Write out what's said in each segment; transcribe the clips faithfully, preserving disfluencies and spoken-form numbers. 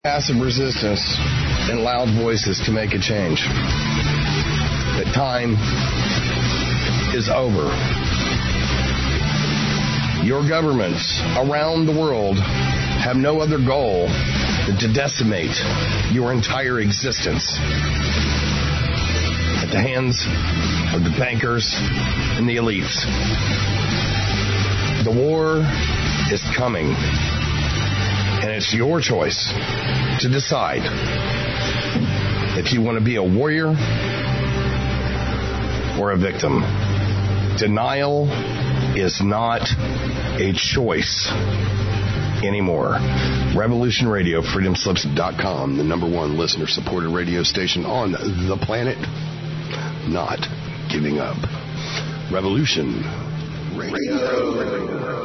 Passive resistance and loud voices to make a change. The time is over. Your governments around the world have no other goal than to decimate your entire existence at the hands of the bankers and the elites. The war is coming. And it's your choice to decide if you want to be a warrior or a victim. Denial is not a choice anymore. Revolution Radio, freedom slips dot com, the number one listener-supported radio station on the planet. Not giving up. Revolution Radio.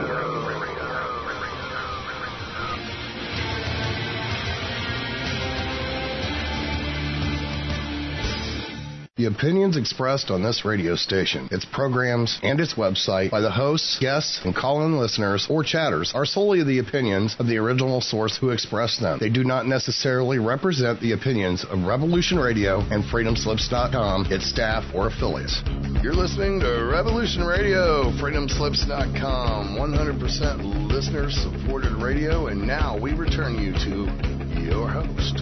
The opinions expressed on this radio station, its programs, and its website by the hosts, guests, and call-in listeners or chatters are solely the opinions of the original source who expressed them. They do not necessarily represent the opinions of Revolution Radio and freedom slips dot com, its staff, or affiliates. You're listening to Revolution Radio, freedom slips dot com, one hundred percent listener-supported radio, and now we return you to your host.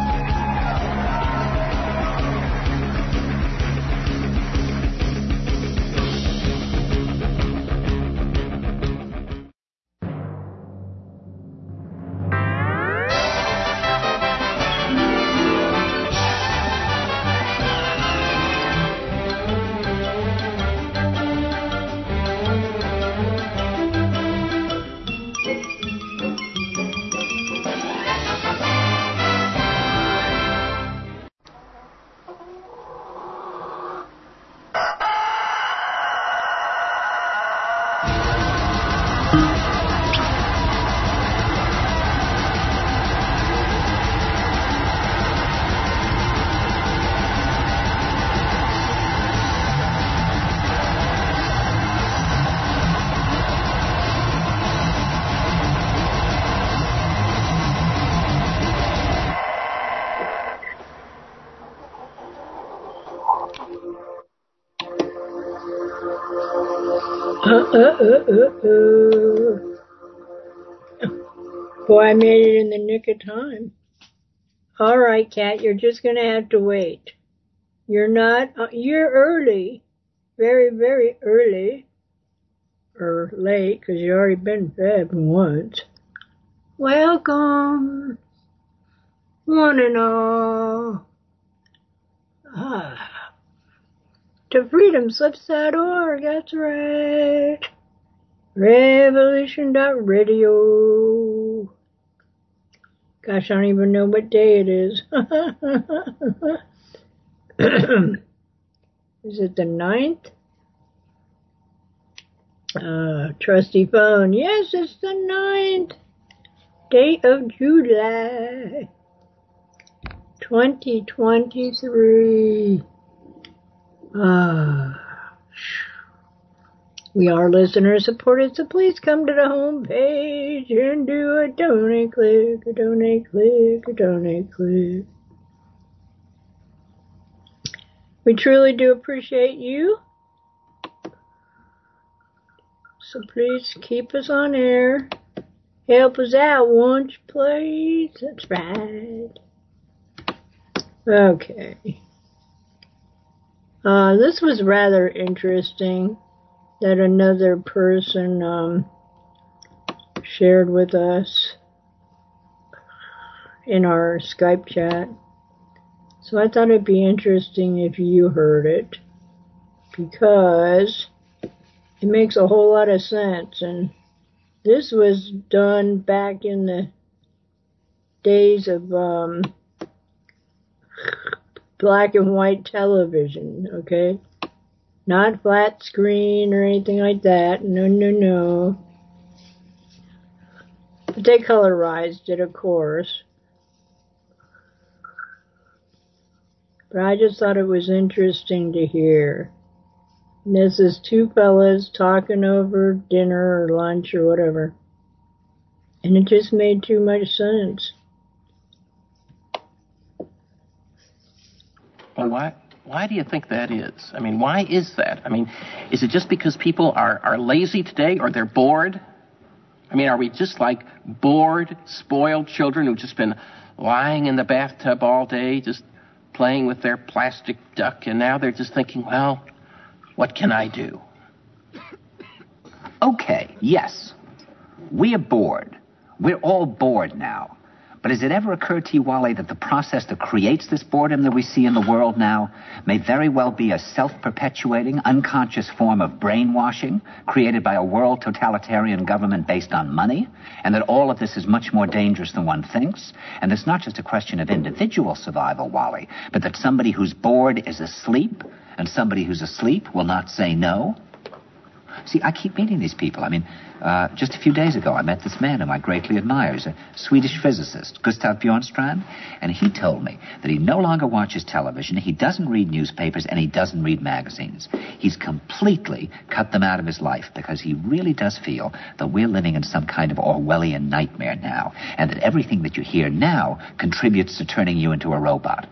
Uh, uh, uh, uh, uh. Boy, I made it in the nick of time. All right, Kat, you're just going to have to wait. You're not, uh, you're early. Very, very early. Or late, because you've already been fed once. Welcome, one and all. Ah. To freedom slips dot org, that's right. Revolution dot radio. Gosh, I don't even know what day it is. Is it the ninth? Uh, trusty phone. Yes, it's the ninth day of July, twenty twenty-three. Ah, we are listener supported, so please come to the home page and do a donate click, a donate click, a donate click. We truly do appreciate you. So please keep us on air. Help us out, won't you please? That's right. Okay. Uh, this was rather interesting that another person um, shared with us in our Skype chat. So I thought it'd be interesting if you heard it, because it makes a whole lot of sense. And this was done back in the days of um, black and white television, okay? Not flat screen or anything like that. No, no, no. But they colorized it, of course. But I just thought it was interesting to hear. And this is two fellas talking over dinner or lunch or whatever. And it just made too much sense. Well, why, why do you think that is? I mean, why is that? I mean, is it just because people are, are lazy today or they're bored? I mean, are we just like bored, spoiled children who've just been lying in the bathtub all day, just playing with their plastic duck, and now they're just thinking, well, what can I do? Okay, yes. We are bored. We're all bored now. But has it ever occurred to you, Wally, that the process that creates this boredom that we see in the world now may very well be a self-perpetuating, unconscious form of brainwashing created by a world totalitarian government based on money, and that all of this is much more dangerous than one thinks? And it's not just a question of individual survival, Wally, but that somebody who's bored is asleep, and somebody who's asleep will not say no? See, I keep meeting these people. I mean, uh, just a few days ago, I met this man whom I greatly admire. He's a Swedish physicist, Gustav Bjornstrand, and he told me that he no longer watches television, he doesn't read newspapers, and he doesn't read magazines. He's completely cut them out of his life because he really does feel that we're living in some kind of Orwellian nightmare now, and that everything that you hear now contributes to turning you into a robot.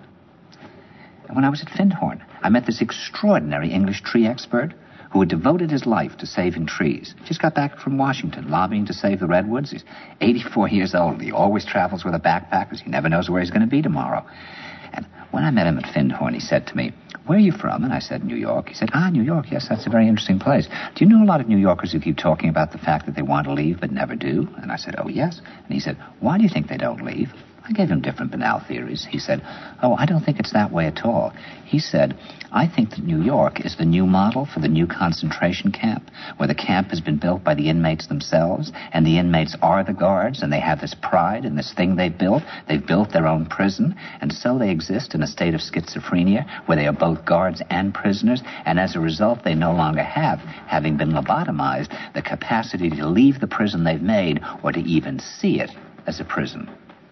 And when I was at Findhorn, I met this extraordinary English tree expert who had devoted his life to saving trees. Just got back from Washington, lobbying to save the redwoods. He's eighty-four years old. He always travels with a backpack because he never knows where he's going to be tomorrow. And when I met him at Findhorn, he said to me, "Where are you from?" And I said, "New York." He said, "Ah, New York, yes, that's a very interesting place. Do you know a lot of New Yorkers who keep talking about the fact that they want to leave but never do?" And I said, "Oh, yes." And he said, "Why do you think they don't leave?" I gave him different banal theories. He said, "Oh, I don't think it's that way at all." He said, "I think that New York is the new model for the new concentration camp, where the camp has been built by the inmates themselves, and the inmates are the guards, and they have this pride in this thing they've built. They've built their own prison, and so they exist in a state of schizophrenia, where they are both guards and prisoners, and as a result, they no longer have, having been lobotomized, the capacity to leave the prison they've made, or to even see it as a prison."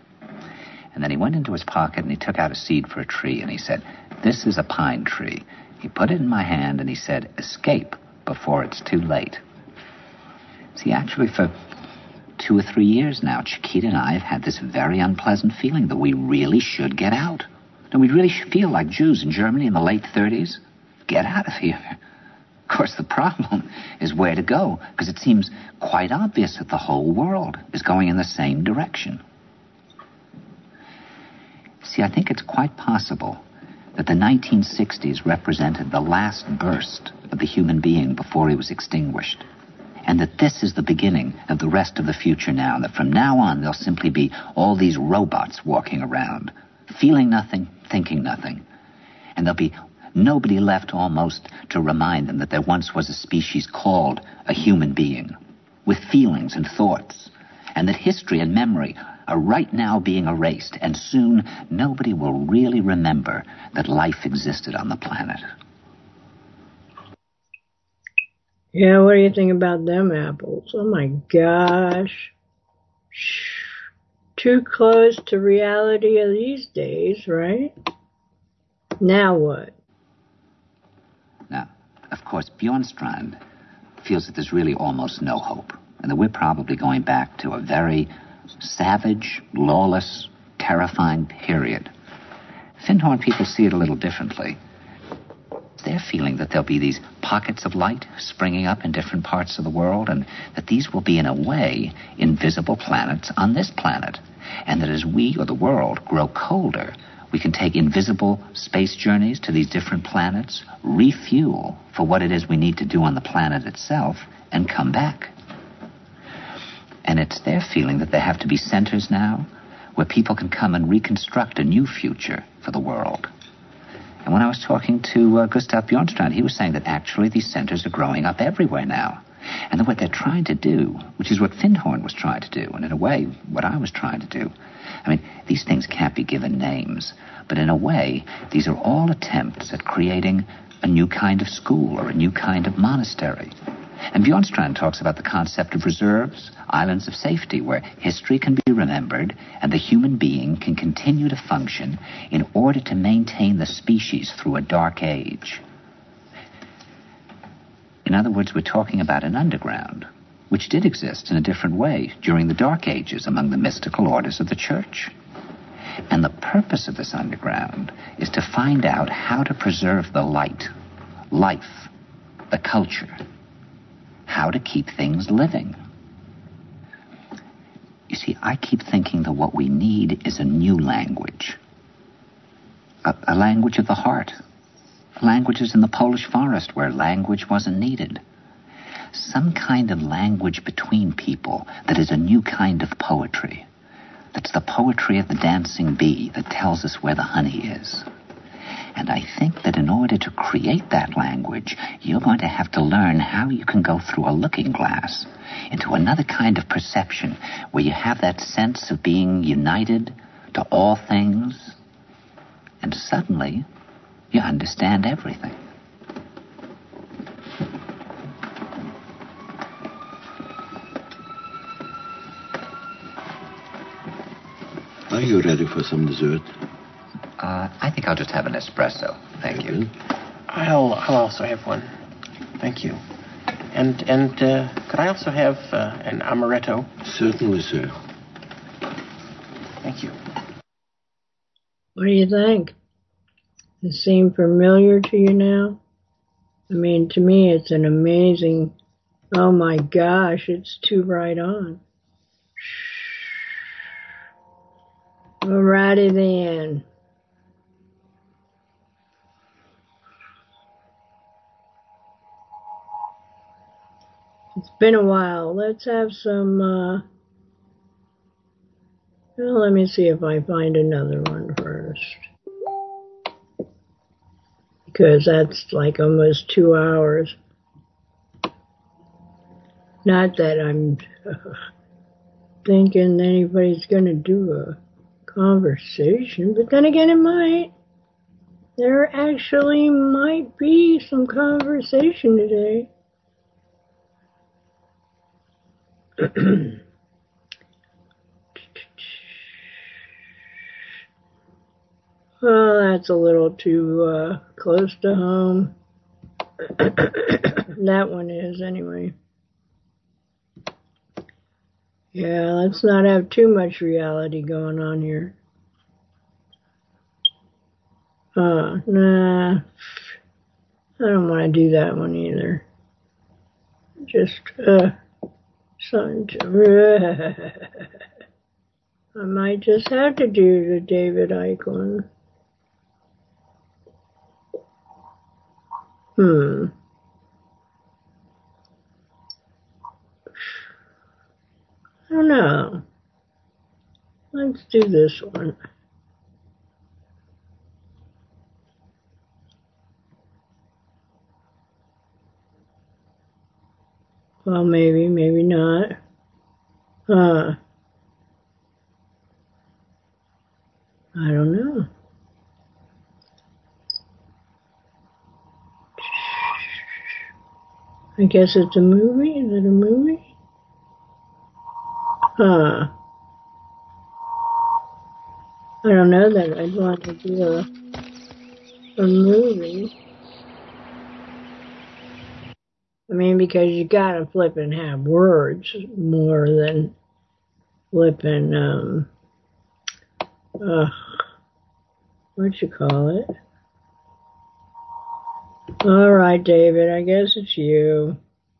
And then he went into his pocket and he took out a seed for a tree and he said, "This is a pine tree." He put it in my hand and he said, "Escape before it's too late." See, actually for two or three years now, Chiquita and I have had this very unpleasant feeling that we really should get out. And we really should feel like Jews in Germany in the late thirties. Get out of here. Of course, the problem is where to go, because it seems quite obvious that the whole world is going in the same direction. See, I think it's quite possible that the nineteen sixties represented the last burst of the human being before he was extinguished, and that this is the beginning of the rest of the future now, and that from now on there'll simply be all these robots walking around, feeling nothing, thinking nothing, and there'll be nobody left almost to remind them that there once was a species called a human being, with feelings and thoughts, and that history and memory are right now being erased, and soon nobody will really remember that life existed on the planet. Yeah, what do you think about them apples? Oh my gosh. Too close to reality these days, right? Now what? Now, of course, Bjornstrand feels that there's really almost no hope, and that we're probably going back to a very savage, lawless, terrifying period. Findhorn people see it a little differently. They're feeling that there'll be these pockets of light springing up in different parts of the world, and that these will be, in a way, invisible planets on this planet. And that as we, or the world, grow colder, we can take invisible space journeys to these different planets, refuel for what it is we need to do on the planet itself, and come back. And it's their feeling that there have to be centers now where people can come and reconstruct a new future for the world. And when I was talking to uh, Gustav Bjornstrand, he was saying that actually these centers are growing up everywhere now. And that what they're trying to do, which is what Findhorn was trying to do, and in a way, what I was trying to do, I mean, these things can't be given names, but in a way, these are all attempts at creating a new kind of school or a new kind of monastery. And Bjornstrand talks about the concept of reserves, islands of safety, where history can be remembered and the human being can continue to function in order to maintain the species through a dark age. In other words, we're talking about an underground, which did exist in a different way during the Dark Ages among the mystical orders of the Church. And the purpose of this underground is to find out how to preserve the light, life, the culture, how to keep things living. You see, I keep thinking that what we need is a new language. A, a language of the heart. Languages in the Polish forest where language wasn't needed. Some kind of language between people that is a new kind of poetry. That's the poetry of the dancing bee that tells us where the honey is. And I think that in order to create that language, you're going to have to learn how you can go through a looking glass into another kind of perception where you have that sense of being united to all things, and suddenly you understand everything. Are you ready for some dessert? Uh, I think I'll just have an espresso. Thank you. I'll I'll also have one. Thank you. And and uh, could I also have uh, an amaretto? Certainly, sir. Thank you. What do you think? Does it seem familiar to you now? I mean, to me, it's an amazing. Oh my gosh, it's too right on. Alrighty then. It's been a while. Let's have some, uh, well, let me see if I find another one first. Because that's like almost two hours. Not that I'm uh, thinking anybody's going to do a conversation, but then again it might. There actually might be some conversation today. Well, that's a little too uh, close to home. That one is, anyway. Yeah, let's not have too much reality going on here. Uh, nah. I don't want to do that one either. Just, uh, something to, I might just have to do the David Icke one. Hmm. I don't know. Let's do this one. Well, maybe, maybe not. Uh, I don't know. I guess it's a movie. Is it a movie? Huh. I don't know that I'd want to do a, a movie. I mean, because you gotta flip and have words more than flipping, um, uh, what you call it? All right, David, I guess it's you.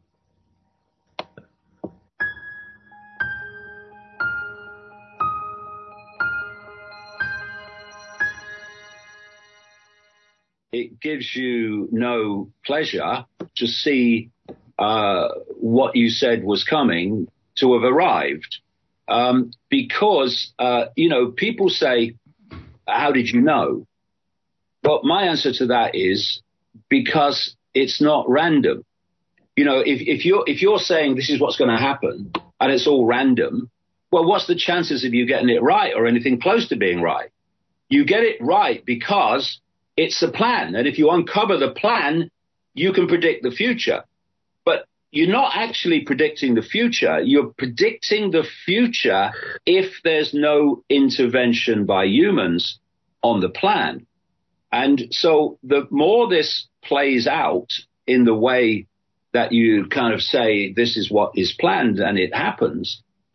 It gives you no pleasure to see uh, what you said was coming to have arrived. Um, because, uh, you know, people say, how did you know? Well, my answer to that is because it's not random. You know, if, if you're if you're saying this is what's going to happen and it's all random, well, what's the chances of you getting it right or anything close to being right? You get it right because it's a plan. And if you uncover the plan, you can predict the future. But you're not actually predicting the future. You're predicting the future if there's no intervention by humans on the plan. And so the more this plays out in the way that you kind of say this is what is planned and it happens,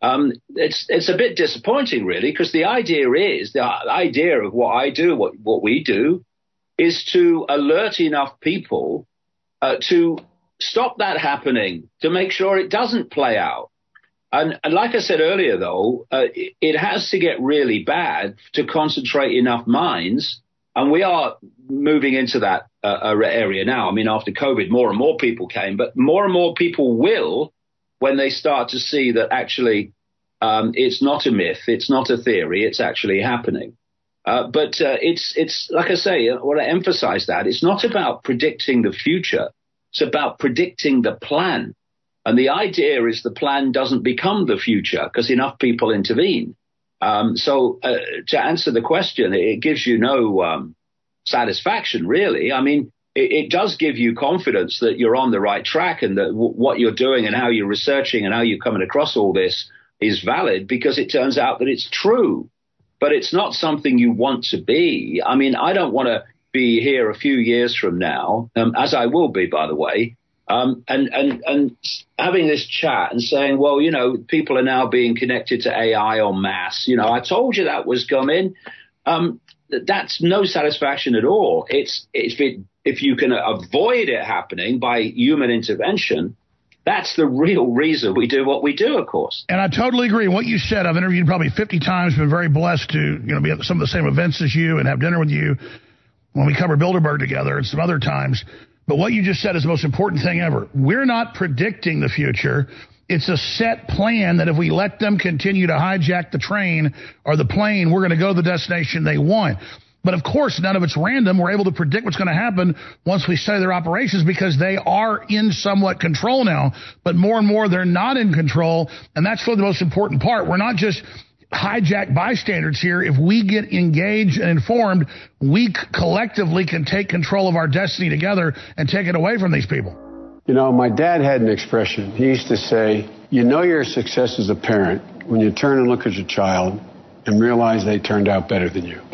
Um, it's it's a bit disappointing, really, because the idea is, the idea of what I do, what, what we do, is to alert enough people uh, to stop that happening, to make sure it doesn't play out. And, and like I said earlier, though, uh, it, it has to get really bad to concentrate enough minds. And we are moving into that uh, area now. I mean, after COVID, more and more people came, but more and more people will when they start to see that actually um, it's not a myth, it's not a theory, it's actually happening. Uh, but uh, it's, it's like I say, I want to emphasize that. It's not about predicting the future. It's about predicting the plan. And the idea is the plan doesn't become the future because enough people intervene. Um, so uh, to answer the question, it gives you no um, satisfaction, really. I mean, it, it does give you confidence that you're on the right track and that w- what you're doing and how you're researching and how you're coming across all this is valid because it turns out that it's true. But it's not something you want to be. I mean, I don't want to be here a few years from now, um, as I will be, by the way, um, and, and, and having this chat and saying, well, you know, people are now being connected to A I en masse. You know, I told you that was coming. Um, that's no satisfaction at all. It's, if it, if you can avoid it happening by human intervention, that's the real reason we do what we do, of course. And I totally agree. What you said, I've interviewed probably fifty times, been very blessed to, you know, be at some of the same events as you and have dinner with you when we cover Bilderberg together and some other times. But what you just said is the most important thing ever. We're not predicting the future. It's a set plan that if we let them continue to hijack the train or the plane, we're going to go to the destination they want. But, of course, none of it's random. We're able to predict what's going to happen once we study their operations because they are in somewhat control now. But more and more, they're not in control, and that's really the most important part. We're not just hijacked bystanders here. If we get engaged and informed, we collectively can take control of our destiny together and take it away from these people. You know, my dad had an expression. He used to say, you know you're a success as a parent when you turn and look at your child and realize they turned out better than you.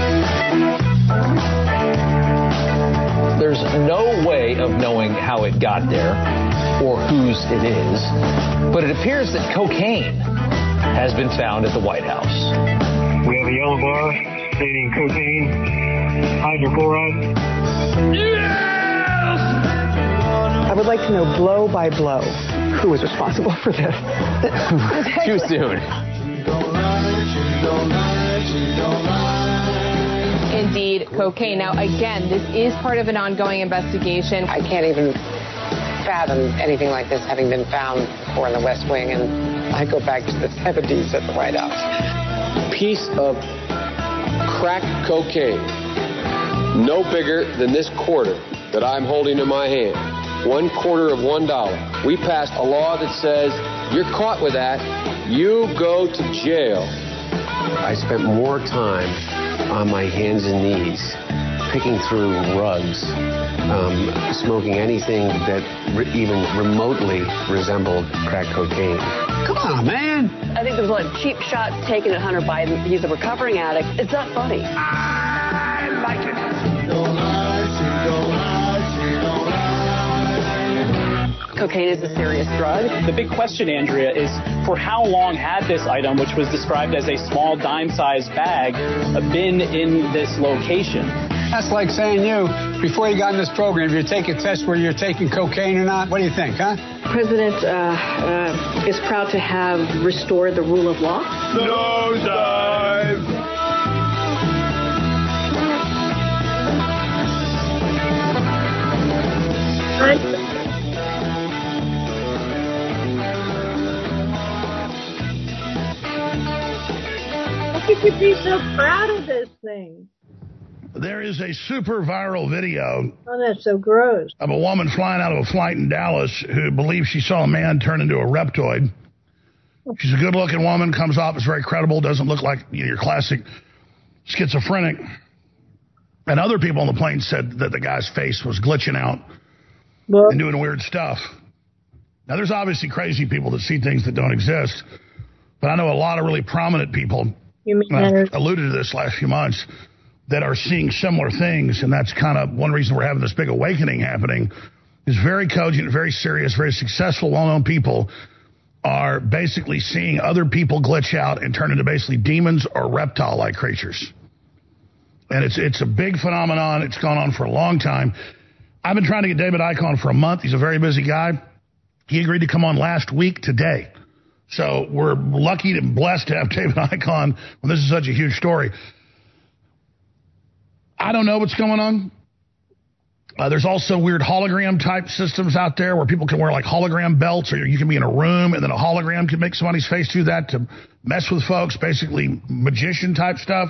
There's no way of knowing how it got there or whose it is, but it appears that cocaine has been found at the White House. We have a yellow bar stating cocaine, hydrochloride. Yes! I would like to know blow by blow who was responsible for this. Too soon. Indeed, cocaine. Now, again, this is part of an ongoing investigation. I can't even fathom anything like this having been found before in the West Wing, and I go back to the seventies at the White House. Piece of crack cocaine, no bigger than this quarter that I'm holding in my hand, one quarter of one dollar. We passed a law that says you're caught with that, you go to jail. I spent more time on my hands and knees picking through rugs, um, smoking anything that re- even remotely resembled crack cocaine. Come on, man. I think there's a lot of cheap shots taken at Hunter Biden. He's a recovering addict. It's not funny. I like it. Cocaine is a serious drug. The big question, Andrea, is for how long had this item, which was described as a small dime-sized bag, been in this location? That's like saying you, before you got in this program, if you take a test where you're taking cocaine or not, what do you think, huh? President uh, uh, is proud to have restored the rule of law. No dive. How could you be so proud of this thing? There is a super viral video. Oh, that's so gross. Of a woman flying out of a flight in Dallas who believes she saw a man turn into a reptoid. She's a good-looking woman, comes off as very credible, doesn't look like, you know, your classic schizophrenic. And other people on the plane said that the guy's face was glitching out well, and doing weird stuff. Now, there's obviously crazy people that see things that don't exist, but I know a lot of really prominent people, you mean and I've alluded to this last few months, that are seeing similar things, and that's kind of one reason we're having this big awakening happening, is very cogent, very serious, very successful, well-known people are basically seeing other people glitch out and turn into basically demons or reptile-like creatures. And it's it's a big phenomenon. It's gone on for a long time. I've been trying to get David Icke on for a month. He's a very busy guy. He agreed to come on last week today. So we're lucky and blessed to have David Icke on when this is such a huge story. I don't know what's going on. Uh, there's also weird hologram-type systems out there where people can wear like hologram belts, or you can be in a room and then a hologram can make somebody's face do that to mess with folks, basically magician-type stuff.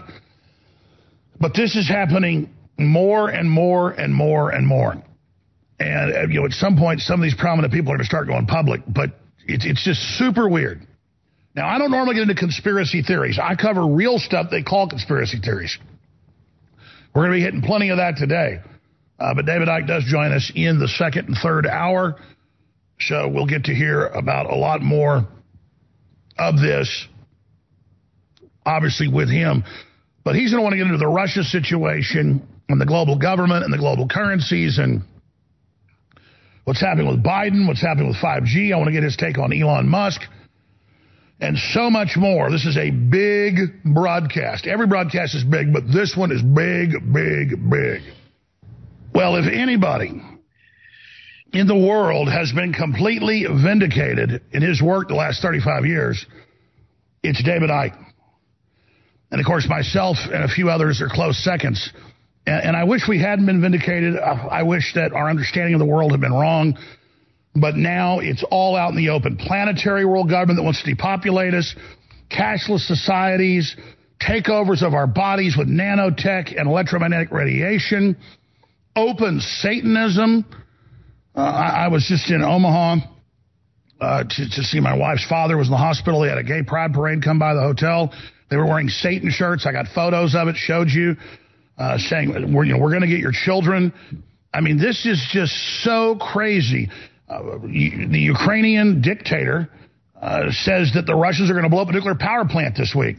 But this is happening more and more and more and more. And, uh, you know, at some point, some of these prominent people are going to start going public, but it's, it's just super weird. Now, I don't normally get into conspiracy theories. I cover real stuff they call conspiracy theories. We're going to be hitting plenty of that today. Uh, but David Icke does join us in the second and third hour, so we'll get to hear about a lot more of this, obviously, with him. But he's going to want to get into the Russia situation and the global government and the global currencies and what's happening with Biden, what's happening with five G. I want to get his take on Elon Musk and so much more. This is a big broadcast. Every broadcast is big, but this one is big, big, big. Well, if anybody in the world has been completely vindicated in his work the last thirty-five years, it's David Icke. And, of course, myself and a few others are close seconds. And, and I wish we hadn't been vindicated. I wish that our understanding of the world had been wrong. But now it's all out in the open. Planetary world government that wants to depopulate us, cashless societies, takeovers of our bodies with nanotech and electromagnetic radiation, open Satanism. Uh, I, I was just in Omaha uh, to, to see my wife's father was in the hospital. They had a gay pride parade come by the hotel. They were wearing Satan shirts. I got photos of it, showed you, uh, saying, we're, you know, we're going to get your children. I mean, this is just so crazy. Uh, the Ukrainian dictator uh, says that the Russians are going to blow up a nuclear power plant this week.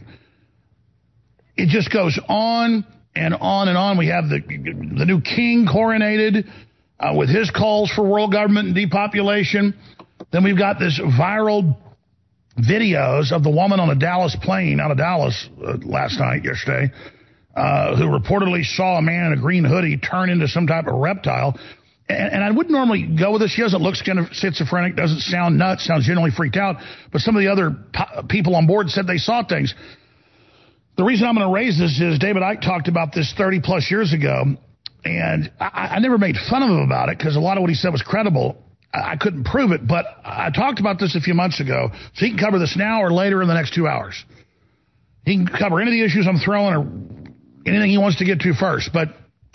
It just goes on and on and on. We have the the new king coronated uh, with his calls for world government and depopulation. Then we've got this viral videos of the woman on a Dallas plane out of Dallas uh, last night, yesterday, uh, who reportedly saw a man in a green hoodie turn into some type of reptile. And, and I wouldn't normally go with this. She doesn't look schizophrenic, doesn't sound nuts, sounds generally freaked out. But some of the other po- people on board said they saw things. The reason I'm going to raise this is David Icke talked about this thirty plus years ago, and I, I never made fun of him about it because a lot of what he said was credible. I, I couldn't prove it, but I talked about this a few months ago, so he can cover this now or later in the next two hours. He can cover any of the issues I'm throwing or anything he wants to get to first, but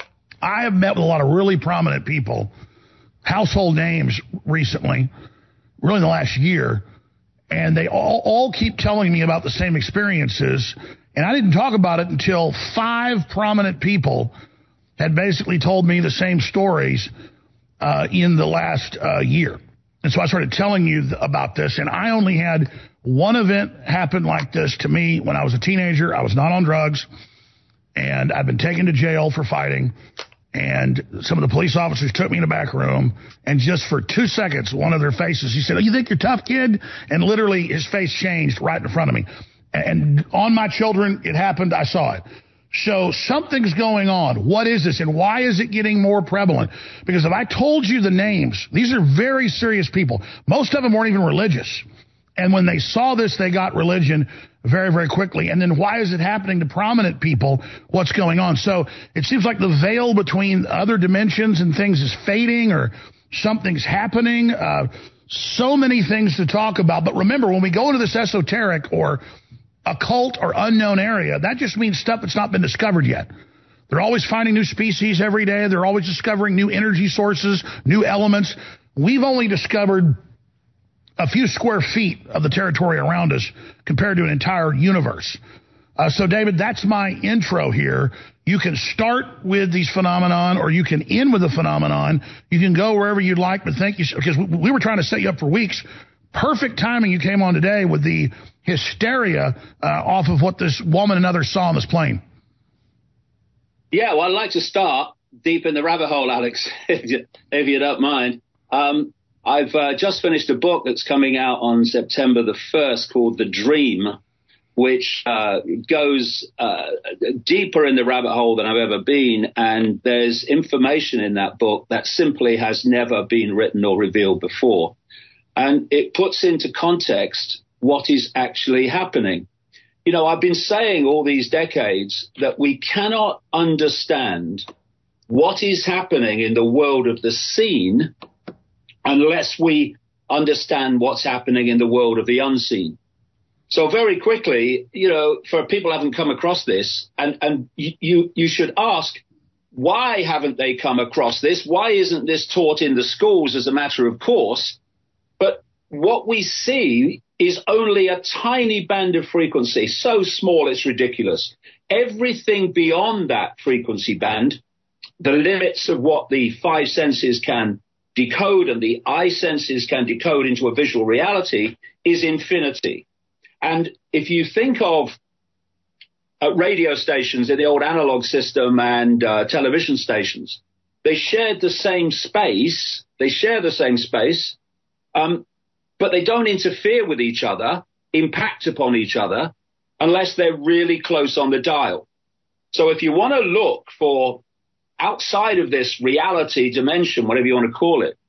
I have met with a lot of really prominent people, household names recently, really in the last year, and they all, all keep telling me about the same experiences. And I didn't talk about it until five prominent people had basically told me the same stories uh, in the last uh, year. And so I started telling you th- about this. And I only had one event happen like this to me when I was a teenager. I was not on drugs. And I'd been taken to jail for fighting. And some of the police officers took me in the back room. And just for two seconds, one of their faces, he said, "Oh, you think you're tough, kid?" And literally his face changed right in front of me. And on my children, it happened. I saw it. So something's going on. What is this? And why is it getting more prevalent? Because if I told you the names, these are very serious people. Most of them weren't even religious. And when they saw this, they got religion very, very quickly. And then why is it happening to prominent people? What's going on? So it seems like the veil between other dimensions and things is fading, or something's happening. Uh, so many things to talk about. But remember, when we go into this esoteric or occult or unknown area, that just means stuff that's not been discovered yet. They're always finding new species every day. They're always discovering new energy sources, new elements. We've only discovered a few square feet of the territory around us compared to an entire universe. Uh, so, David, that's my intro here. You can start with these phenomenon, or you can end with the phenomenon. You can go wherever you'd like, but thank you, because we were trying to set you up for weeks. Perfect timing you came on today with the hysteria uh, off of what this woman and others saw on this plane. Yeah, well, I'd like to start deep in the rabbit hole, Alex, if you, if you don't mind. Um, I've uh, just finished a book that's coming out on September the first called The Dream, which uh, goes uh, deeper in the rabbit hole than I've ever been. And there's information in that book that simply has never been written or revealed before. And it puts into context what is actually happening. You know, I've been saying all these decades that we cannot understand what is happening in the world of the seen unless we understand what's happening in the world of the unseen. So very quickly, you know, for people who haven't come across this, and, and you, you should ask, why haven't they come across this? Why isn't this taught in the schools as a matter of course? But what we see is only a tiny band of frequency, so small it's ridiculous. Everything beyond that frequency band, the limits of what the five senses can decode and the eye senses can decode into a visual reality, is infinity. And if you think of uh, radio stations in the old analog system and uh, television stations, they shared the same space, they share the same space, um, but they don't interfere with each other, impact upon each other, unless they're really close on the dial. So if you want to look for outside of this reality dimension, whatever you want to call it,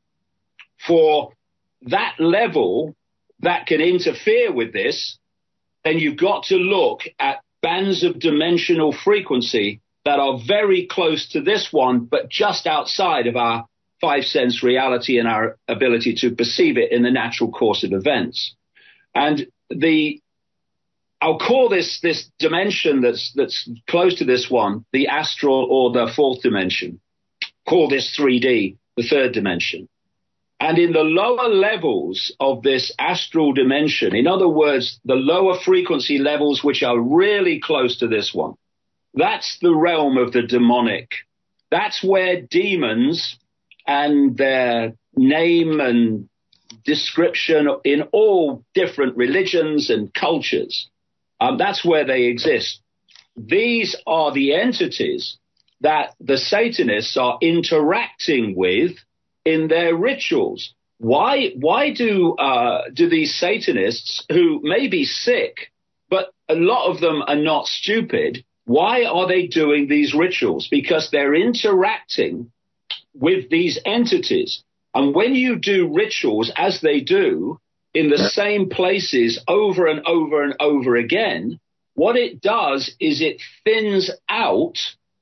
for that level that can interfere with this, then you've got to look at bands of dimensional frequency that are very close to this one, but just outside of our five sense reality and our ability to perceive it in the natural course of events. And the I'll call this this dimension that's that's close to this one the astral or the fourth dimension. Call this three D, the third dimension. And in the lower levels of this astral dimension, in other words, the lower frequency levels which are really close to this one, that's the realm of the demonic. That's where demons and their name and description in all different religions and cultures, Um, that's where they exist. These are the entities that the Satanists are interacting with in their rituals. Why, why do, uh, do these Satanists, who may be sick, but a lot of them are not stupid, why are they doing these rituals? Because they're interacting with these entities. And when you do rituals, as they do, in the same places over and over and over again, what it does is it thins out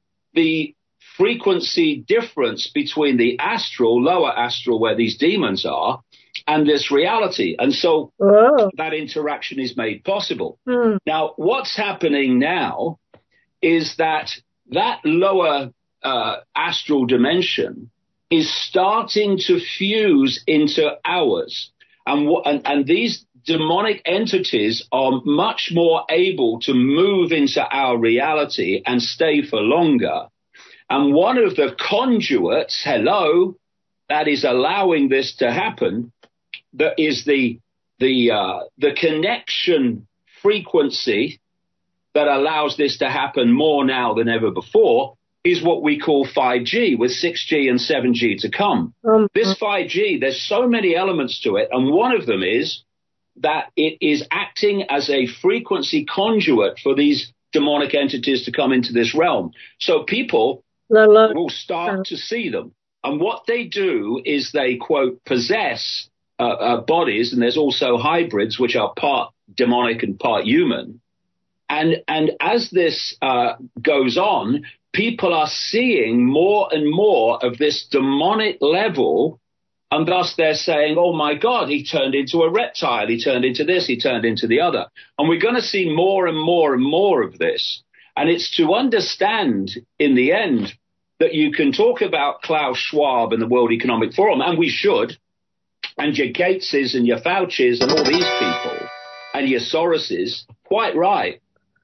the frequency difference between the astral, lower astral, where these demons are, and this reality. And so oh. that interaction is made possible. Mm. Now, what's happening now is that that lower uh, astral dimension is starting to fuse into ours. And, and, and these demonic entities are much more able to move into our reality and stay for longer. And one of the conduits, hello, that is allowing this to happen, that is the the uh, the connection frequency that allows this to happen more now than ever before, is what we call five G, with six G and seven G to come. Um, this five G, there's so many elements to it, and one of them is that it is acting as a frequency conduit for these demonic entities to come into this realm. So people la, la. will start to see them. And what they do is they, quote, possess uh, uh, bodies, and there's also hybrids, which are part demonic and part human. And, and as this uh, goes on, people are seeing more and more of this demonic level, and thus they're saying, oh, my God, he turned into a reptile, he turned into this, he turned into the other. And we're going to see more and more and more of this. And it's to understand, in the end, that you can talk about Klaus Schwab and the World Economic Forum, and we should, and your Gateses and your Faucis and all these people, and your Soroses, quite right.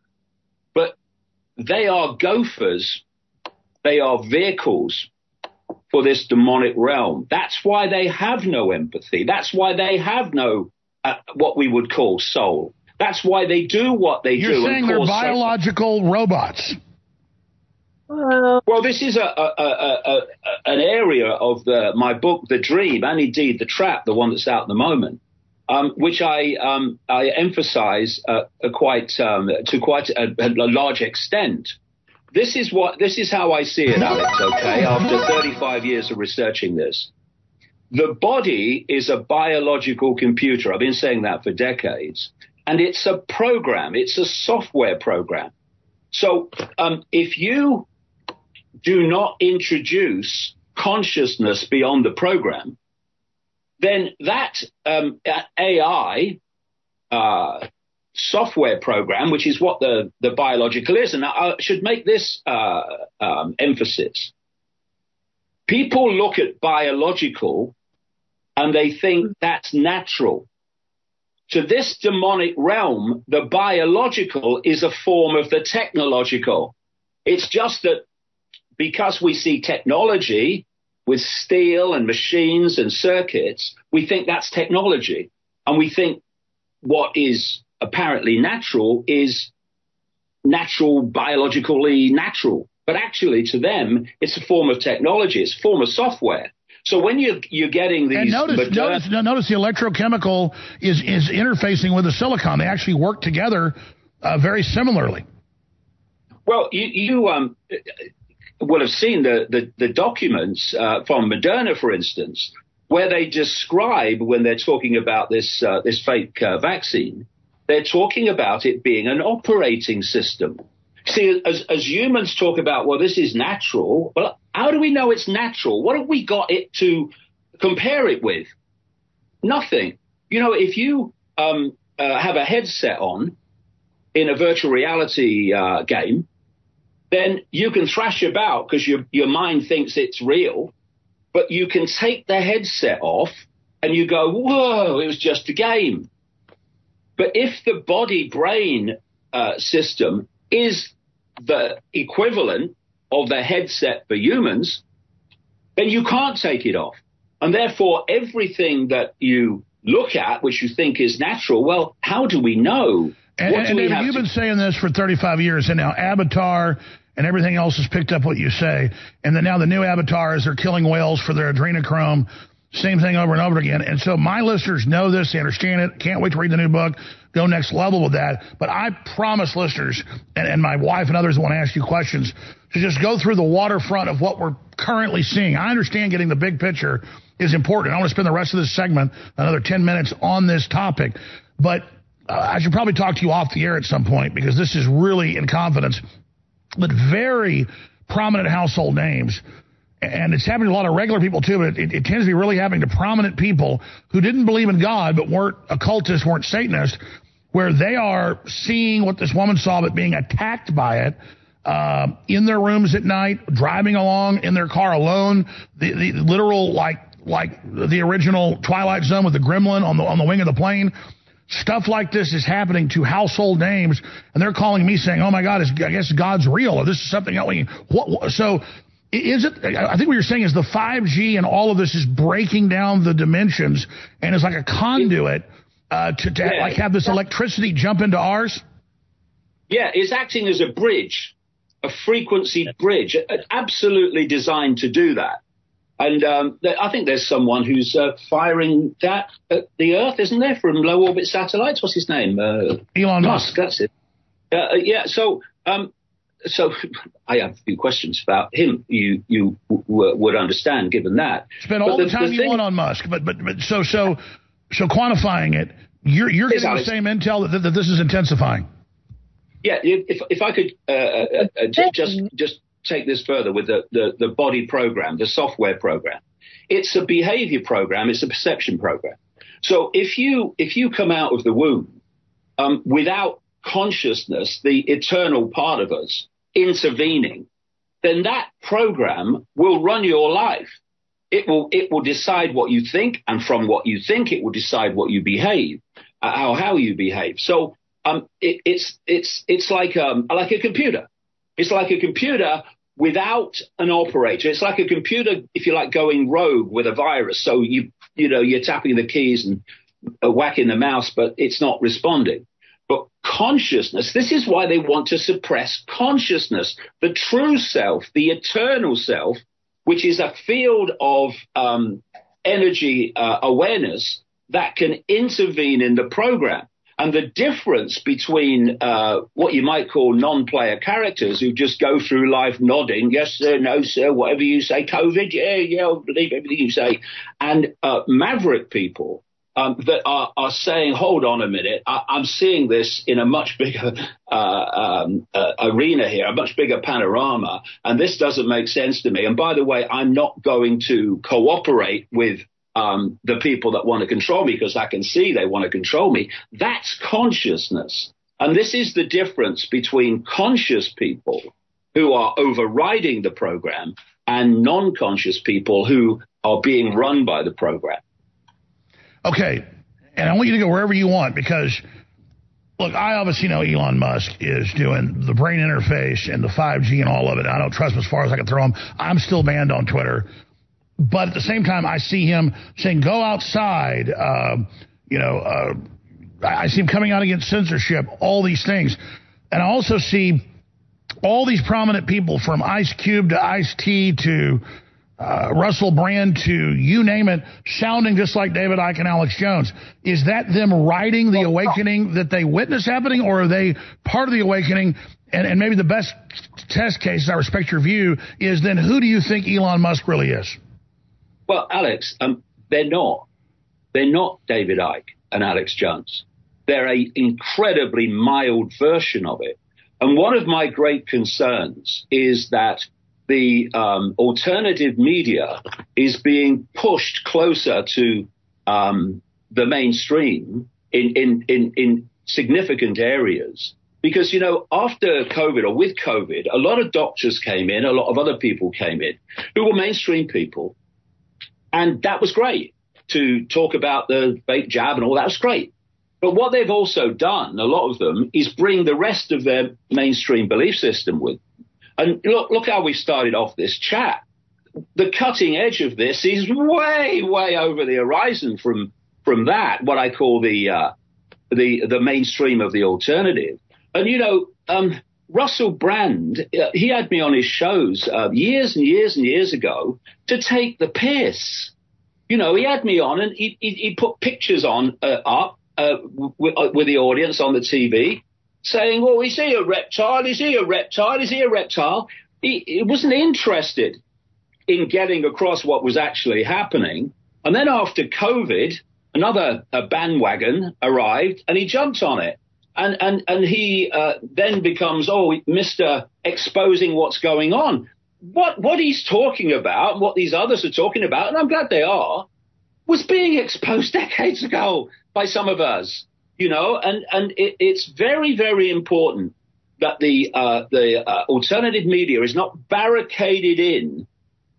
But they are gophers. They are vehicles for this demonic realm. That's why they have no empathy. That's why they have no uh, what we would call soul. That's why they do what they You're do. You're saying they're biological so- robots. Well, well, this is a, a, a, a, an area of the, my book, The Dream, and indeed The Trap, the one that's out at the moment, um, which I um, I emphasize uh, quite um, to quite a, a large extent. This is what this is how I see it, Alex. Okay, after thirty-five years of researching this, the body is a biological computer. I've been saying that for decades, and it's a program. It's a software program. So um, if you do not introduce consciousness beyond the program, then that um, A I uh, software program, which is what the, the biological is, and I should make this uh, um, emphasis. People look at biological and they think that's natural. To this demonic realm, the biological is a form of the technological. It's just that because we see technology with steel and machines and circuits, we think that's technology. And we think what is apparently natural is natural, biologically natural. But actually, to them, it's a form of technology. It's a form of software. So when you're, you're getting these... And notice, modern- notice, notice the electrochemical is, is interfacing with the silicon. They actually work together uh, very similarly. Well, you... you um, will have seen the, the, the documents uh, from Moderna, for instance, where they describe, when they're talking about this uh, this fake uh, vaccine, they're talking about it being an operating system. See, as, as humans talk about, well, this is natural, well, how do we know it's natural? What have we got it to compare it with? Nothing. You know, if you um, uh, have a headset on in a virtual reality uh, game, then you can thrash about because your your mind thinks it's real, but you can take the headset off and you go, whoa, it was just a game. But if the body-brain uh, system is the equivalent of the headset for humans, then you can't take it off. And therefore, everything that you look at, which you think is natural, well, how do we know? And, what and do we David, have you've to- been saying this for thirty-five years, and now Avatar and everything else has picked up what you say. And then now the new avatars are killing whales for their adrenochrome. Same thing over and over again. And so my listeners know this. They understand it. Can't wait to read the new book. Go next level with that. But I promise listeners, and, and my wife and others want to ask you questions, to just go through the waterfront of what we're currently seeing. I understand getting the big picture is important. I want to spend the rest of this segment, another ten minutes, on this topic. But uh, I should probably talk to you off the air at some point, because this is really in confidence. But very prominent household names, and it's happening to a lot of regular people too, but it, it tends to be really happening to prominent people who didn't believe in God but weren't occultists, weren't Satanists, where they are seeing what this woman saw but being attacked by it uh, in their rooms at night, driving along in their car alone, the, the literal, like like the original Twilight Zone with the gremlin on the on the wing of the plane. Stuff like this is happening to household names, and they're calling me saying, oh, my God, is, I guess God's real, or this is something else. What, what, so is it, I think what you're saying is the five G and all of this is breaking down the dimensions and is like a conduit uh, to, to yeah. like have this electricity jump into ours? Yeah, it's acting as a bridge, a frequency bridge, absolutely designed to do that. And um, I think there's someone who's uh, firing that at the Earth, isn't there, from low orbit satellites? What's his name? Uh, Elon Musk. Musk. That's it. Uh, yeah. So, um, so I have a few questions about him. You you w- would understand, given that. Spend all but the, the time the you thing, want on Musk, but but but so so so quantifying it, you're you're getting the same intel that, that this is intensifying. Yeah. If if I could uh, uh, uh, just just. take this further with the, the, the body program, the software program. It's a behavior program. It's a perception program. So if you if you come out of the womb um, without consciousness, the eternal part of us intervening, then that program will run your life. It will it will decide what you think, and from what you think, it will decide what you behave, uh, how how you behave. So um, it, it's it's it's like um, like a computer. It's like a computer without an operator. It's like a computer, if you like, going rogue with a virus. So you you know you're tapping the keys and uh, whacking the mouse, but it's not responding. But consciousness, this is why they want to suppress consciousness, the true self, the eternal self, which is a field of um, energy uh, awareness that can intervene in the program. And the difference between uh, what you might call non-player characters who just go through life nodding, yes, sir, no, sir, whatever you say, COVID, yeah, yeah, I'll believe everything you say, and uh, maverick people um, that are, are saying, hold on a minute, I, I'm seeing this in a much bigger uh, um, uh, arena here, a much bigger panorama, and this doesn't make sense to me. And by the way, I'm not going to cooperate with Um, the people that want to control me because I can see they want to control me. That's consciousness. And this is the difference between conscious people who are overriding the program and non-conscious people who are being run by the program. Okay. And I want you to go wherever you want because, look, I obviously know Elon Musk is doing the brain interface and the five G and all of it. I don't trust him as far as I can throw him. I'm still banned on Twitter. But at the same time, I see him saying, go outside, uh, you know, uh, I see him coming out against censorship, all these things. And I also see all these prominent people from Ice Cube to Ice-T to uh, Russell Brand to you name it, sounding just like David Icke and Alex Jones. Is that them riding the awakening that they witness happening, or are they part of the awakening? And, and maybe the best test case, I respect your view, is then who do you think Elon Musk really is? Well, Alex, um, they're not. They're not David Icke and Alex Jones. They're an incredibly mild version of it. And one of my great concerns is that the um, alternative media is being pushed closer to um, the mainstream in, in, in, in significant areas. Because, you know, after COVID or with COVID, a lot of doctors came in, a lot of other people came in who were mainstream people. And that was great to talk about the fake jab and all that was great. But what they've also done, a lot of them, is bring the rest of their mainstream belief system with. And look, look how we started off this chat. The cutting edge of this is way, way over the horizon from from that, what I call the uh, the the mainstream of the alternative. And, you know, um, Russell Brand, uh, he had me on his shows uh, years and years and years ago to take the piss. You know, he had me on and he, he, he put pictures on uh, up uh, with, uh, with the audience on the T V saying, well, is he a reptile? Is he a reptile? Is he a reptile? He, he wasn't interested in getting across what was actually happening. And then after COVID, another uh, bandwagon arrived and he jumped on it. And and and he uh, then becomes, oh, Mister exposing what's going on. What what he's talking about, what these others are talking about, and I'm glad they are, was being exposed decades ago by some of us, you know. And and it, it's very very important that the uh, the uh, alternative media is not barricaded in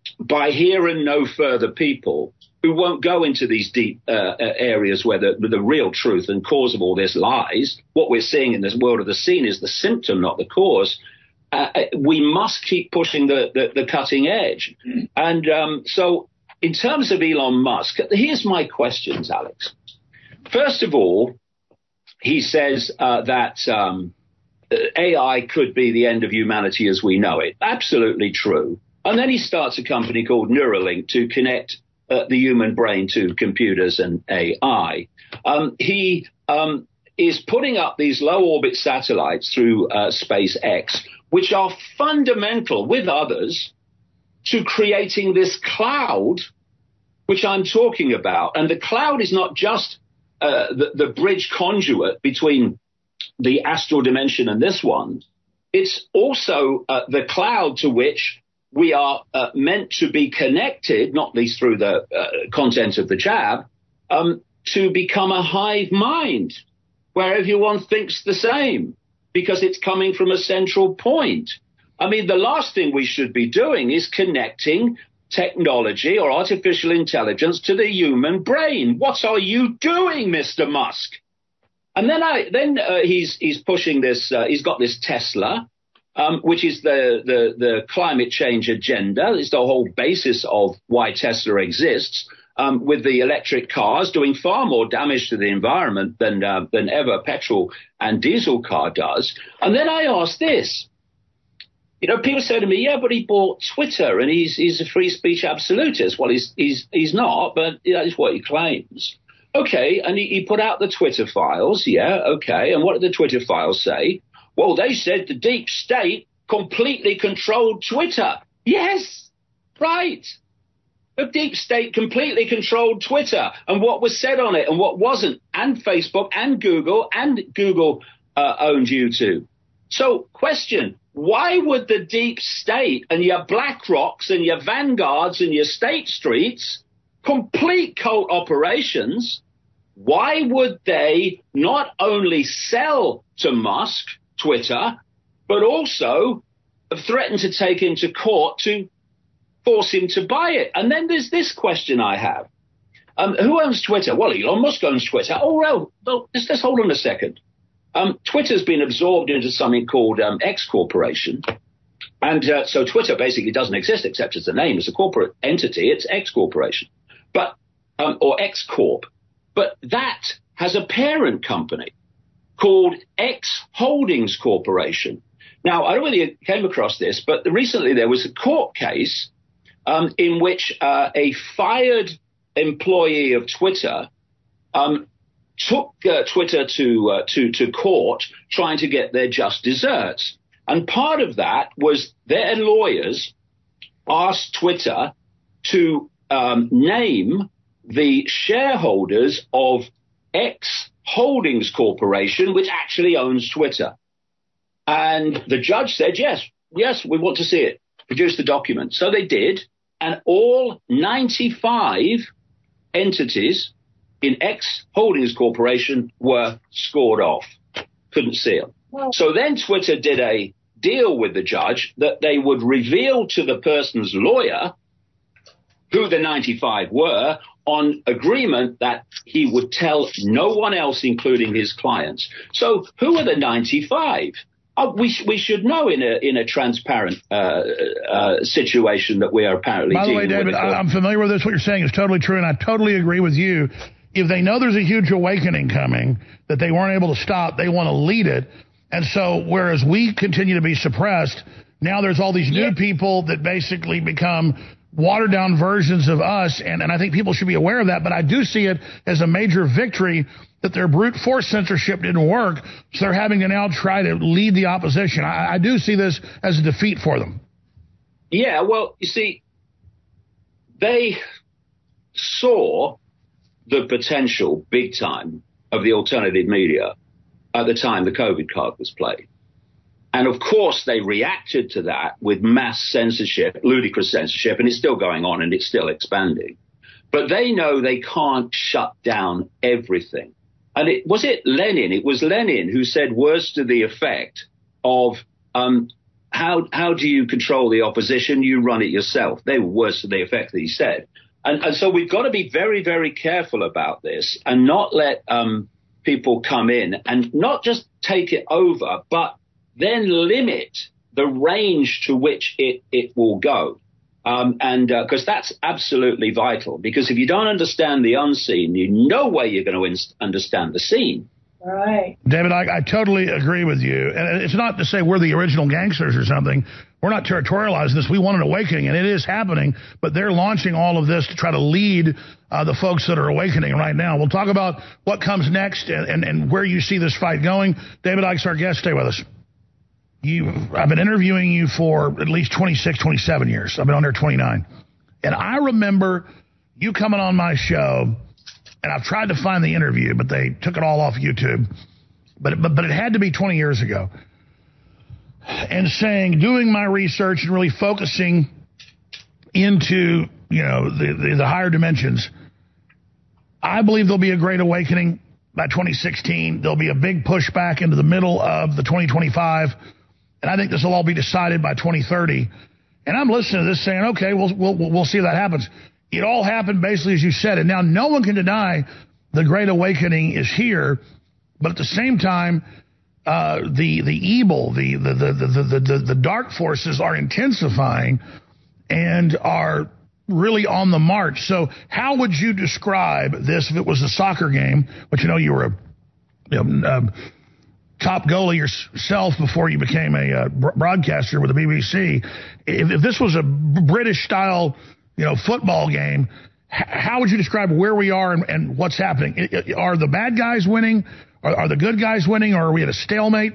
by here and no further people who won't go into these deep uh, areas where the, the real truth and cause of all this lies. What we're seeing in this world of the scene is the symptom, not the cause. Uh, we must keep pushing the, the, the cutting edge. Mm. And um, so in terms of Elon Musk, here's my questions, Alex. First of all, he says uh, that um, A I could be the end of humanity as we know it. Absolutely true. And then he starts a company called Neuralink to connect Uh, the human brain to computers and A I. Um, he um, is putting up these low-orbit satellites through uh, SpaceX, which are fundamental, with others, to creating this cloud, which I'm talking about. And the cloud is not just uh, the, the bridge conduit between the astral dimension and this one. It's also uh, the cloud to which we are uh, meant to be connected, not least through the uh, content of the jab, um, to become a hive mind where everyone thinks the same because it's coming from a central point. I mean, the last thing we should be doing is connecting technology or artificial intelligence to the human brain. What are you doing, Mister Musk? And then I, then uh, he's he's pushing this. Uh, he's got this Tesla. Um, which is the, the, the climate change agenda. It's the whole basis of why Tesla exists. um, with the electric cars doing far more damage to the environment than uh, than ever petrol and diesel car does. And then I asked this. You know, people say to me, yeah, but he bought Twitter and he's he's a free speech absolutist. Well, he's he's he's not, but that is what he claims. OK, and he, he put out the Twitter files. Yeah, OK. And what did the Twitter files say? Well, they said the deep state completely controlled Twitter. Yes, right. The deep state completely controlled Twitter and what was said on it and what wasn't, and Facebook and Google, and Google uh, owned YouTube. So question, why would the deep state and your BlackRocks and your Vanguards and your State Streets, complete cult operations, why would they not only sell to Musk Twitter, but also have threatened to take him to court to force him to buy it? And then there's this question I have. Um, who owns Twitter? Well, Elon Musk owns Twitter. Oh, well, well let's, let's hold on a second. Um, Twitter's been absorbed into something called um, X Corporation. And uh, so Twitter basically doesn't exist except as a name. As a corporate entity, it's X Corporation, but um, or X Corp. But that has a parent company called X Holdings Corporation. Now, I don't know whether you came across this, but the, recently there was a court case um, in which uh, a fired employee of Twitter um, took uh, Twitter to, uh, to to court trying to get their just desserts. And part of that was their lawyers asked Twitter to um, name the shareholders of X Holdings Corporation, which actually owns Twitter. And the judge said, yes, yes, we want to see it. Produce the document. So they did. And all ninety-five entities in X Holdings Corporation were scored off. Couldn't see them. Well, so then Twitter did a deal with the judge that they would reveal to the person's lawyer who the ninety-five were on agreement that he would tell no one else, including his clients. So who are the ninety-five? Oh, we, sh- we should know in a in a transparent uh, uh, situation that we are apparently By the dealing way, David, with. I, I'm familiar with this. What you're saying is totally true, and I totally agree with you. If they know there's a huge awakening coming that they weren't able to stop, they want to lead it. And so whereas we continue to be suppressed, now there's all these new yeah. people that basically become watered-down versions of us, and, and I think people should be aware of that. But I do see it as a major victory that their brute force censorship didn't work, so they're having to now try to lead the opposition. I, I do see this as a defeat for them. Yeah, well, you see, they saw the potential big time of the alternative media at the time the COVID card was played. And of course, they reacted to that with mass censorship, ludicrous censorship, and it's still going on and it's still expanding. But they know they can't shut down everything. And it was it Lenin? It was Lenin who said words to the effect of, um, how how do you control the opposition? You run it yourself. They were words to the effect that he said. And, and so we've got to be very, very careful about this and not let um, people come in and not just take it over, but then limit the range to which it, it will go. Um, and because uh, that's absolutely vital, because if you don't understand the unseen, you no way you're going to in- understand the seen. All right. David, I, I totally agree with you. And it's not to say we're the original gangsters or something. We're not territorializing this. We want an awakening, and it is happening. But they're launching all of this to try to lead uh, the folks that are awakening right now. We'll talk about what comes next and, and, and where you see this fight going. David Icke's our guest. Stay with us. You, I've been interviewing you for at least twenty-six, twenty-seven years. I've been on there twenty-nine. And I remember you coming on my show, and I've tried to find the interview, but they took it all off YouTube. But, but, but it had to be twenty years ago. And saying, doing my research and really focusing into, you know, the, the, the higher dimensions, I believe there'll be a great awakening by twenty sixteen. There'll be a big pushback into the middle of the twenty twenty-five. And I think this will all be decided by twenty thirty. And I'm listening to this saying, okay, we'll, we'll, we'll see if that happens. It all happened basically as you said. And now no one can deny the Great Awakening is here. But at the same time, uh, the the evil, the the, the, the, the, the, the dark forces are intensifying and are really on the march. So how would you describe this if it was a soccer game, but you know you were a you know, um, top goalie yourself before you became a uh, broadcaster with the B B C. If, if this was a British-style, you know, football game, h- how would you describe where we are and, and what's happening? It, it, are the bad guys winning? Are, are the good guys winning? Or are we at a stalemate?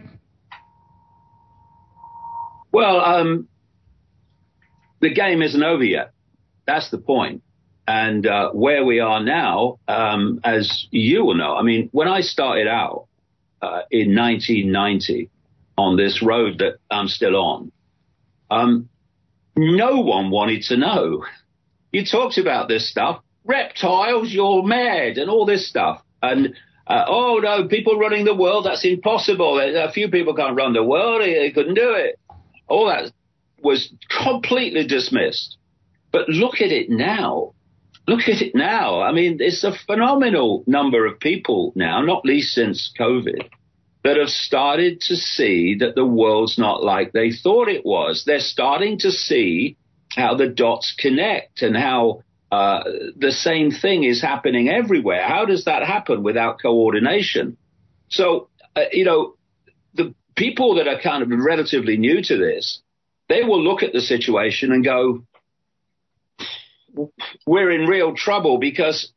Well, um, the game isn't over yet. That's the point. And uh, where we are now, um, as you will know, I mean, when I started out, Uh, in nineteen ninety on this road that I'm still on, um, no one wanted to know. You talked about this stuff, reptiles, you're mad, and all this stuff. And, uh, oh, no, people running the world, that's impossible. A few people can't run the world. They couldn't do it. All that was completely dismissed. But look at it now. Look at it now. I mean, it's a phenomenal number of people now, not least since COVID, that have started to see that the world's not like they thought it was. They're starting to see how the dots connect and how uh, the same thing is happening everywhere. How does that happen without coordination? So, uh, you know, the people that are kind of relatively new to this, they will look at the situation and go, we're in real trouble because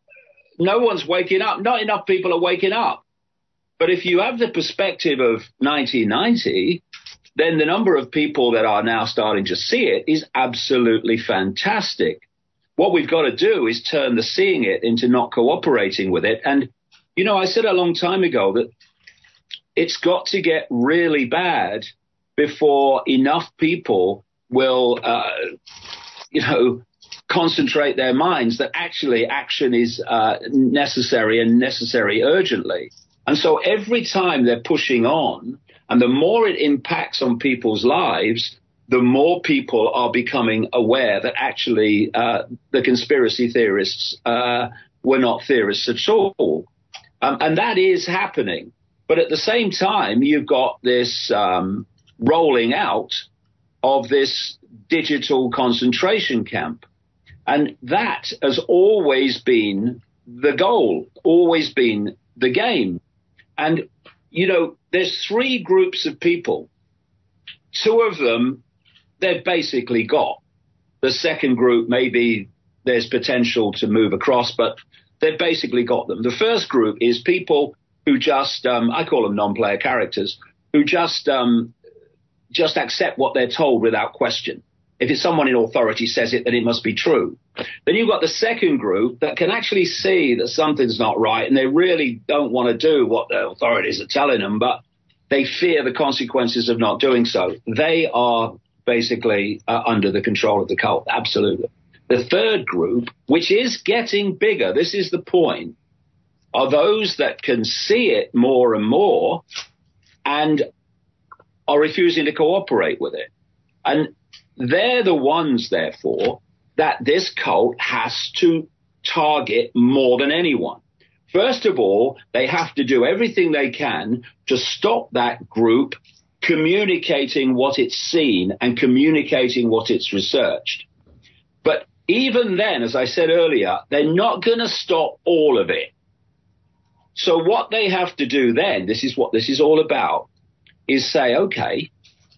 no one's waking up. Not enough people are waking up. But if you have the perspective of nineteen ninety, then the number of people that are now starting to see it is absolutely fantastic. What we've got to do is turn the seeing it into not cooperating with it. And, you know, I said a long time ago that it's got to get really bad before enough people will, uh, you know, concentrate their minds that actually action is uh, necessary and necessary urgently. And so every time they're pushing on, and the more it impacts on people's lives, the more people are becoming aware that actually uh, the conspiracy theorists uh, were not theorists at all. Um, and that is happening. But at the same time, you've got this um, rolling out of this digital concentration camp. And that has always been the goal, always been the game. And, you know, there's three groups of people. Two of them, they've basically got. The second group, maybe there's potential to move across, but they've basically got them. The first group is people who just, um, I call them non-player characters, who just um, just accept what they're told without question. If it's someone in authority says it, then it must be true. Then you've got the second group that can actually see that something's not right, and they really don't want to do what the authorities are telling them, but they fear the consequences of not doing so. They are basically uh, under the control of the cult, absolutely. The third group, which is getting bigger, this is the point, are those that can see it more and more and are refusing to cooperate with it. And they're the ones, therefore, that this cult has to target more than anyone. First of all, they have to do everything they can to stop that group communicating what it's seen and communicating what it's researched. But even then, as I said earlier, they're not going to stop all of it. So what they have to do then, this is what this is all about, is say, okay,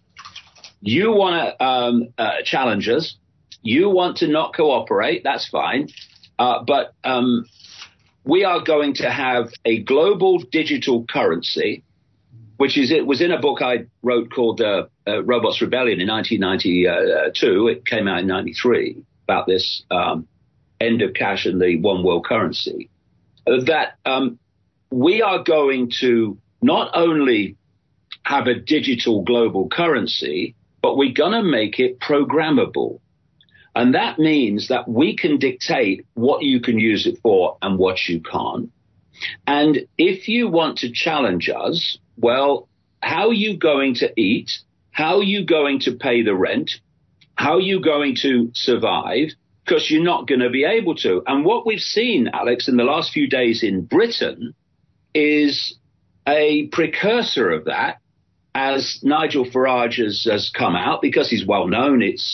you want to um, uh, challenge us. You want to not cooperate. That's fine. Uh, but um, we are going to have a global digital currency, which is it was in a book I wrote called uh, uh, Robots Rebellion in nineteen ninety-two. It came out in ninety-three about this um, end of cash and the one world currency. Uh, that um, we are going to not only have a digital global currency, but we're going to make it programmable. And that means that we can dictate what you can use it for and what you can't. And if you want to challenge us, well, how are you going to eat? How are you going to pay the rent? How are you going to survive? Because you're not going to be able to. And what we've seen, Alex, in the last few days in Britain is a precursor of that, as Nigel Farage has, has come out, because he's well known. It's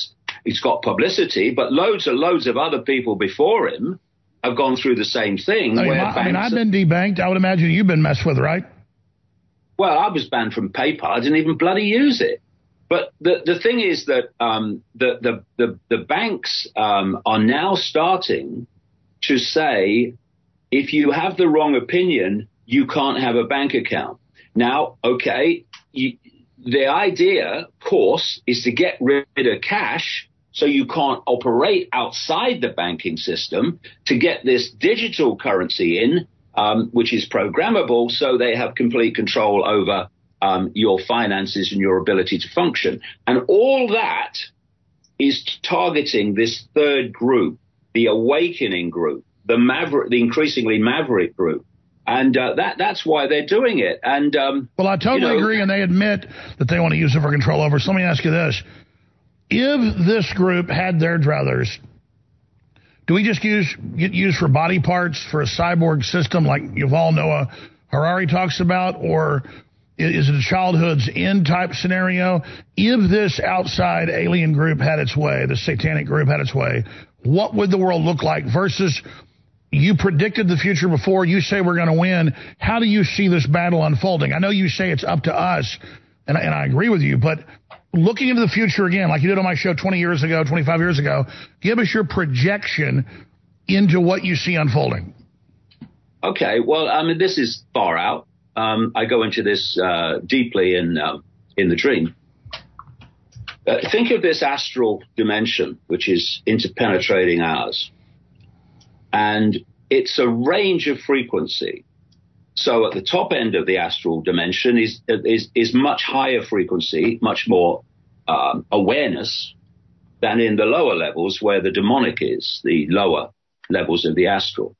he's got publicity, but loads and loads of other people before him have gone through the same thing. I mean, where I, I mean I've been debanked. I would imagine you've been messed with, right? Well, I was banned from PayPal. I didn't even bloody use it. But the, the thing is that um, the, the, the, the banks um, are now starting to say, if you have the wrong opinion, you can't have a bank account. Now, okay, you, the idea, of course, is to get rid of cash so you can't operate outside the banking system, to get this digital currency in, um, which is programmable, so they have complete control over um, your finances and your ability to function. And all that is targeting this third group, the awakening group, the maverick, the increasingly maverick group. And uh, that that's why they're doing it. And um, well, I totally you know, agree, and they admit that they want to use it for control over. So let me ask you this. If this group had their druthers, do we just use get used for body parts for a cyborg system like Yuval Noah Harari talks about, or is it a childhood's end type scenario? If this outside alien group had its way, the satanic group had its way, what would the world look like versus you predicted the future before, you say we're going to win. How do you see this battle unfolding? I know you say it's up to us, and, and I agree with you, but looking into the future again, like you did on my show twenty years ago, twenty-five years ago, give us your projection into what you see unfolding. Okay, well, I mean, this is far out. Um, I go into this uh, deeply in, uh, in the dream. Uh, think of this astral dimension, which is interpenetrating ours. And it's a range of frequency. So at the top end of the astral dimension is is, is much higher frequency, much more um, awareness than in the lower levels where the demonic is, the lower levels of the astral.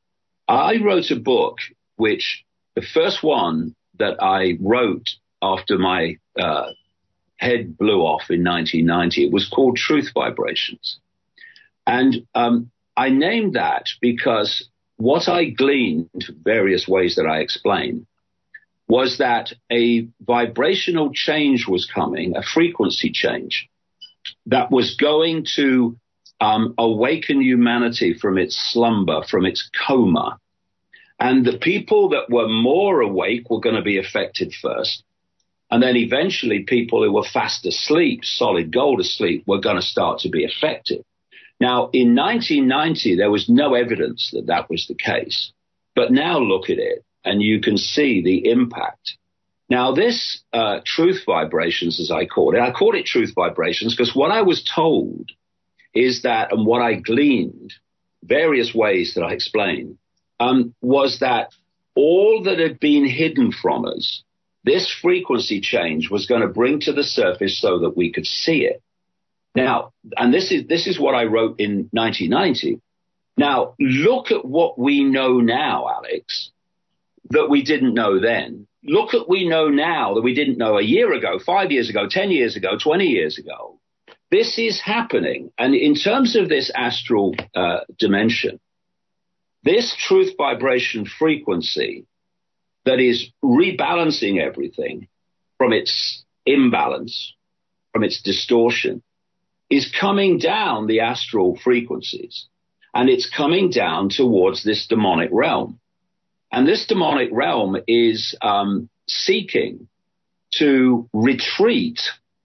I wrote a book, which the first one that I wrote after my uh, head blew off in nineteen ninety, it was called Truth Vibrations. And um I named that because what I gleaned, various ways that I explain, was that a vibrational change was coming, a frequency change that was going to um, awaken humanity from its slumber, from its coma. And the people that were more awake were going to be affected first. And then eventually people who were fast asleep, solid gold asleep, were going to start to be affected. Now, in nineteen ninety, there was no evidence that that was the case. But now look at it, and you can see the impact. Now, this uh, truth vibrations, as I called it, I called it truth vibrations because what I was told is that, and what I gleaned, various ways that I explained, um, was that all that had been hidden from us, this frequency change was going to bring to the surface so that we could see it. Now, and this is this is what I wrote in nineteen ninety. Now, look at what we know now, Alex, that we didn't know then. Look at what we know now that we didn't know a year ago, five years ago, ten years ago, twenty years ago. This is happening. And in terms of this astral uh, dimension, this truth vibration frequency that is rebalancing everything from its imbalance, from its distortion, is coming down the astral frequencies, and it's coming down towards this demonic realm. And this demonic realm is um, seeking to retreat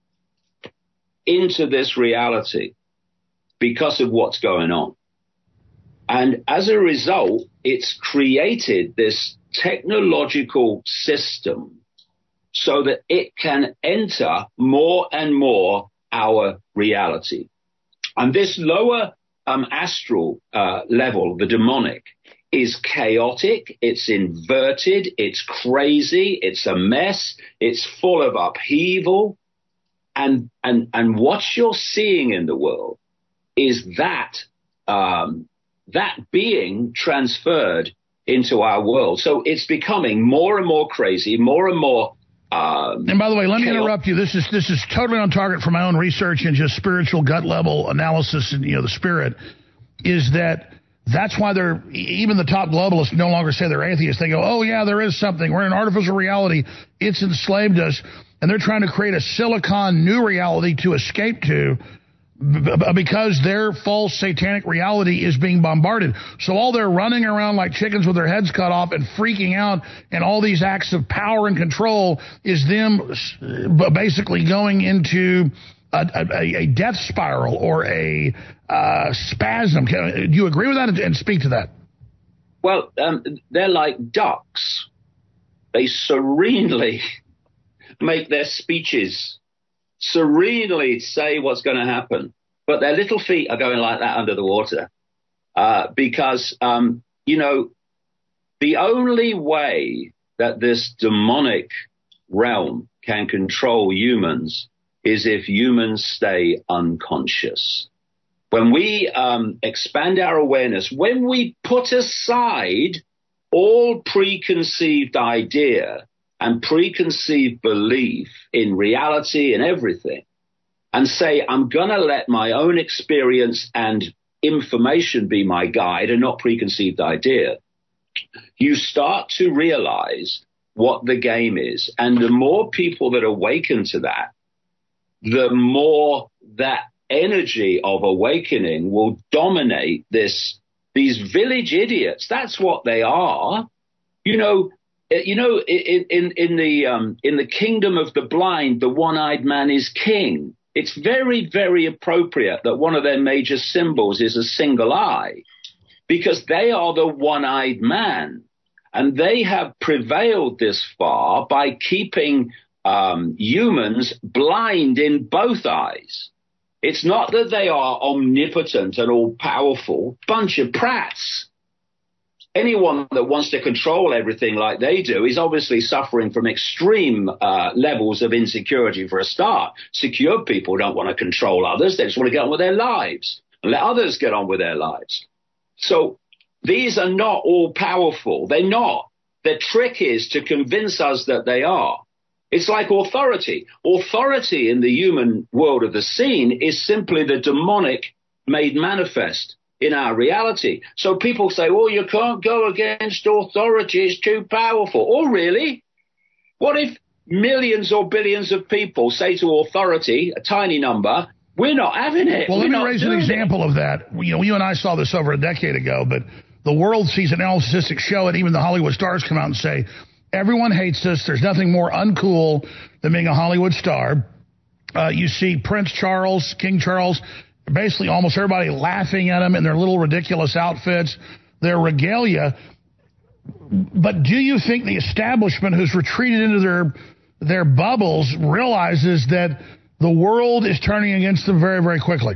into this reality because of what's going on. And as a result, it's created this technological system so that it can enter more and more our reality. And this lower um, astral uh, level, the demonic, is chaotic, it's inverted, it's crazy, it's a mess, it's full of upheaval. And, and, and what you're seeing in the world is that, um, that being transferred into our world. So it's becoming more and more crazy, more and more Um, and by the way, let me chaos. interrupt you. This is this is totally on target for my own research and just spiritual gut level analysis and, you know, the spirit, is that that's why they're, even the top globalists no longer say they're atheists. They go, oh, yeah, there is something. We're in an artificial reality. It's enslaved us. And they're trying to create a silicon new reality to escape to because their false satanic reality is being bombarded. So all they're running around like chickens with their heads cut off and freaking out, and all these acts of power and control is them basically going into a, a, a death spiral or a uh, spasm. Do you agree with that, and speak to that? Well, um, they're like ducks. They serenely make their speeches, serenely say what's going to happen, but their little feet are going like that under the water uh, because, um, you know, the only way that this demonic realm can control humans is if humans stay unconscious. When we um, expand our awareness, when we put aside all preconceived idea and preconceived belief in reality and everything, and say, I'm going to let my own experience and information be my guide and not preconceived idea, you start to realize what the game is. And the more people that awaken to that, the more that energy of awakening will dominate this, these village idiots. That's what they are. You know, you know, in, in, in the, um, in the kingdom of the blind, the one-eyed man is king. It's very, very appropriate that one of their major symbols is a single eye, because they are the one-eyed man, and they have prevailed this far by keeping um, humans blind in both eyes. It's not that they are omnipotent and all-powerful. Bunch of prats. Anyone that wants to control everything like they do is obviously suffering from extreme uh, levels of insecurity for a start. Secure people don't want to control others. They just want to get on with their lives and let others get on with their lives. So these are not all-powerful. They're not. Their trick is to convince us that they are. It's like authority. Authority in the human world of the seen is simply the demonic made manifest in our reality. So people say, oh, you can't go against authority, it's too powerful. Oh, really? What if millions or billions of people say to authority, a tiny number, we're not having it? Well, we're let me raise an example it. of that. You know, you and I saw this over a decade ago, but the world sees an narcissistic show, and even the Hollywood stars come out and say, everyone hates us. There's nothing more uncool than being a Hollywood star. Uh, you see Prince Charles, King Charles, basically almost everybody laughing at them in their little ridiculous outfits, their regalia. But do you think the establishment, who's retreated into their their bubbles, realizes that the world is turning against them very, very quickly?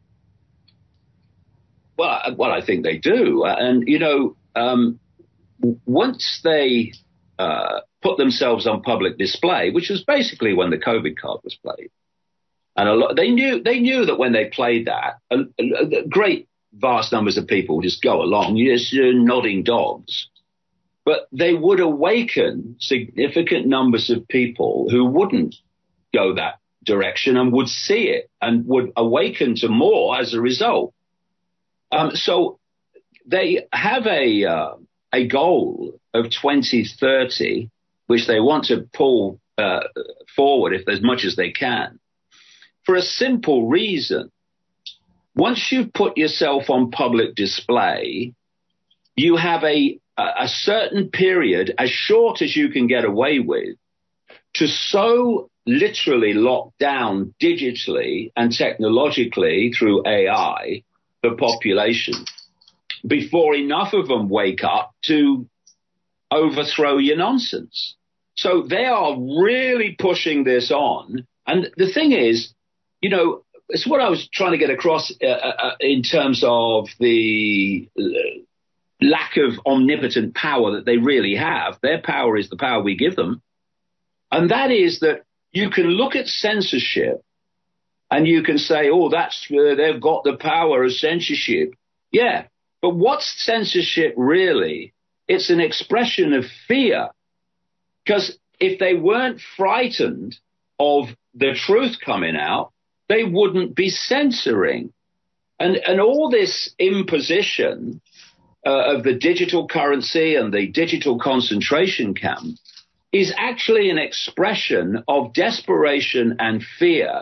Well, well, I think they do. And, you know, um, once they uh, put themselves on public display, which was basically when the COVID card was played, and a lot, they knew they knew that when they played that, a, a, a great vast numbers of people would just go along, just uh, nodding dogs. But they would awaken significant numbers of people who wouldn't go that direction and would see it and would awaken to more as a result. Um, so they have a uh, a goal of twenty thirty, which they want to pull uh, forward if as much as they can. For a simple reason. Once you've put yourself on public display, you have a, a certain period, as short as you can get away with, to so literally lock down digitally and technologically through A I the population before enough of them wake up to overthrow your nonsense. So they are really pushing this on. And the thing is, you know, it's what I was trying to get across uh, uh, in terms of the uh, lack of omnipotent power that they really have. Their power is the power we give them. And that is that you can look at censorship and you can say, oh, that's uh, they've got the power of censorship. Yeah, but what's censorship really? It's an expression of fear. Because if they weren't frightened of the truth coming out, they wouldn't be censoring. And and all this imposition uh, of the digital currency and the digital concentration camp is actually an expression of desperation and fear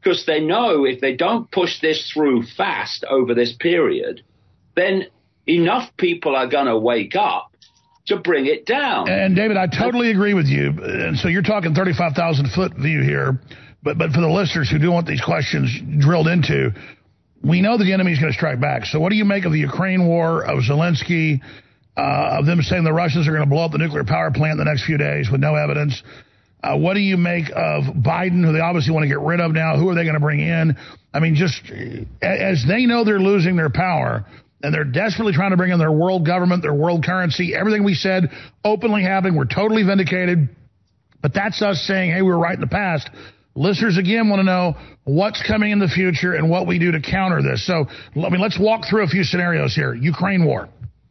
because they know if they don't push this through fast over this period, then enough people are going to wake up to bring it down. And, David, I totally agree with you. And so you're talking thirty-five thousand foot view here. But but for the listeners who do want these questions drilled into, we know the enemy is going to strike back. So what do you make of the Ukraine war, of Zelensky, uh, of them saying the Russians are going to blow up the nuclear power plant in the next few days with no evidence? Uh, what do you make of Biden, who they obviously want to get rid of now? Who are they going to bring in? I mean, just as they know they're losing their power, and they're desperately trying to bring in their world government, their world currency, everything we said openly happening. We're totally vindicated. But that's us saying, hey, we were right in the past. Listeners, again, want to know what's coming in the future and what we do to counter this. So, I mean, let's walk through a few scenarios here. Ukraine war.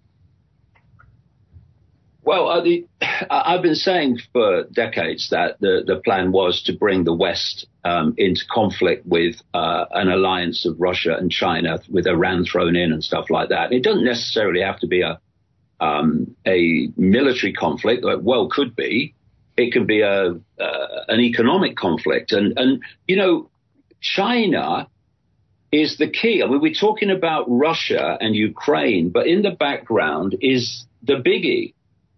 Well, uh, the, I've been saying for decades that the, the plan was to bring the West um, into conflict with uh, an alliance of Russia and China, with Iran thrown in and stuff like that. It doesn't necessarily have to be a um, a military conflict. It well could be. It can be a uh, an economic conflict. And, and, you know, China is the key. I mean, we're talking about Russia and Ukraine, but in the background is the biggie.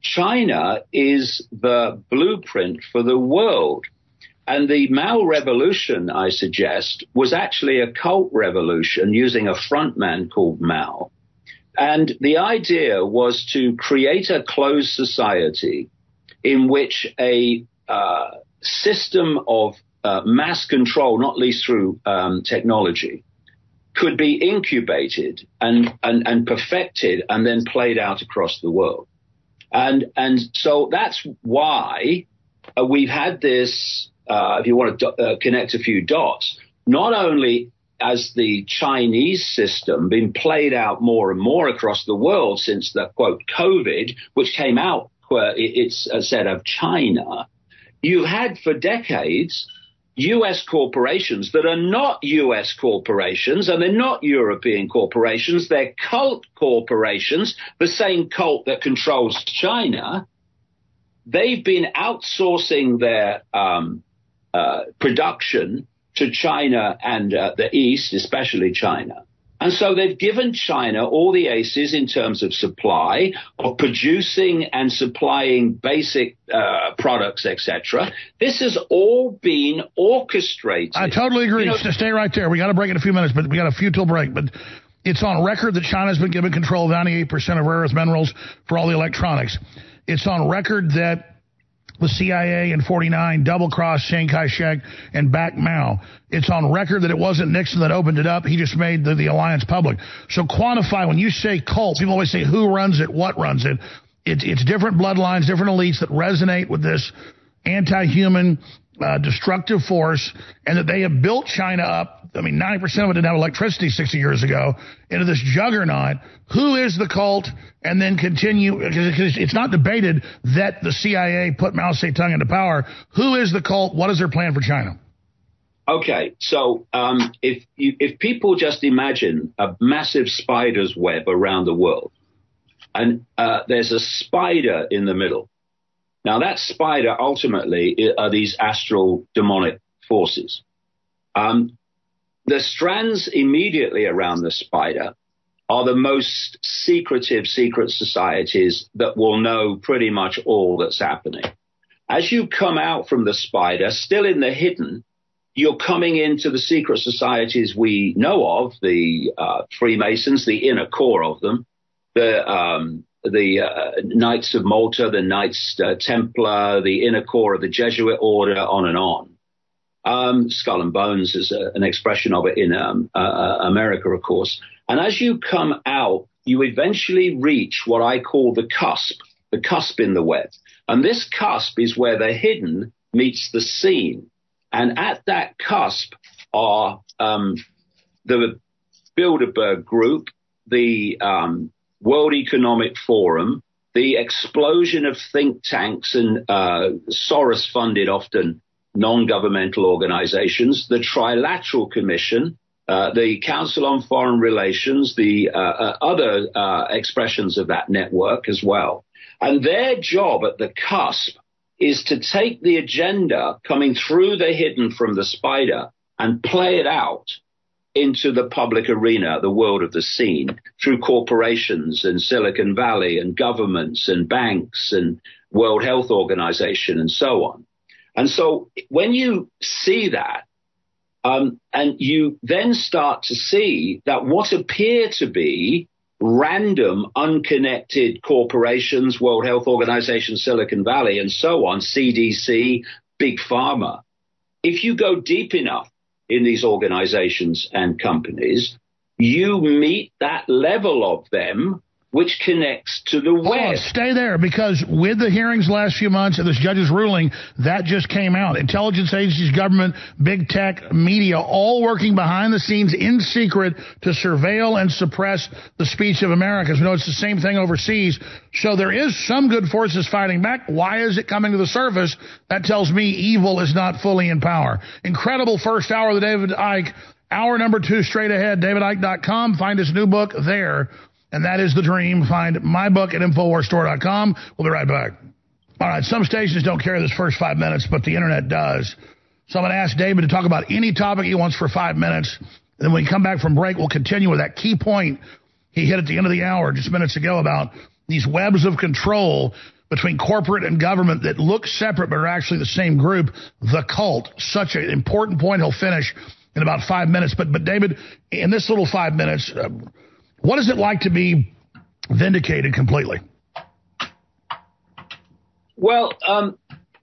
China is the blueprint for the world. And the Mao revolution, I suggest, was actually a cult revolution using a frontman called Mao. And the idea was to create a closed society in which a uh, system of uh, mass control, not least through um, technology, could be incubated and, and, and perfected and then played out across the world. And and so that's why uh, we've had this, uh, if you want to do, uh, connect a few dots, not only has the Chinese system been played out more and more across the world since the, quote, COVID, which came out, uh, it's uh, said, of China, you've had for decades U S corporations that are not U S corporations, and they're not European corporations. They're cult corporations, the same cult that controls China. They've been outsourcing their um, uh, production to China and uh, the East, especially China. And so they've given China all the aces in terms of supply, of producing and supplying basic uh, products, et cetera. This has all been orchestrated. I totally agree. You know, Stay right there. We got to break in a few minutes, but we got a few till break. But it's on record that China's been given control of ninety-eight percent of rare earth minerals for all the electronics. It's on record that the C I A and forty-nine double-crossed Chiang Kai-shek and backed Mao. It's on record that it wasn't Nixon that opened it up. He just made the, the alliance public. So quantify, when you say cult, people always say who runs it, what runs it. It's, it's different bloodlines, different elites that resonate with this anti-human, uh, destructive force, and that they have built China up. I mean, ninety percent of it didn't have electricity sixty years ago, into this juggernaut. Who is the cult? And then continue, because it's not debated that the C I A put Mao Zedong into power. Who is the cult? What is their plan for China? Okay, so um, if you, if people just imagine a massive spider's web around the world, and uh, there's a spider in the middle. Now, that spider ultimately are these astral demonic forces. Um, the strands immediately around the spider are the most secretive secret societies that will know pretty much all that's happening. As you come out from the spider, still in the hidden, you're coming into the secret societies we know of, the uh, Freemasons, the inner core of them, the um, the uh, Knights of Malta, the Knights uh, Templar, the inner core of the Jesuit order, on and on. Um, Skull and Bones is a, an expression of it in um, uh, America, of course. And as you come out, you eventually reach what I call the cusp, the cusp in the web. And this cusp is where the hidden meets the seen. And at that cusp are um, the Bilderberg Group, the um, World Economic Forum, the explosion of think tanks and uh, Soros-funded, often non-governmental organizations, the Trilateral Commission, uh, the Council on Foreign Relations, the uh, uh, other uh, expressions of that network as well. And their job at the cusp is to take the agenda coming through the hidden from the spider and play it out into the public arena, the world of the scene, through corporations and Silicon Valley and governments and banks and World Health Organization and so on. And so when you see that, um, and you then start to see that what appear to be random, unconnected corporations, World Health Organization, Silicon Valley, and so on, C D C, Big Pharma, if you go deep enough in these organizations and companies, you meet that level of them which connects to the web. Oh, stay there, because with the hearings last few months and this judge's ruling, that just came out. Intelligence agencies, government, big tech, media, all working behind the scenes in secret to surveil and suppress the speech of Americans. We know it's the same thing overseas. So there is some good forces fighting back. Why is it coming to the surface? That tells me evil is not fully in power. Incredible first hour of the David Icke. Hour number two straight ahead, david icke dot com. Find his new book there. And that is the dream. Find my book at infowars store dot com. We'll be right back. All right, some stations don't carry this first five minutes, but the Internet does. So I'm going to ask David to talk about any topic he wants for five minutes. And then when we come back from break, we'll continue with that key point he hit at the end of the hour just minutes ago about these webs of control between corporate and government that look separate but are actually the same group, the cult. Such an important point. He'll finish in about five minutes. But, but David, in this little five minutes... Uh, what is it like to be vindicated completely? Well, um,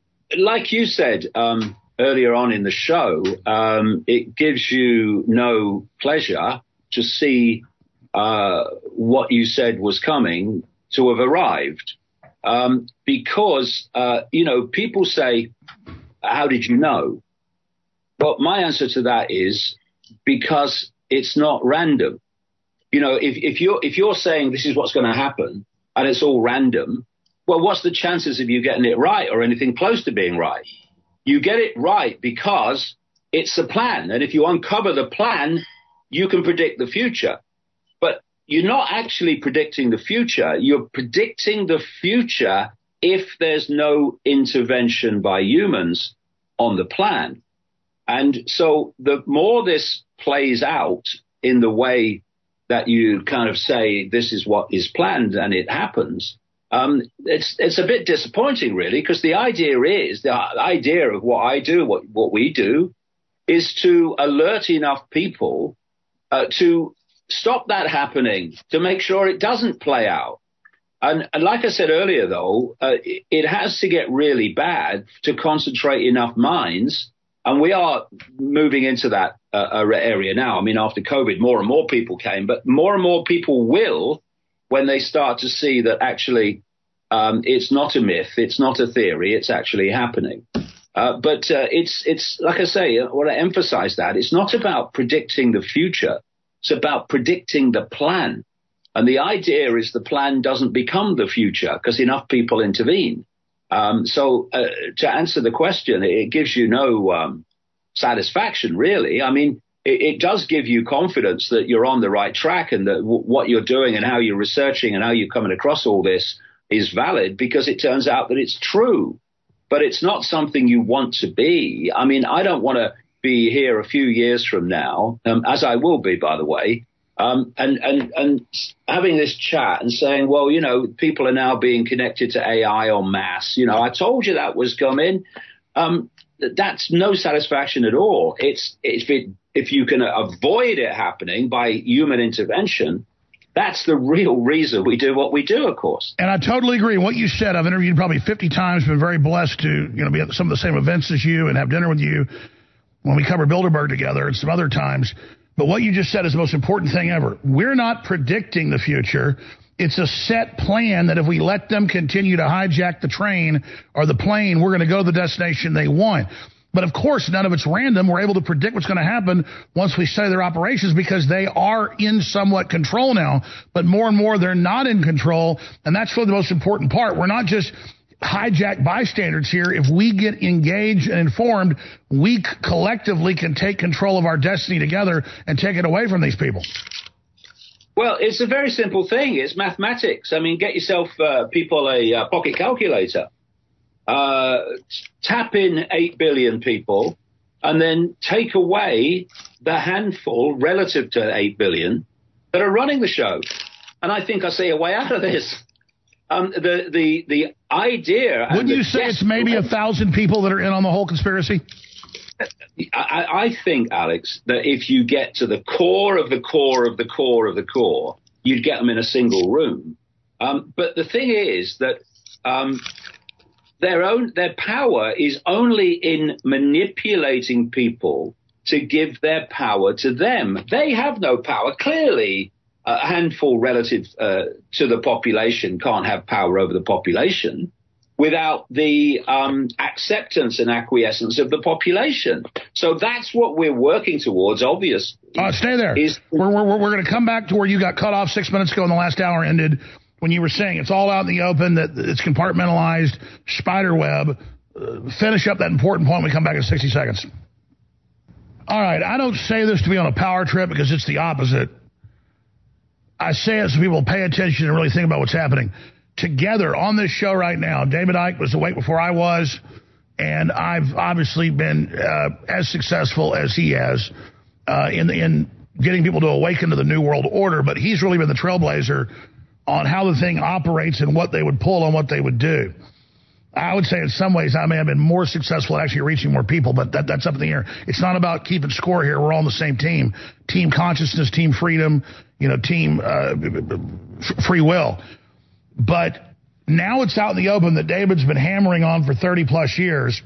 like you said um, earlier on in the show, um, it gives you no pleasure to see uh, what you said was coming to have arrived. Um, because, uh, you know, people say, how did you know? Well, my answer to that is because it's not random. You know, if, if you're if you're saying this is what's going to happen and it's all random, well, what's the chances of you getting it right or anything close to being right? You get it right because it's a plan. And if you uncover the plan, you can predict the future. But you're not actually predicting the future. You're predicting the future if there's no intervention by humans on the plan. And so the more this plays out in the way that you kind of say this is what is planned and it happens, um, it's it's a bit disappointing, really, because the idea is, the idea of what I do, what, what we do, is to alert enough people uh, to stop that happening, to make sure it doesn't play out. And, and like I said earlier, though, uh, it, it has to get really bad to concentrate enough minds. And we are moving into that uh, area now. I mean, after COVID, more and more people came, but more and more people will when they start to see that actually um, it's not a myth, it's not a theory, it's actually happening. Uh, but uh, it's, it's like I say, I want to emphasize that. It's not about predicting the future. It's about predicting the plan. And the idea is the plan doesn't become the future because enough people intervene. Um, so uh, to answer the question, it gives you no um, satisfaction, really. I mean, it, it does give you confidence that you're on the right track and that w- what you're doing and how you're researching and how you're coming across all this is valid because it turns out that it's true. But it's not something you want to be. I mean, I don't want to be here a few years from now, um, as I will be, by the way, Um, and, and, and having this chat and saying, well, you know, people are now being connected to A I en masse. You know, I told you that was coming. Um, that's no satisfaction at all. It's if it if you can avoid it happening by human intervention, that's the real reason we do what we do, of course. And I totally agree. What you said, I've interviewed probably fifty times, been very blessed to, you know, be at some of the same events as you and have dinner with you when we cover Bilderberg together and some other times. But what you just said is the most important thing ever. We're not predicting the future. It's a set plan that if we let them continue to hijack the train or the plane, we're going to go to the destination they want. But, of course, none of it's random. We're able to predict what's going to happen once we study their operations because they are in somewhat control now. But more and more, they're not in control, and that's really the most important part. We're not just hijack bystanders here. If we get engaged and informed, we collectively can take control of our destiny together and take it away from these people. Well, it's a very simple thing. It's mathematics. I mean, get yourself, uh, people, a uh, pocket calculator. Uh, tap in eight billion people and then take away the handful relative to eight billion that are running the show. And I think I see a way out of this. Um, the the the idea. Wouldn't you say it's maybe a thousand people that are in on the whole conspiracy? I, I think, Alex, that if you get to the core of the core of the core of the core, you'd get them in a single room. Um, but the thing is that um, their own their power is only in manipulating people to give their power to them. They have no power. Clearly, a handful relative uh, to the population can't have power over the population without the um, acceptance and acquiescence of the population. So that's what we're working towards, obviously. Uh, stay there. Is we're we're, we're going to come back to where you got cut off six minutes ago and the last hour ended when you were saying it's all out in the open, that it's compartmentalized, spider web. Uh, finish up that important point when we come back in sixty seconds. All right, I don't say this to be on a power trip because it's the opposite. I say it so people pay attention and really think about what's happening. Together on this show right now, David Icke was awake before I was, and I've obviously been uh, as successful as he has uh, in, in getting people to awaken to the New World Order, but he's really been the trailblazer on how the thing operates and what they would pull and what they would do. I would say in some ways I may have been more successful at actually reaching more people, but that, that's up in the air. It's not about keeping score here. We're all on the same team. Team consciousness, team freedom, you know, team uh, free will. But now it's out in the open that David's been hammering on for thirty plus years,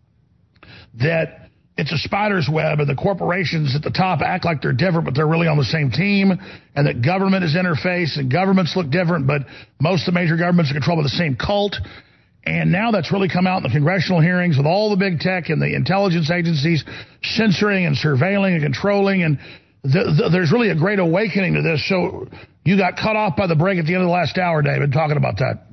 that it's a spider's web and the corporations at the top act like they're different, but they're really on the same team, and that government is interfaced and governments look different, but most of the major governments are controlled by the same cult. And now that's really come out in the congressional hearings with all the big tech and the intelligence agencies censoring and surveilling and controlling. And th th there's really a great awakening to this. So you got cut off by the break at the end of the last hour, David, talking about that.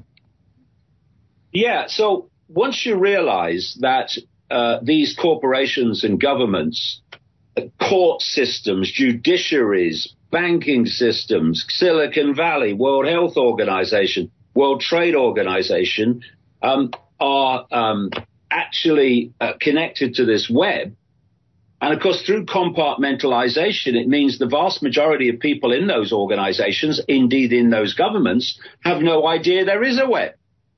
Yeah. So once you realize that uh, these corporations and governments, uh, court systems, judiciaries, banking systems, Silicon Valley, World Health Organization, World Trade Organization, Um, are um, actually uh, connected to this web. And, of course, through compartmentalization, it means the vast majority of people in those organizations, indeed in those governments, have no idea there is a web.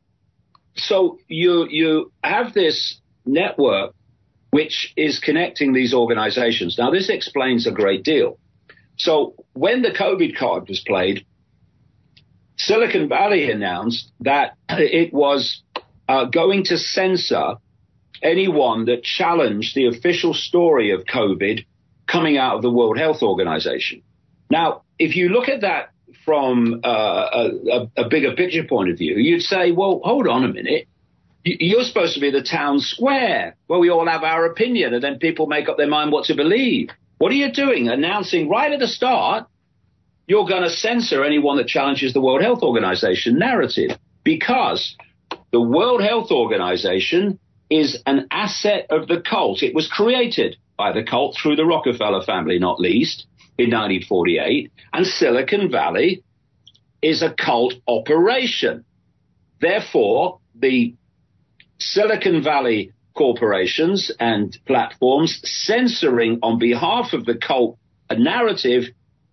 So you, you have this network which is connecting these organizations. Now, this explains a great deal. So when the COVID card was played, Silicon Valley announced that it was uh, going to censor anyone that challenged the official story of COVID coming out of the World Health Organization. Now, if you look at that from uh, a, a bigger picture point of view, you'd say, well, hold on a minute. You're supposed to be the town square where we all have our opinion and then people make up their mind what to believe. What are you doing? Announcing right at the start you're going to censor anyone that challenges the World Health Organization narrative, because the World Health Organization is an asset of the cult. It was created by the cult through the Rockefeller family, not least, in nineteen forty-eight. And Silicon Valley is a cult operation. Therefore, the Silicon Valley corporations and platforms censoring on behalf of the cult narrative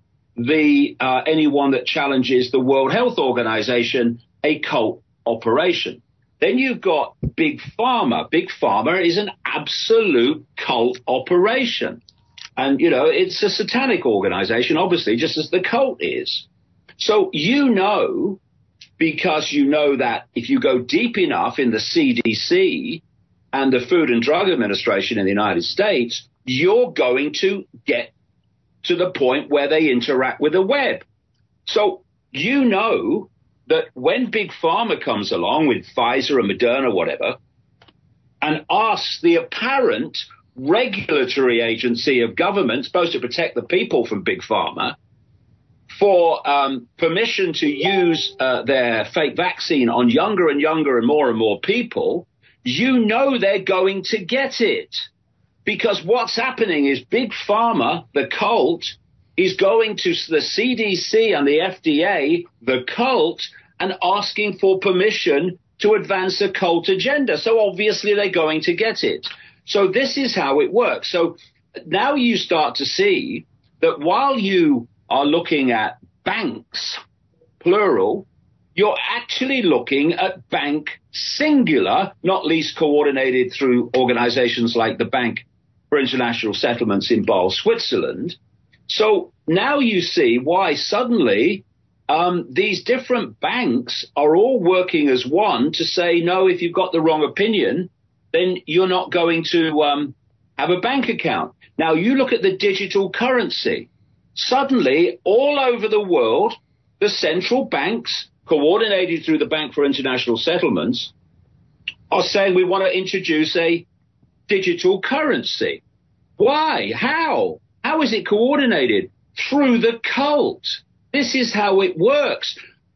the uh, anyone that challenges the World Health Organization, a cult operation. Then you've got Big Pharma. Big Pharma is an absolute cult operation. And, you know, it's a satanic organization, obviously, just as the cult is. So you know, because you know that if you go deep enough in the C D C and the Food and Drug Administration in the United States, you're going to get to the point where they interact with the web. So you know that when Big Pharma comes along with Pfizer and Moderna, whatever, and asks the apparent regulatory agency of government supposed to protect the people from Big Pharma for um, permission to use uh, their fake vaccine on younger and younger and more and more people, you know they're going to get it. Because what's happening is Big Pharma, the cult, is going to the C D C and the F D A, the cult, and asking for permission to advance a cult agenda. So obviously they're going to get it. So this is how it works. So now you start to see that while you are looking at banks, plural, you're actually looking at bank singular, not least coordinated through organizations like the Bank for International Settlements in Basel, Switzerland. So now you see why suddenly um, these different banks are all working as one to say, no, if you've got the wrong opinion, then you're not going to um, have a bank account. Now, you look at the digital currency. Suddenly, all over the world, the central banks, coordinated through the Bank for International Settlements, are saying we want to introduce a digital currency. Why? How? How is it coordinated? Through the cult. This is how it works.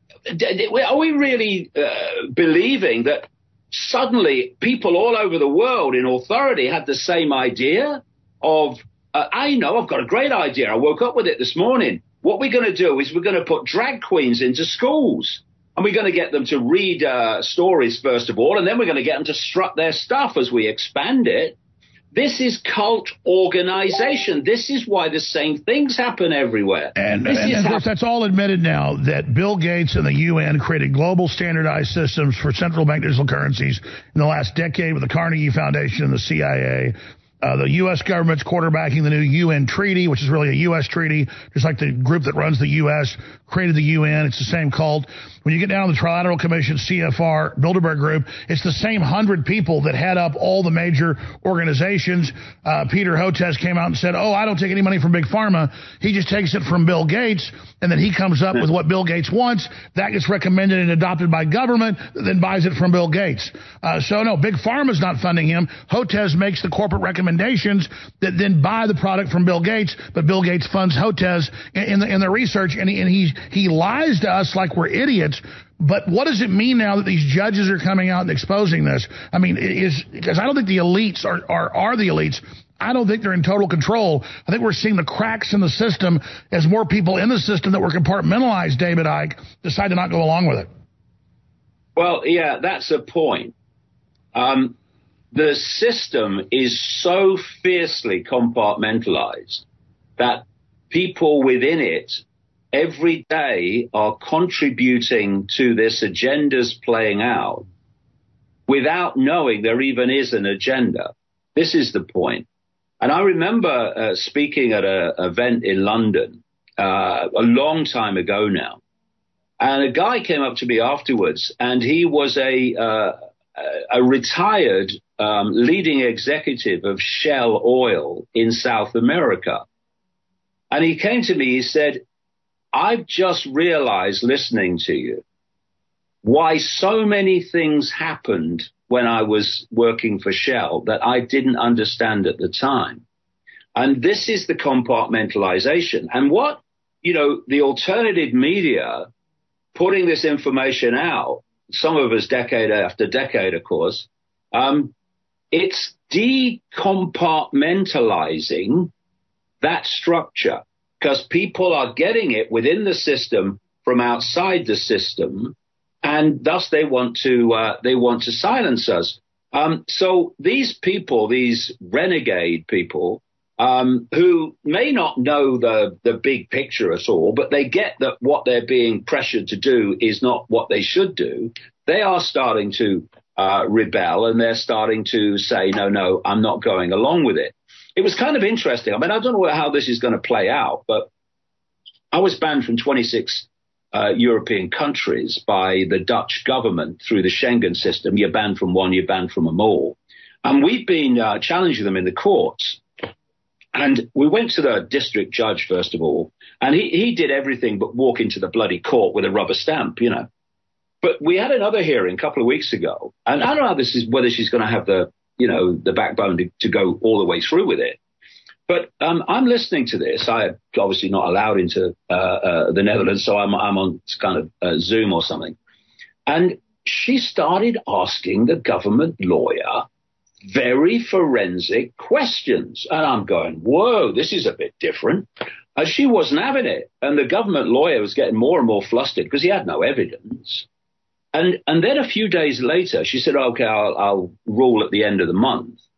Are we really uh, believing that suddenly people all over the world in authority had the same idea of, uh, I know, I've got a great idea. I woke up with it this morning. What we're going to do is we're going to put drag queens into schools. And we're going to get them to read uh, stories, first of all, and then we're going to get them to strut their stuff as we expand it. This is cult organization. This is why the same things happen everywhere. And, this and, is and of how- course, that's all admitted now that Bill Gates and the U N created global standardized systems for central bank digital currencies in the last decade with the Carnegie Foundation and the C I A. Uh, the U S government's quarterbacking the new U N treaty, which is really a U S treaty, just like the group that runs the U S created the U N. It's the same cult. When you get down to the Trilateral Commission, C F R, Bilderberg Group, it's the same hundred people that head up all the major organizations. Uh, Peter Hotez came out and said, oh, I don't take any money from Big Pharma. He just takes it from Bill Gates, and then he comes up with what Bill Gates wants. That gets recommended and adopted by government, then buys it from Bill Gates. Uh, so, no, Big Pharma's not funding him. Hotez makes the corporate recommendations that then buy the product from Bill Gates, but Bill Gates funds Hotez in, in, the, in the research, and, he, and he, he lies to us like we're idiots. But what does it mean now that these judges are coming out and exposing this? I mean, is because I don't think the elites are, are, are the elites. I don't think they're in total control. I think we're seeing the cracks in the system as more people in the system that were compartmentalized, David Icke, decide to not go along with it. Well, yeah, that's a point. Um, the system is so fiercely compartmentalized that people within it every day are contributing to this agenda's playing out without knowing there even is an agenda. This is the point. And I remember uh, speaking at an event in London uh, a long time ago now. And a guy came up to me afterwards, and he was a, uh, a retired um, leading executive of Shell Oil in South America. And he came to me, he said, I've just realized listening to you why so many things happened when I was working for Shell that I didn't understand at the time. And this is the compartmentalization. And what, you know, the alternative media putting this information out, some of us decade after decade, of course, um, it's decompartmentalizing that structure. Because people are getting it within the system from outside the system, and thus they want to uh, they want to silence us. Um, so these people, these renegade people, um, who may not know the the big picture at all, but they get that what they're being pressured to do is not what they should do. They are starting to uh, rebel, and they're starting to say, no, no, I'm not going along with it. It was kind of interesting. I mean, I don't know how this is going to play out, but I was banned from twenty-six uh, European countries by the Dutch government through the Schengen system. You're banned from one, you're banned from them all. And we've been uh, challenging them in the courts. And we went to the district judge, first of all, and he, he did everything but walk into the bloody court with a rubber stamp, you know. But we had another hearing a couple of weeks ago, and I don't know how this is, whether she's going to have the you know, the backbone to, to go all the way through with it. But um, I'm listening to this. I'm obviously not allowed into uh, uh, the Netherlands, so I'm, I'm on kind of uh, Zoom or something. And she started asking the government lawyer very forensic questions. And I'm going, whoa, this is a bit different. Uh, she wasn't having it. And the government lawyer was getting more and more flustered because he had no evidence. And and then a few days later, she said, OK, I'll, I'll rule at the end of the month. A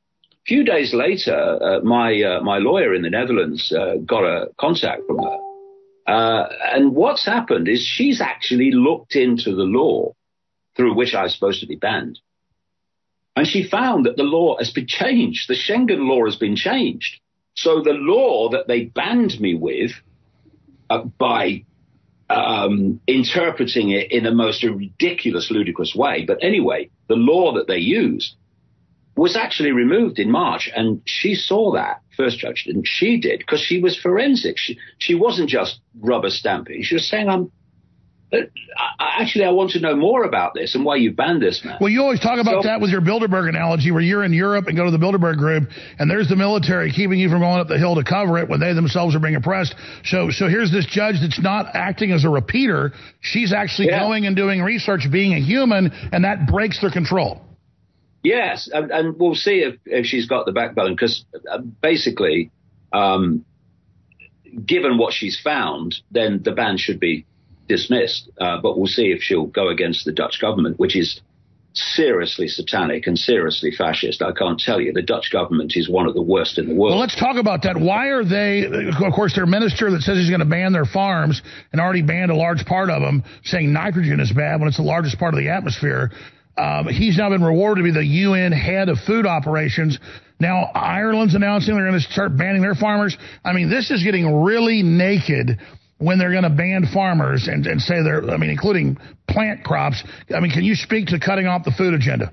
few days later, uh, my uh, my lawyer in the Netherlands uh, got a contact from her. Uh, and what's happened is she's actually looked into the law through which I was supposed to be banned. And she found that the law has been changed. The Schengen law has been changed. So the law that they banned me with uh, by um, interpreting it in the most ridiculous, ludicrous way. But anyway, the law that they used was actually removed in March. And she saw that. First judge didn't. She did, because she was forensic. She, she wasn't just rubber stamping. She was saying, I'm, uh, I, actually, I want to know more about this and why you banned this, man. Well, you always talk about so, that with your Bilderberg analogy, where you're in Europe and go to the Bilderberg group, and there's the military keeping you from going up the hill to cover it when they themselves are being oppressed. So so here's this judge that's not acting as a repeater. She's actually yeah. going and doing research, being a human, and that breaks their control. Yes, and, and we'll see if, if she's got the backbone, because uh, basically, um, given what she's found, then the ban should be dismissed. Uh, but we'll see if she'll go against the Dutch government, which is seriously satanic and seriously fascist. I can't tell you. The Dutch government is one of the worst in the world. Well, let's talk about that. Why are they, of course, their minister that says he's going to ban their farms and already banned a large part of them, saying nitrogen is bad when it's the largest part of the atmosphere. Um, he's now been rewarded to be the U N head of food operations. Now, Ireland's announcing they're going to start banning their farmers. I mean, this is getting really naked when they're going to ban farmers and, and say they're, I mean, including plant crops. I mean, can you speak to cutting off the food agenda?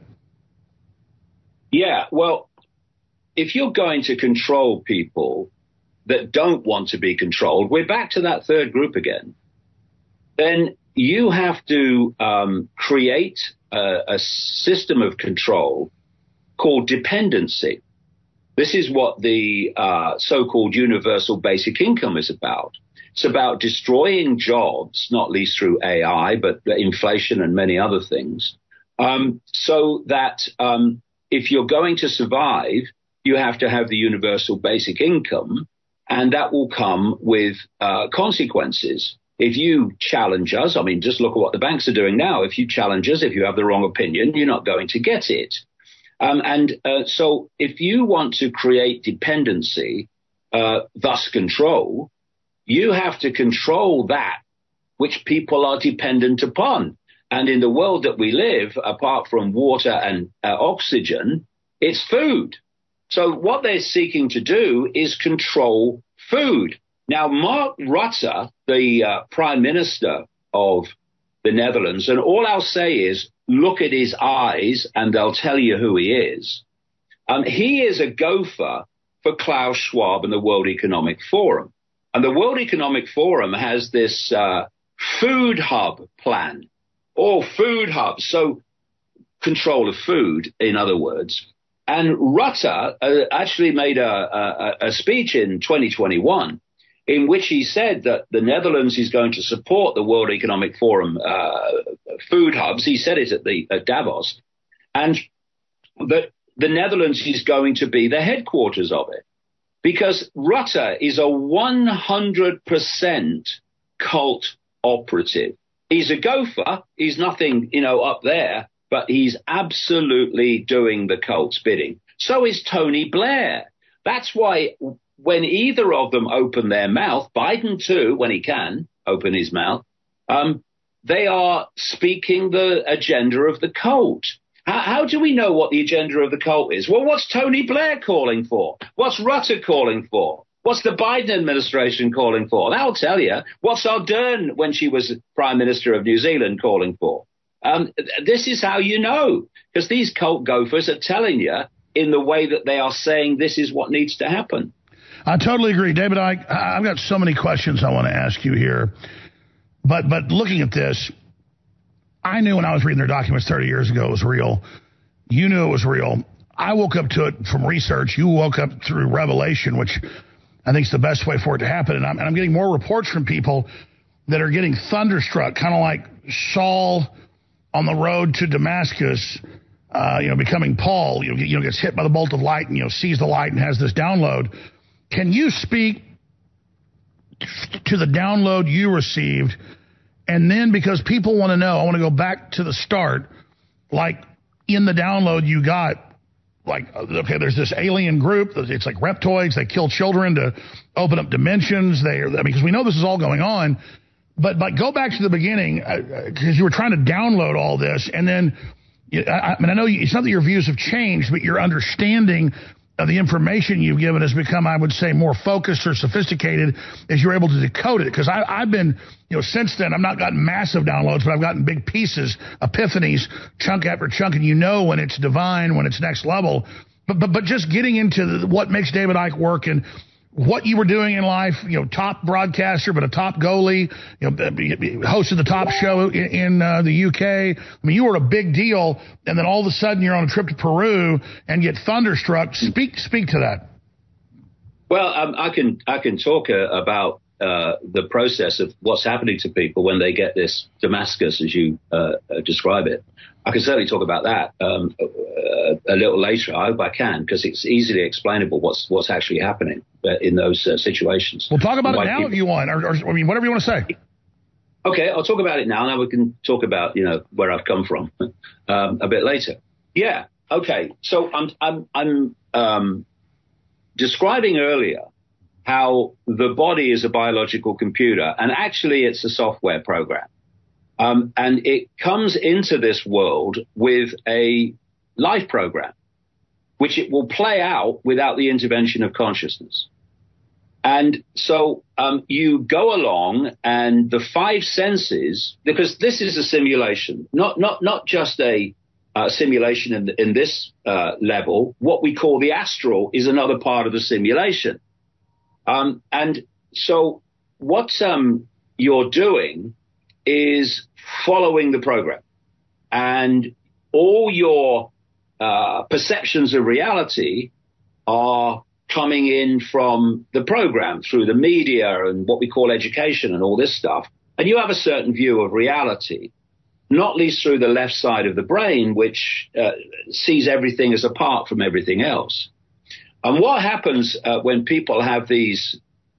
Yeah, well, if you're going to control people that don't want to be controlled, we're back to that third group again. Then you have to um, create a, a system of control called dependency. This is what the uh, so-called universal basic income is about. It's about destroying jobs, not least through A I, but inflation and many other things, um, so that um, if you're going to survive, you have to have the universal basic income, and that will come with uh, consequences. If you challenge us, I mean, just look at what the banks are doing now. If you challenge us, if you have the wrong opinion, you're not going to get it. Um, and uh, so if you want to create dependency, uh, thus control, you have to control that which people are dependent upon. And in the world that we live, apart from water and uh, oxygen, it's food. So what they're seeking to do is control food. Now, Mark Rutte, the uh, Prime Minister of the Netherlands, and all I'll say is look at his eyes and they'll tell you who he is. Um, he is a gopher for Klaus Schwab and the World Economic Forum. And the World Economic Forum has this uh, food hub plan, or food hubs, so control of food, in other words. And Rutte uh, actually made a, a, a speech in twenty twenty-one in which he said that the Netherlands is going to support the World Economic Forum uh, food hubs. He said it at, the, at Davos. And that the Netherlands is going to be the headquarters of it. Because Rutte is a one hundred percent cult operative. He's a gopher. He's nothing, you know, up there, but he's absolutely doing the cult's bidding. So is Tony Blair. That's why when either of them open their mouth, Biden too, when he can open his mouth, um, they are speaking the agenda of the cult. How, how do we know what the agenda of the cult is? Well, what's Tony Blair calling for? What's Rutte calling for? What's the Biden administration calling for? That'll tell you. What's Ardern, when she was Prime Minister of New Zealand, calling for? Um, this is how you know, because these cult gophers are telling you in the way that they are saying this is what needs to happen. I totally agree. David, I, I've got so many questions I want to ask you here. But but looking at this, I knew when I was reading their documents thirty years ago it was real. You knew it was real. I woke up to it from research. You woke up through revelation, which I think is the best way for it to happen. And I'm, and I'm getting more reports from people that are getting thunderstruck, kind of like Saul on the road to Damascus, uh, you know, becoming Paul, you know, you know, gets hit by the bolt of light and, you know, sees the light and has this download. Can you speak to the download you received? And then, because people want to know, I want to go back to the start, like in the download you got, like, okay, there's this alien group. It's like reptoids. They kill children to open up dimensions. They are, I mean, because we know this is all going on. But but go back to the beginning, because uh, you were trying to download all this, and then I, I mean I know you, it's not that your views have changed, but your understanding of the information you've given has become, I would say, more focused or sophisticated as you're able to decode it. Because I've been, you know, since then, I've not gotten massive downloads, but I've gotten big pieces, epiphanies, chunk after chunk, and you know when it's divine, when it's next level. But but but just getting into the, what makes David Icke work and what you were doing in life, you know, top broadcaster, but a top goalie, you know, hosted the top show in, in uh, the U K. I mean, you were a big deal, and then all of a sudden you're on a trip to Peru and get thunderstruck. Speak, speak to that. Well, um, I can I can talk uh, about uh, the process of what's happening to people when they get this Damascus, as you uh, uh, describe it. I can certainly talk about that um, uh, a little later. I hope I can, because it's easily explainable what's what's actually happening in those uh, situations. We'll talk about it now people, if you want, or, or I mean, whatever you want to say. Okay, I'll talk about it now. Now we can talk about, you know, where I've come from um, a bit later. Yeah. Okay. So I'm I'm I'm um, describing earlier how the body is a biological computer, and actually it's a software program. Um, and it comes into this world with a life program, which it will play out without the intervention of consciousness. And so um, you go along, and the five senses, because this is a simulation, not not not just a uh, simulation in, in this uh, level. What we call the astral is another part of the simulation. Um, and so what um, you're doing is following the program, and all your uh, perceptions of reality are coming in from the program through the media and what we call education and all this stuff. And you have a certain view of reality, not least through the left side of the brain, which uh, sees everything as apart from everything else. And what happens uh, when people have these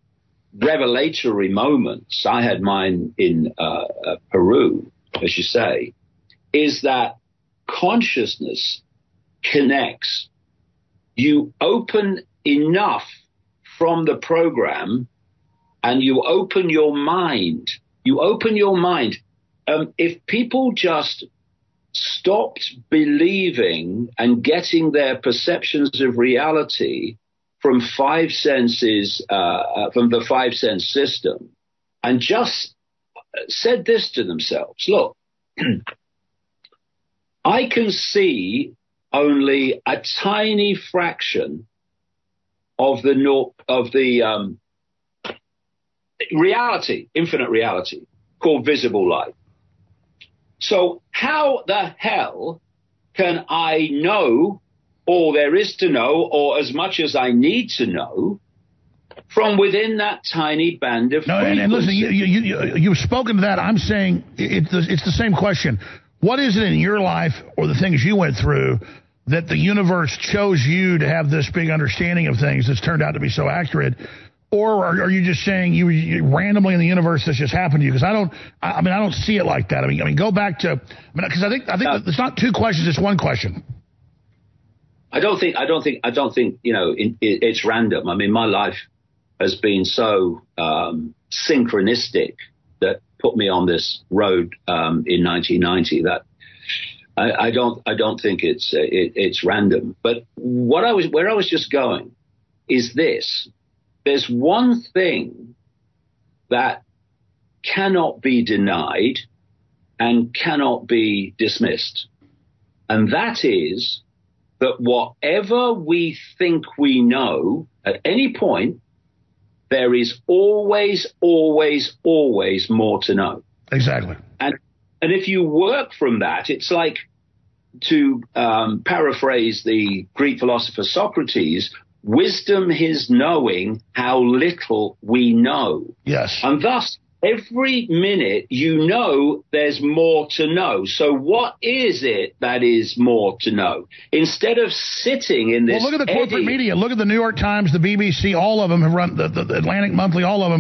revelatory moments, I had mine in uh, uh, Peru, as you say, is that consciousness connects. You open enough from the program, and you open your mind. You open your mind. Um, if people just stopped believing and getting their perceptions of reality from five senses, uh, from the five sense system, and just said this to themselves: look, I can see only a tiny fraction of the no, of the um, reality, infinite reality, called visible light. So how the hell can I know all there is to know, or as much as I need to know, from within that tiny band of no, and, and listen, you, you, you, you've spoken to that. I'm saying it's the, it's the same question. What is it in your life or the things you went through that the universe chose you to have this big understanding of things that's turned out to be so accurate? Or are, are you just saying you, you randomly in the universe this just happened to you? Because I don't, I, I mean, I don't see it like that. I mean, I mean, go back to, I mean, because I think, I think uh, it's not two questions, it's one question. I don't think, I don't think, I don't think, you know, it, it, it's random. I mean, my life has been so um, synchronistic that put me on this road um, in nineteen ninety that I, I don't, I don't think it's, uh, it, it's random. But what I was, where I was just going is this. There's one thing that cannot be denied and cannot be dismissed. And that is that whatever we think we know at any point, there is always, always, always more to know. Exactly. And and if you work from that, it's like, to um, paraphrase the Greek philosopher Socrates, wisdom is knowing how little we know. Yes. And thus, every minute you know there's more to know. So what is it that is more to know? Instead of sitting in this... Well, look at the corporate eddy. media. Look at the New York Times, the B B C, all of them have run, the, the, the Atlantic Monthly, all of them.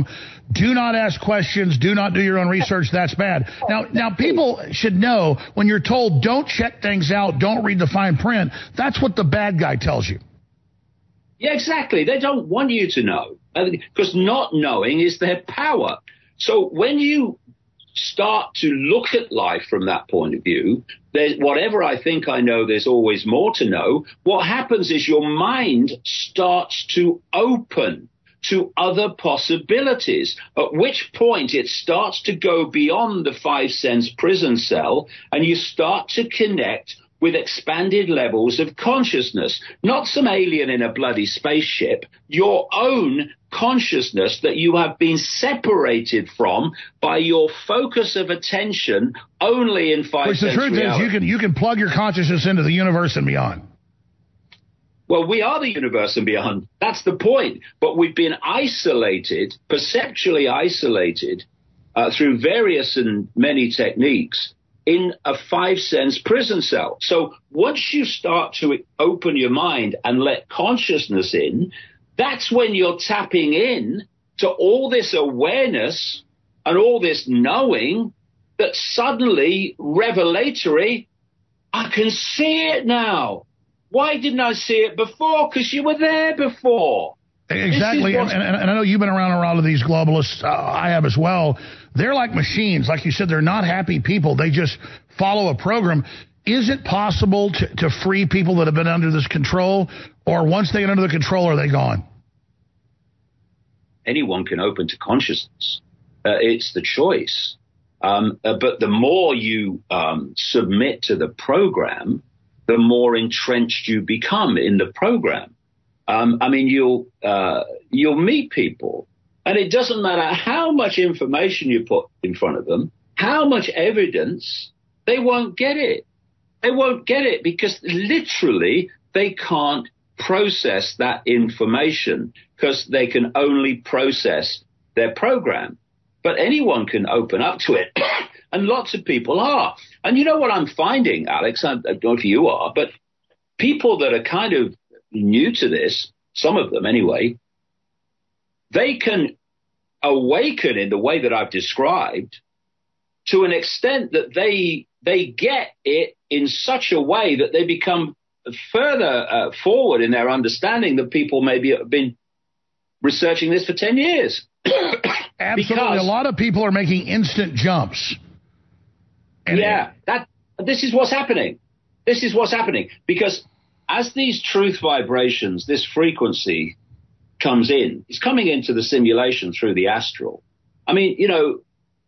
do not ask questions, do not do your own research, that's bad. Now, now people should know when you're told don't check things out, don't read the fine print, that's what the bad guy tells you. Yeah, exactly. They don't want you to know, because not knowing is their power. So when you start to look at life from that point of view, there's, whatever I think I know, there's always more to know. What happens is your mind starts to open to other possibilities, at which point it starts to go beyond the five sense prison cell, and you start to connect with expanded levels of consciousness, not some alien in a bloody spaceship, your own consciousness that you have been separated from by your focus of attention only in five Which the truth reality. is you can, you can plug your consciousness into the universe and beyond. Well, we are the universe and beyond. That's the point. But we've been isolated, perceptually isolated, uh, through various and many techniques in a five-sense prison cell. So once you start to open your mind and let consciousness in, that's when you're tapping in to all this awareness and all this knowing that suddenly, revelatory, I can see it now. Why didn't I see it before? Because you were there before. Exactly, and, and, and I know you've been around a lot of these globalists. Uh, I have as well. They're like machines. Like you said, they're not happy people. They just follow a program. Is it possible to, to free people that have been under this control, or once they get under the control, are they gone? Anyone can open to consciousness. Uh, it's the choice. Um, uh, but the more you um, submit to the program, the more entrenched you become in the program. Um, I mean, you'll uh, you'll meet people, and it doesn't matter how much information you put in front of them, how much evidence, they won't get it. They won't get it because literally they can't process that information because they can only process their program. But anyone can open up to it, and lots of people are. And you know what I'm finding, Alex? I don't know if you are, but people that are kind of new to this, some of them anyway, they can awaken in the way that I've described to an extent that they they get it in such a way that they become further uh, forward in their understanding that people maybe have been researching this for ten years. Absolutely. Because, a lot of people are making instant jumps. And yeah, that this is what's happening. This is what's happening. Because as these truth vibrations, this frequency comes in, it's coming into the simulation through the astral. I mean, you know,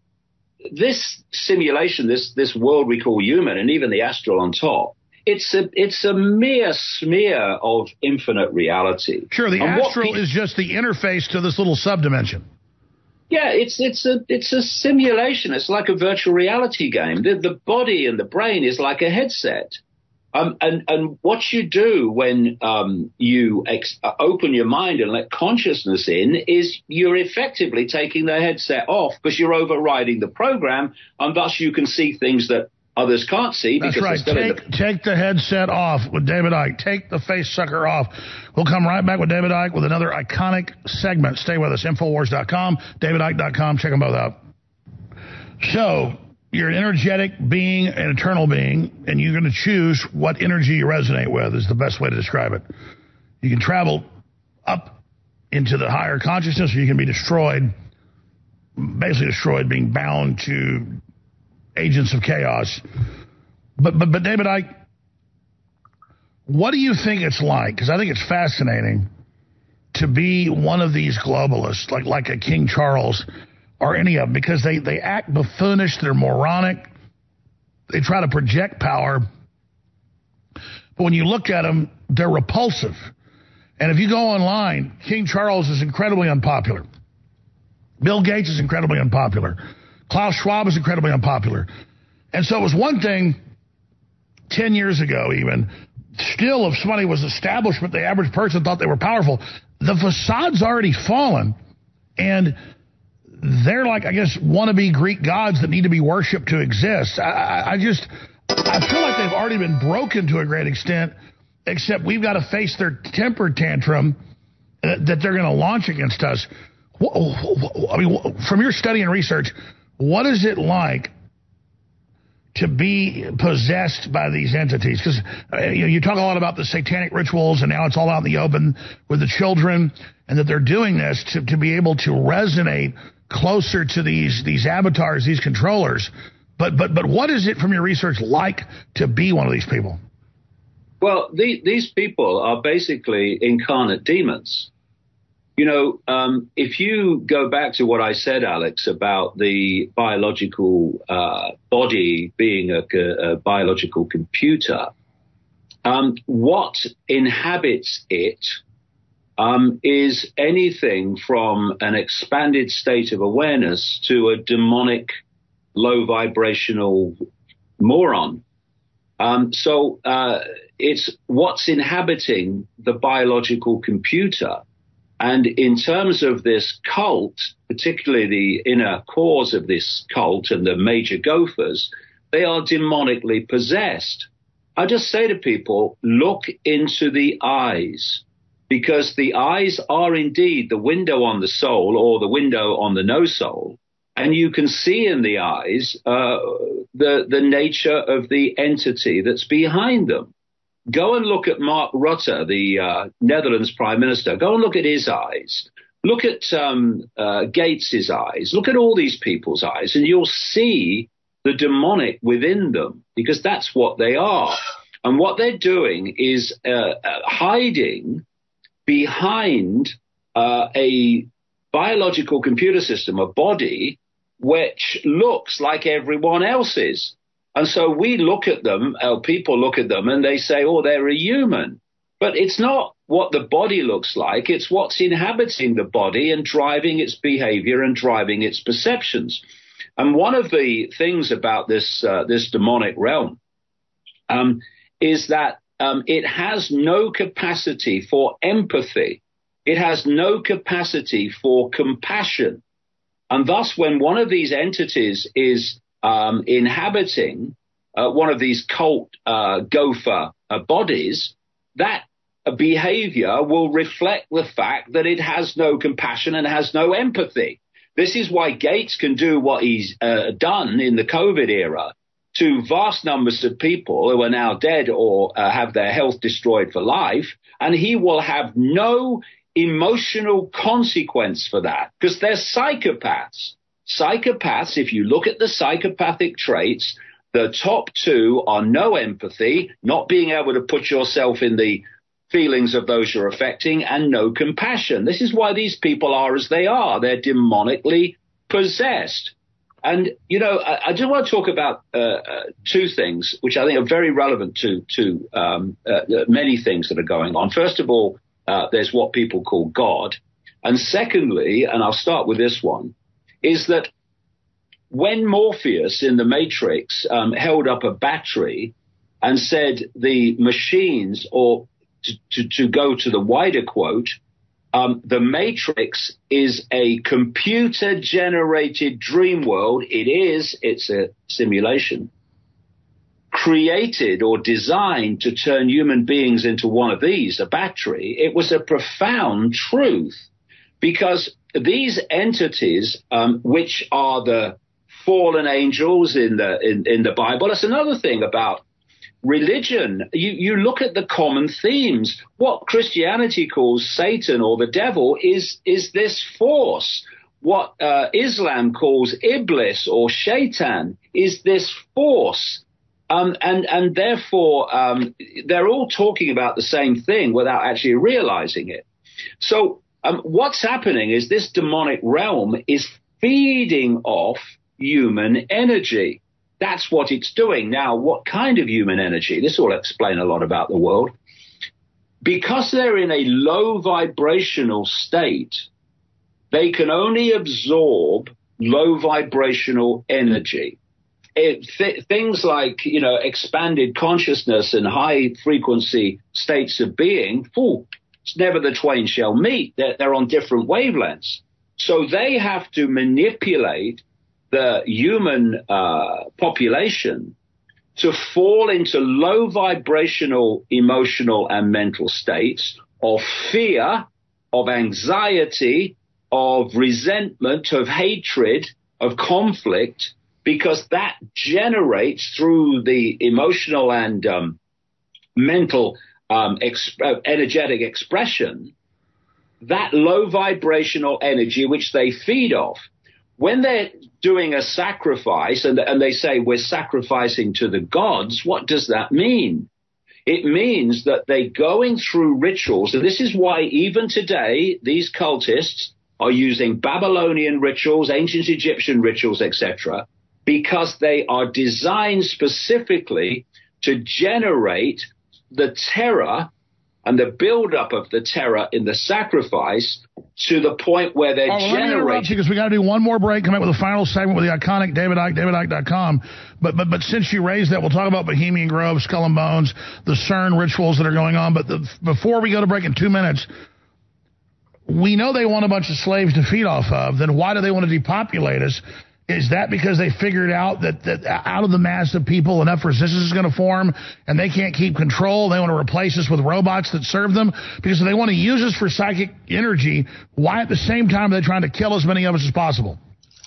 this simulation, this this world we call human, and even the astral on top, it's a it's a mere smear of infinite reality. Sure, the and astral is just the interface to this little subdimension. Yeah, it's it's a it's a simulation. It's like a virtual reality game. The, the body and the brain is like a headset. Um, and, and what you do when um, you ex- open your mind and let consciousness in is you're effectively taking the headset off because you're overriding the program, and thus you can see things that others can't see. That's because right. Take, the take the headset off with David Icke. Take the face sucker off. We'll come right back with David Icke with another iconic segment. Stay with us. Infowars dot com, David Icke dot com. Check them both out. So, you're an energetic being, an eternal being, and you're going to choose what energy you resonate with is the best way to describe it. You can travel up into the higher consciousness, or you can be destroyed, basically destroyed, being bound to agents of chaos. But, but, but David Icke, what do you think it's like? Because I think it's fascinating to be one of these globalists, like, like a King Charles, or any of them, because they, they act buffoonish, they're moronic, they try to project power, but when you look at them, they're repulsive. And if you go online, King Charles is incredibly unpopular. Bill Gates is incredibly unpopular. Klaus Schwab is incredibly unpopular. And so it was one thing ten years ago even, still if somebody was establishment, the average person thought they were powerful. The facade's already fallen, and they're like, I guess, wannabe Greek gods that need to be worshipped to exist. I, I, I just, I feel like they've already been broken to a great extent, except we've got to face their temper tantrum that, that they're going to launch against us. I mean, from your study and research, what is it like to be possessed by these entities? Because uh, you know, you talk a lot about the satanic rituals, and now it's all out in the open with the children, and that they're doing this to, to be able to resonate closer to these these avatars, these controllers. But but but what is it from your research like to be one of these people? Well, the, these people are basically incarnate demons. You know, um, if you go back to what I said, Alex, about the biological uh, body being a, a biological computer, um, what inhabits it um, is anything from an expanded state of awareness to a demonic, low vibrational moron. Um, so uh, it's what's inhabiting the biological computer. And in terms of this cult, particularly the inner cores of this cult and the major gophers, they are demonically possessed. I just say to people, look into the eyes, because the eyes are indeed the window on the soul or the window on the no soul. And you can see in the eyes uh, the, the nature of the entity that's behind them. Go and look at Mark Rutte, the uh, Netherlands Prime Minister. Go and look at his eyes. Look at um, uh, Gates's eyes. Look at all these people's eyes, and you'll see the demonic within them, because that's what they are. And what they're doing is uh, uh, hiding behind uh, a biological computer system, a body, which looks like everyone else's. And so we look at them, uh, people look at them, and they say, oh, they're a human. But it's not what the body looks like. It's what's inhabiting the body and driving its behavior and driving its perceptions. And one of the things about this uh, this demonic realm um, is that um, it has no capacity for empathy. It has no capacity for compassion. And thus, when one of these entities is Um, inhabiting uh, one of these cult uh, gopher uh, bodies, that uh, behavior will reflect the fact that it has no compassion and has no empathy. This is why Gates can do what he's uh, done in the COVID era to vast numbers of people who are now dead or uh, have their health destroyed for life, and he will have no emotional consequence for that, because they're psychopaths. Psychopaths, if you look at the psychopathic traits, the top two are no empathy, not being able to put yourself in the feelings of those you're affecting, and no compassion. This is why these people are as they are. They're demonically possessed. And, you know, I, I just want to talk about uh, uh, two things, which I think are very relevant to, to um, uh, many things that are going on. First of all, uh, there's what people call God. And secondly, and I'll start with this one, is that when Morpheus in the Matrix um, held up a battery and said the machines, or to, to, to go to the wider quote, um, the Matrix is a computer-generated dream world. It is, it's a simulation, created or designed to turn human beings into one of these, a battery. It was a profound truth, because these entities, um, which are the fallen angels in the in, in the Bible, that's another thing about religion. You, you look at the common themes. What Christianity calls Satan or the devil is is this force. What uh, Islam calls Iblis or Shaitan is this force. Um, and and therefore, um, they're all talking about the same thing without actually realizing it. So Um, what's happening is this demonic realm is feeding off human energy. That's what it's doing. Now, what kind of human energy? This will explain a lot about the world. Because they're in a low vibrational state, they can only absorb low vibrational energy. It, th- things like, you know, expanded consciousness and high frequency states of being, ooh, it's never the twain shall meet. They're, they're on different wavelengths. So they have to manipulate the human uh, population to fall into low vibrational emotional and mental states of fear, of anxiety, of resentment, of hatred, of conflict, because that generates through the emotional and um, mental um, exp- uh, energetic expression, that low vibrational energy which they feed off. When they're doing a sacrifice and, and they say we're sacrificing to the gods, what does that mean? It means that they're going through rituals. And this is why even today, these cultists are using Babylonian rituals, ancient Egyptian rituals, et cetera, because they are designed specifically to generate the terror and the buildup of the terror in the sacrifice to the point where they're oh, well, generating. Because we got to do one more break, come up with a final segment with the iconic David Icke, David Icke dot com. But, but, but since you raised that, we'll talk about Bohemian Grove, Skull and Bones, the CERN rituals that are going on. But the, before we go to break in two minutes, we know they want a bunch of slaves to feed off of. Then why do they want to depopulate us? Is that because they figured out that, that out of the mass of people, enough resistance is going to form and they can't keep control? They want to replace us with robots that serve them? Because if they want to use us for psychic energy, why at the same time are they trying to kill as many of us as possible?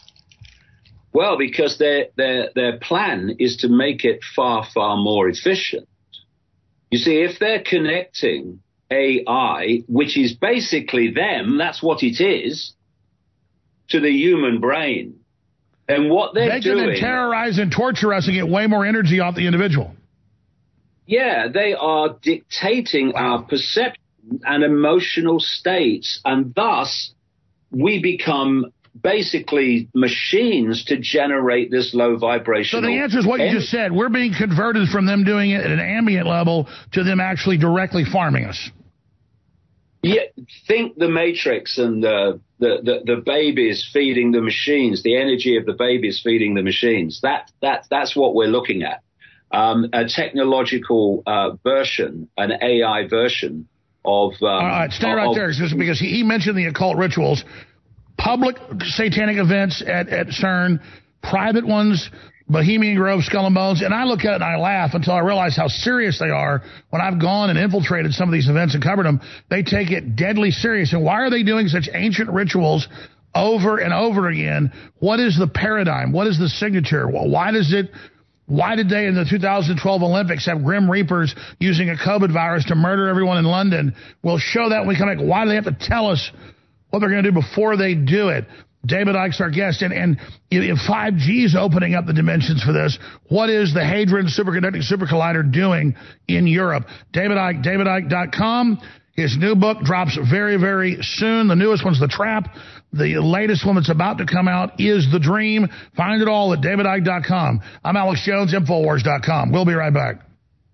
Well, because their, their, their plan is to make it far, far more efficient. You see, if they're connecting A I, which is basically them, that's what it is, to the human brain, and what they're they can doing, then terrorize and torture us and get way more energy off the individual. Yeah, they are dictating wow. our perception and emotional states, and thus we become basically machines to generate this low vibrational. So the answer is what energy. You just said. We're being converted from them doing it at an ambient level to them actually directly farming us. Yeah, think the Matrix and the, the, the, the babies feeding the machines, the energy of the babies feeding the machines. That, that, that's what we're looking at. Um, a technological uh, version, an A I version of... Um, All right, stay right of, there, because he, he mentioned the occult rituals. Public satanic events at, at CERN, private ones, Bohemian Grove, Skull and Bones, and I look at it and I laugh until I realize how serious they are. When I've gone and infiltrated some of these events and covered them, they take it deadly serious. And why are they doing such ancient rituals over and over again? What is the paradigm? What is the signature? Why does it... Why did they in the two thousand twelve Olympics have Grim Reapers using a COVID virus to murder everyone in London? We'll show that when we come back. Why do they have to tell us what they're going to do before they do it? David Icke's our guest, and, and if five G is opening up the dimensions for this, what is the Hadron Superconducting Super Collider doing in Europe? David Icke, David Icke dot com. His new book drops very, very soon. The newest one's The Trap. The latest one that's about to come out is The Dream. Find it all at David Icke dot com. I'm Alex Jones, Infowars dot com. We'll be right back.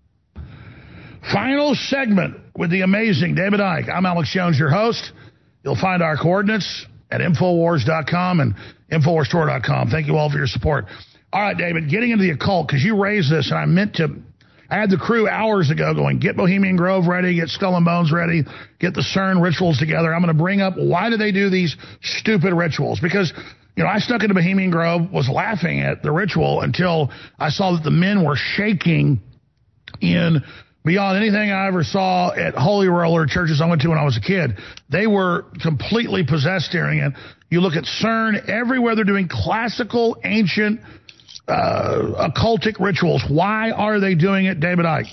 Final segment with the amazing David Icke. I'm Alex Jones, your host. You'll find our coordinates at Infowars dot com and Infowars Store dot com. Thank you all for your support. All right, David, getting into the occult, because you raised this, and I meant to... I had the crew hours ago going, get Bohemian Grove ready, get Skull and Bones ready, get the CERN rituals together. I'm going to bring up, why do they do these stupid rituals? Because, you know, I stuck into Bohemian Grove, was laughing at the ritual until I saw that the men were shaking in beyond anything I ever saw at Holy Roller churches I went to when I was a kid. They were completely possessed during it. You look at CERN, everywhere they're doing classical, ancient Uh, occultic rituals. Why are they doing it, David Icke?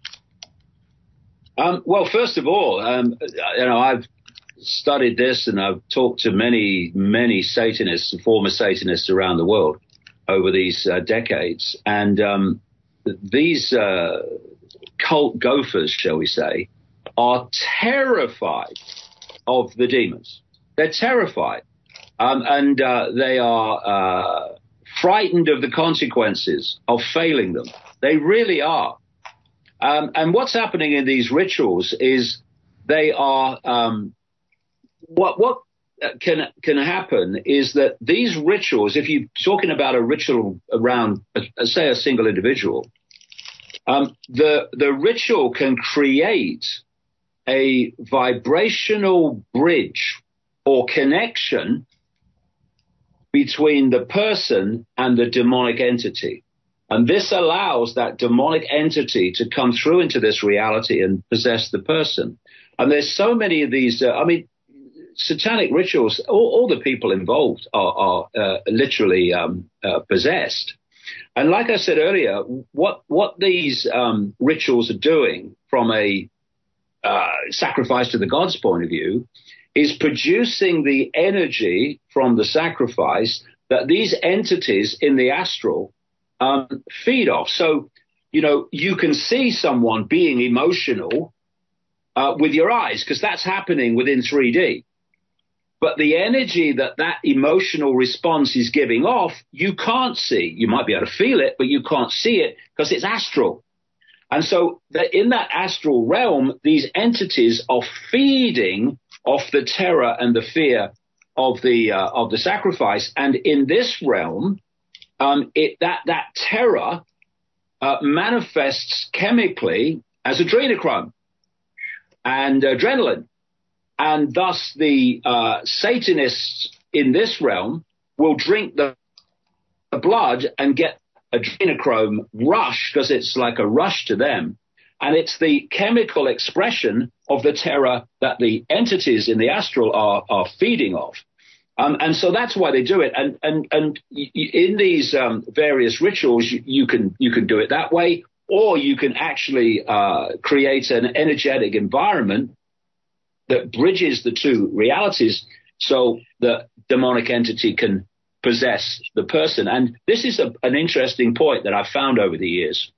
Um, well, first of all, um, you know, I've studied this and I've talked to many, many Satanists and former Satanists around the world over these uh, decades. And um, these uh, cult gophers, shall we say, are terrified of the demons. They're terrified. Um, and uh, they are... Uh, frightened of the consequences of failing them. They really are. Um, and what's happening in these rituals is they are, um, what, what can, can happen is that these rituals, if you're talking about a ritual around, uh, say, a single individual, um, the, the ritual can create a vibrational bridge or connection between the person and the demonic entity. And this allows that demonic entity to come through into this reality and possess the person. And there's so many of these, uh, I mean, satanic rituals, all, all the people involved are, are uh, literally um, uh, possessed. And like I said earlier, what what these um, rituals are doing from a uh, sacrifice to the gods point of view is producing the energy from the sacrifice that these entities in the astral um, feed off. So, you know, you can see someone being emotional uh, with your eyes because that's happening within three D. But the energy that that emotional response is giving off, you can't see. You might be able to feel it, but you can't see it because it's astral. And so that in that astral realm, these entities are feeding off the terror and the fear of the uh, of the sacrifice. And in this realm, um, it, that that terror uh, manifests chemically as adrenochrome and adrenaline. And thus the uh, Satanists in this realm will drink the, the blood and get adrenochrome rush because it's like a rush to them. And it's the chemical expression of the terror that the entities in the astral are, are feeding off. Um, and so that's why they do it. And and and in these um, various rituals, you, you can you can do it that way, or you can actually uh, create an energetic environment that bridges the two realities so the demonic entity can possess the person. And this is a, an interesting point that I've found over the years.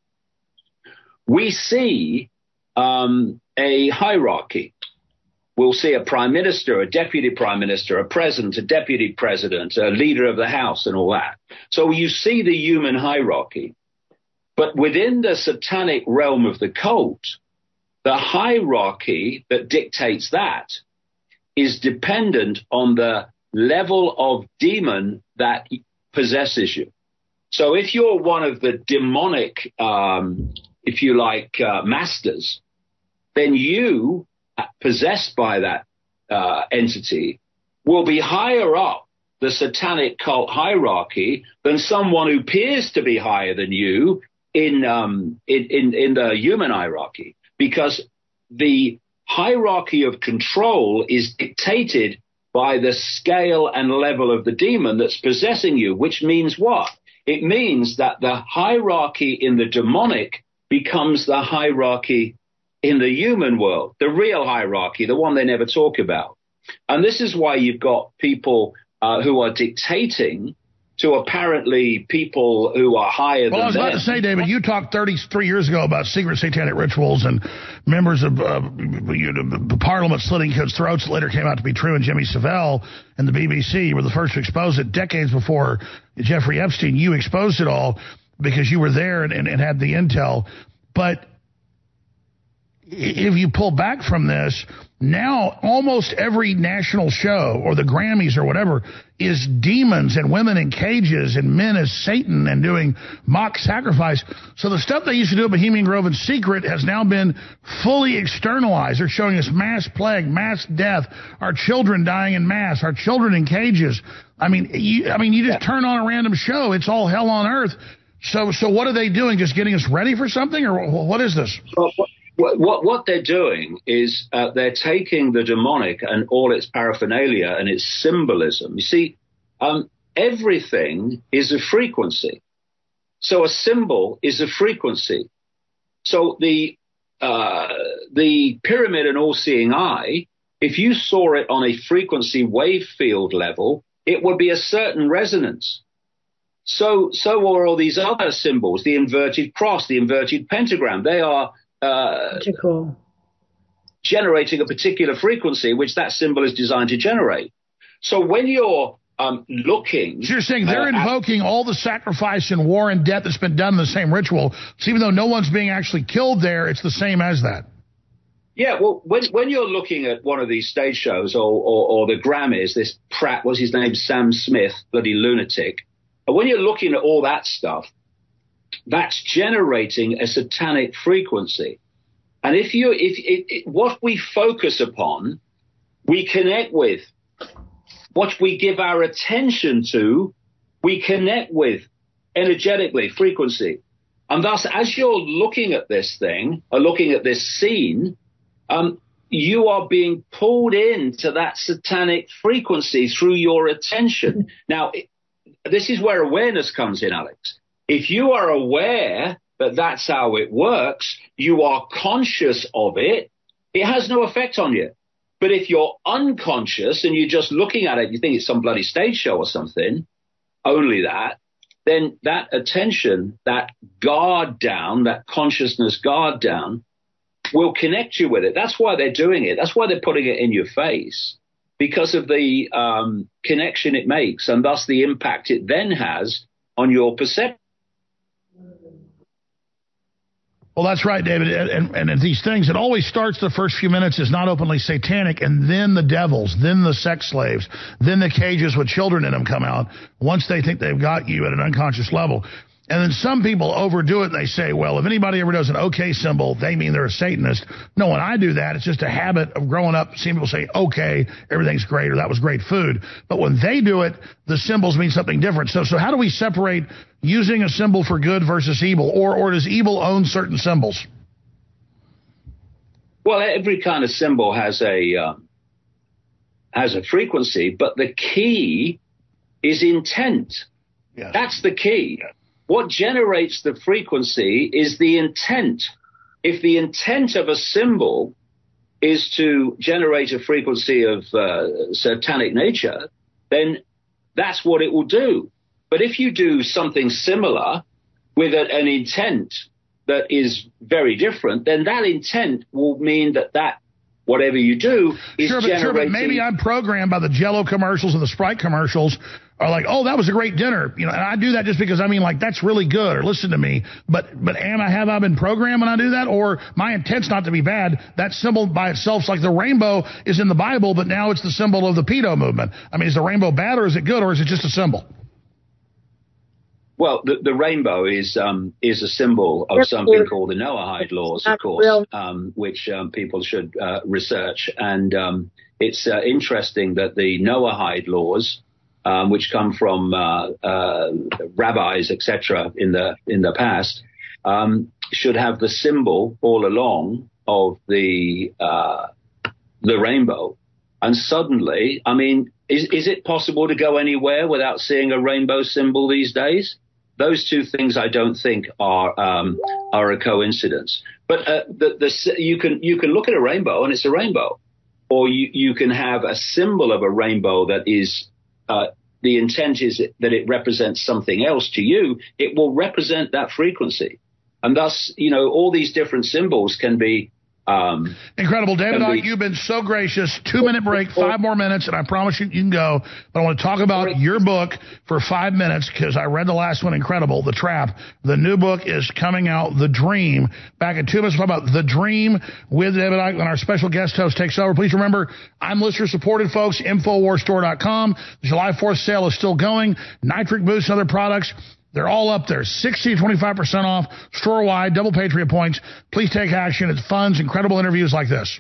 We see um, a hierarchy. We'll see a prime minister, a deputy prime minister, a president, a deputy president, a leader of the house, and all that. So you see the human hierarchy. But within the satanic realm of the cult, the hierarchy that dictates that is dependent on the level of demon that possesses you. So if you're one of the demonic, um, if you like, uh, masters, then you, possessed by that uh, entity, will be higher up the satanic cult hierarchy than someone who appears to be higher than you in um, in, in, in the human hierarchy. Because the hierarchy of control is dictated by the scale and level of the demon that's possessing you, which means what? It means that the hierarchy in the demonic becomes the hierarchy in the human world, the real hierarchy, the one they never talk about. And this is why you've got people uh, who are dictating to apparently people who are higher well, than them. Well, I was about them. to say, David, you talked thirty-three years ago about secret satanic rituals and members of uh, you know, the parliament slitting kids' throats that later came out to be true, and Jimmy Savile and the B B C. You were the first to expose it decades before Jeffrey Epstein. You exposed it all because you were there and, and, and had the intel. But if you pull back from this, now almost every national show or the Grammys or whatever is demons and women in cages and men as Satan and doing mock sacrifice. So the stuff they used to do at Bohemian Grove in secret has now been fully externalized. They're showing us mass plague, mass death, our children dying in mass, our children in cages. I mean, you, I mean, you just turn on a random show. It's all hell on earth. So, so what are they doing? Just getting us ready for something, or what is this? Well, What, what, what they're doing is uh, they're taking the demonic and all its paraphernalia and its symbolism. You see, um, everything is a frequency. So a symbol is a frequency. So the uh, the pyramid and all-seeing eye, if you saw it on a frequency wave field level, it would be a certain resonance. So, so are all these other symbols, the inverted cross, the inverted pentagram. They are Uh, cool. generating a particular frequency, which that symbol is designed to generate. So when you're um, looking... So you're saying they're uh, invoking at, all the sacrifice and war and death that's been done in the same ritual. So even though no one's being actually killed there, it's the same as that. Yeah, well, when when you're looking at one of these stage shows or, or, or the Grammys, this Pratt, what's his name, Sam Smith, bloody lunatic, and when you're looking at all that stuff, that's generating a satanic frequency. And if you, if it, it, what we focus upon, we connect with. What we give our attention to, we connect with energetically, frequency. And thus, as you're looking at this thing, or looking at this scene, um, you are being pulled into that satanic frequency through your attention. Now, this is where awareness comes in, Alex. If you are aware that that's how it works, you are conscious of it, it has no effect on you. But if you're unconscious and you're just looking at it, you think it's some bloody stage show or something, only that, then that attention, that guard down, that consciousness guard down, will connect you with it. That's why they're doing it. That's why they're putting it in your face, because of the um, connection it makes and thus the impact it then has on your perception. Well, that's right, David. And, and, and these things, it always starts the first few minutes is not openly satanic, and then the devils, then the sex slaves, then the cages with children in them come out once they think they've got you at an unconscious level. And then some people overdo it and they say, well, if anybody ever does an okay symbol, they mean they're a Satanist. No, when I do that, it's just a habit of growing up seeing people say, okay, everything's great, or that was great food. But when they do it, the symbols mean something different. So so how do we separate using a symbol for good versus evil? Or, or does evil own certain symbols? Well, every kind of symbol has a, um, has a frequency, but the key is intent. Yes. That's the key. Yeah. What generates the frequency is the intent. If the intent of a symbol is to generate a frequency of uh, satanic nature, then that's what it will do. But if you do something similar with a, an intent that is very different, then that intent will mean that that whatever you do is sure, but, generating... Sure, but maybe I'm programmed by the Jell-O commercials and the Sprite commercials are like, oh, that was a great dinner. You know, and I do that just because, I mean, like, that's really good, or listen to me. But, but am I, have I been programmed when I do that? Or my intent's not to be bad. That symbol by itself, like the rainbow is in the Bible, but now it's the symbol of the pedo movement. I mean, is the rainbow bad, or is it good, or is it just a symbol? Well, the, the rainbow is um, is a symbol of something called the Noahide laws, of course, um, which um, people should uh, research. And um, it's uh, interesting that the Noahide laws, um, which come from uh, uh, rabbis, et cetera, in the in the past, um, should have the symbol all along of the uh, the rainbow. And suddenly, I mean, is is it possible to go anywhere without seeing a rainbow symbol these days? Those two things, I don't think, are um, are a coincidence. But uh, the, the, you can you can look at a rainbow and it's a rainbow, or you, you can have a symbol of a rainbow that is uh, the intent is that it represents something else to you. It will represent that frequency, and thus, you know, all these different symbols can be. Um, Incredible. David Icke, you've been so gracious. Two-minute break, five more minutes, and I promise you you can go. But I want to talk about your book for five minutes because I read the last one, Incredible, The Trap. The new book is coming out, The Dream. Back in two minutes, we'll talk about The Dream with David Icke, and our special guest host takes over. Please remember, I'm listener-supported, folks, Infowars Store dot com. The July fourth sale is still going. Nitric Boost and other products. They're all up there, sixty to twenty-five percent off, store-wide, double Patriot points. Please take action. It's fun, incredible interviews like this.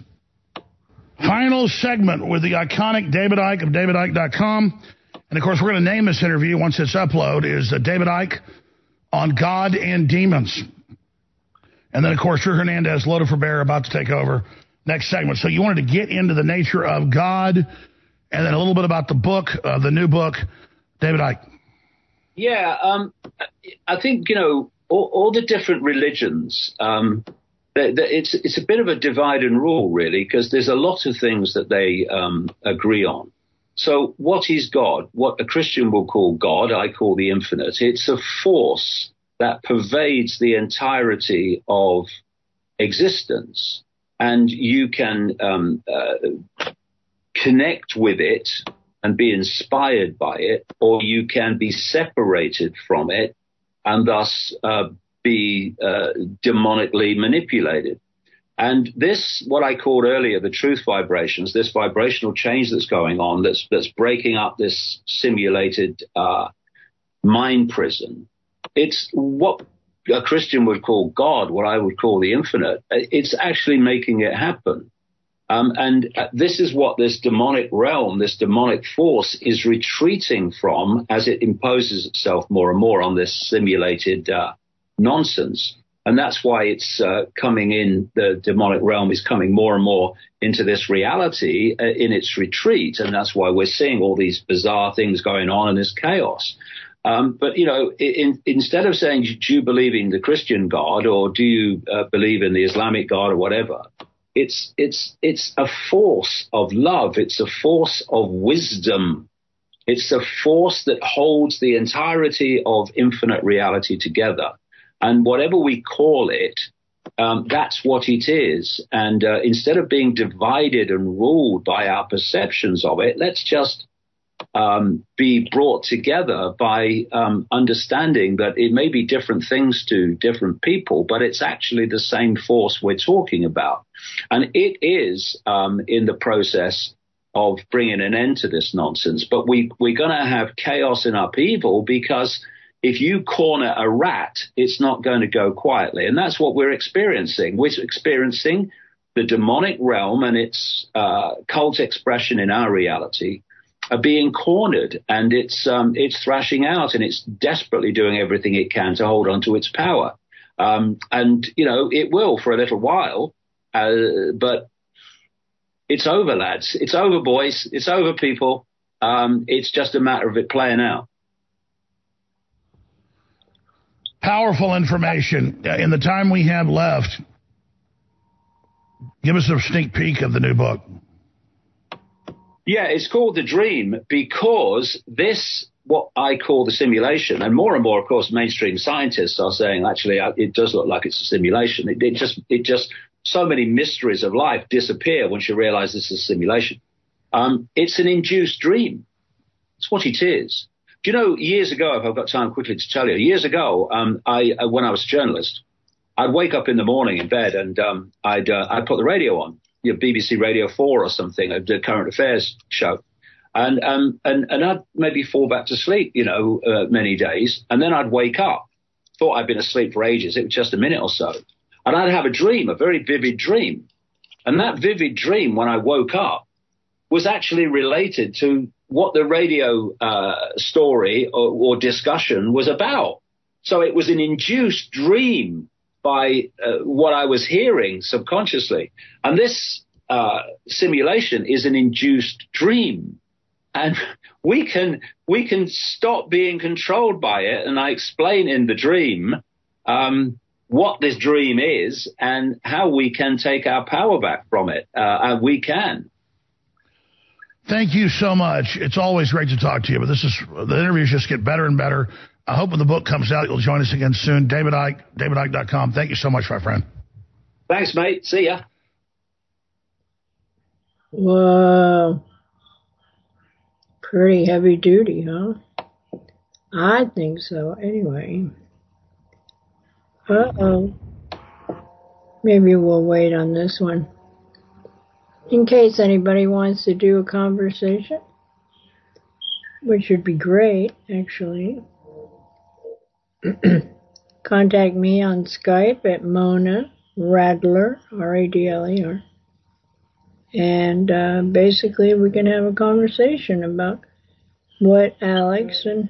Final segment with the iconic David Icke of David Icke dot com. And, of course, we're going to name this interview once it's uploaded, is uh, David Icke on God and Demons. And then, of course, Drew Hernandez, Loaded for Bear, about to take over next segment. So you wanted to get into the nature of God and then a little bit about the book, uh, the new book, David Icke. Yeah, um, I think, you know, all, all the different religions, um, they, they, it's it's a bit of a divide and rule, really, because there's a lot of things that they um, agree on. So what is God? What a Christian will call God, I call the infinite. It's a force that pervades the entirety of existence, and you can um, uh, connect with it and be inspired by it, or you can be separated from it and thus uh, be uh, demonically manipulated. And this, what I called earlier, the truth vibrations, this vibrational change that's going on, that's that's breaking up this simulated uh, mind prison, it's what a Christian would call God, what I would call the infinite. It's actually making it happen. Um, and uh, this is what this demonic realm, this demonic force is retreating from as it imposes itself more and more on this simulated uh, nonsense. And that's why it's uh, coming in, the demonic realm is coming more and more into this reality uh, in its retreat. And that's why we're seeing all these bizarre things going on and this chaos. Um, but, you know, in, instead of saying, do you believe in the Christian God or do you uh, believe in the Islamic God or whatever, it's it's it's a force of love. It's a force of wisdom. It's a force that holds the entirety of infinite reality together. And whatever we call it, um, that's what it is. And uh, instead of being divided and ruled by our perceptions of it, let's just um, be brought together by um, understanding that it may be different things to different people, but it's actually the same force we're talking about. And it is um, in the process of bringing an end to this nonsense. But we, we're going to have chaos and upheaval because if you corner a rat, it's not going to go quietly. And that's what we're experiencing. We're experiencing the demonic realm and its uh, cult expression in our reality are being cornered, and it's um, it's thrashing out, and it's desperately doing everything it can to hold on to its power. Um, and, you know, it will for a little while, uh, but it's over, lads. It's over, boys. It's over, people. Um, it's just a matter of it playing out. Powerful information. In the time we have left, give us a sneak peek of the new book. Yeah, it's called The Dream because this, what I call the simulation, and more and more, of course, mainstream scientists are saying, actually, it does look like it's a simulation. It, it just, it just, so many mysteries of life disappear once you realize this is a simulation. Um, it's an induced dream. It's what it is. Do you know, years ago, if I've got time quickly to tell you, years ago, um, I, uh, when I was a journalist, I'd wake up in the morning in bed and um, I'd, uh, I'd put the radio on, you know, B B C Radio four or something, a current affairs show. And, um, and, and I'd maybe fall back to sleep, you know, uh, many days. And then I'd wake up, thought I'd been asleep for ages. It was just a minute or so. And I'd have a dream, a very vivid dream. And that vivid dream, when I woke up, was actually related to what the radio uh, story or, or discussion was about. So it was an induced dream by uh, what I was hearing subconsciously. And this uh, simulation is an induced dream. And we can we can stop being controlled by it. And I explain in the dream um, what this dream is and how we can take our power back from it. Uh, and we can. Thank you so much. It's always great to talk to you, but this is the interviews just get better and better. I hope when the book comes out, you'll join us again soon. David Icke, david icke dot com. Thank you so much, my friend. Thanks, mate. See ya. Whoa. Pretty heavy duty, huh? I think so, anyway. Uh-oh. Maybe we'll wait on this one. In case anybody wants to do a conversation, which would be great, actually. Contact me on Skype at Mona Radler, R A D L E R. And uh, basically we can have a conversation about what Alex and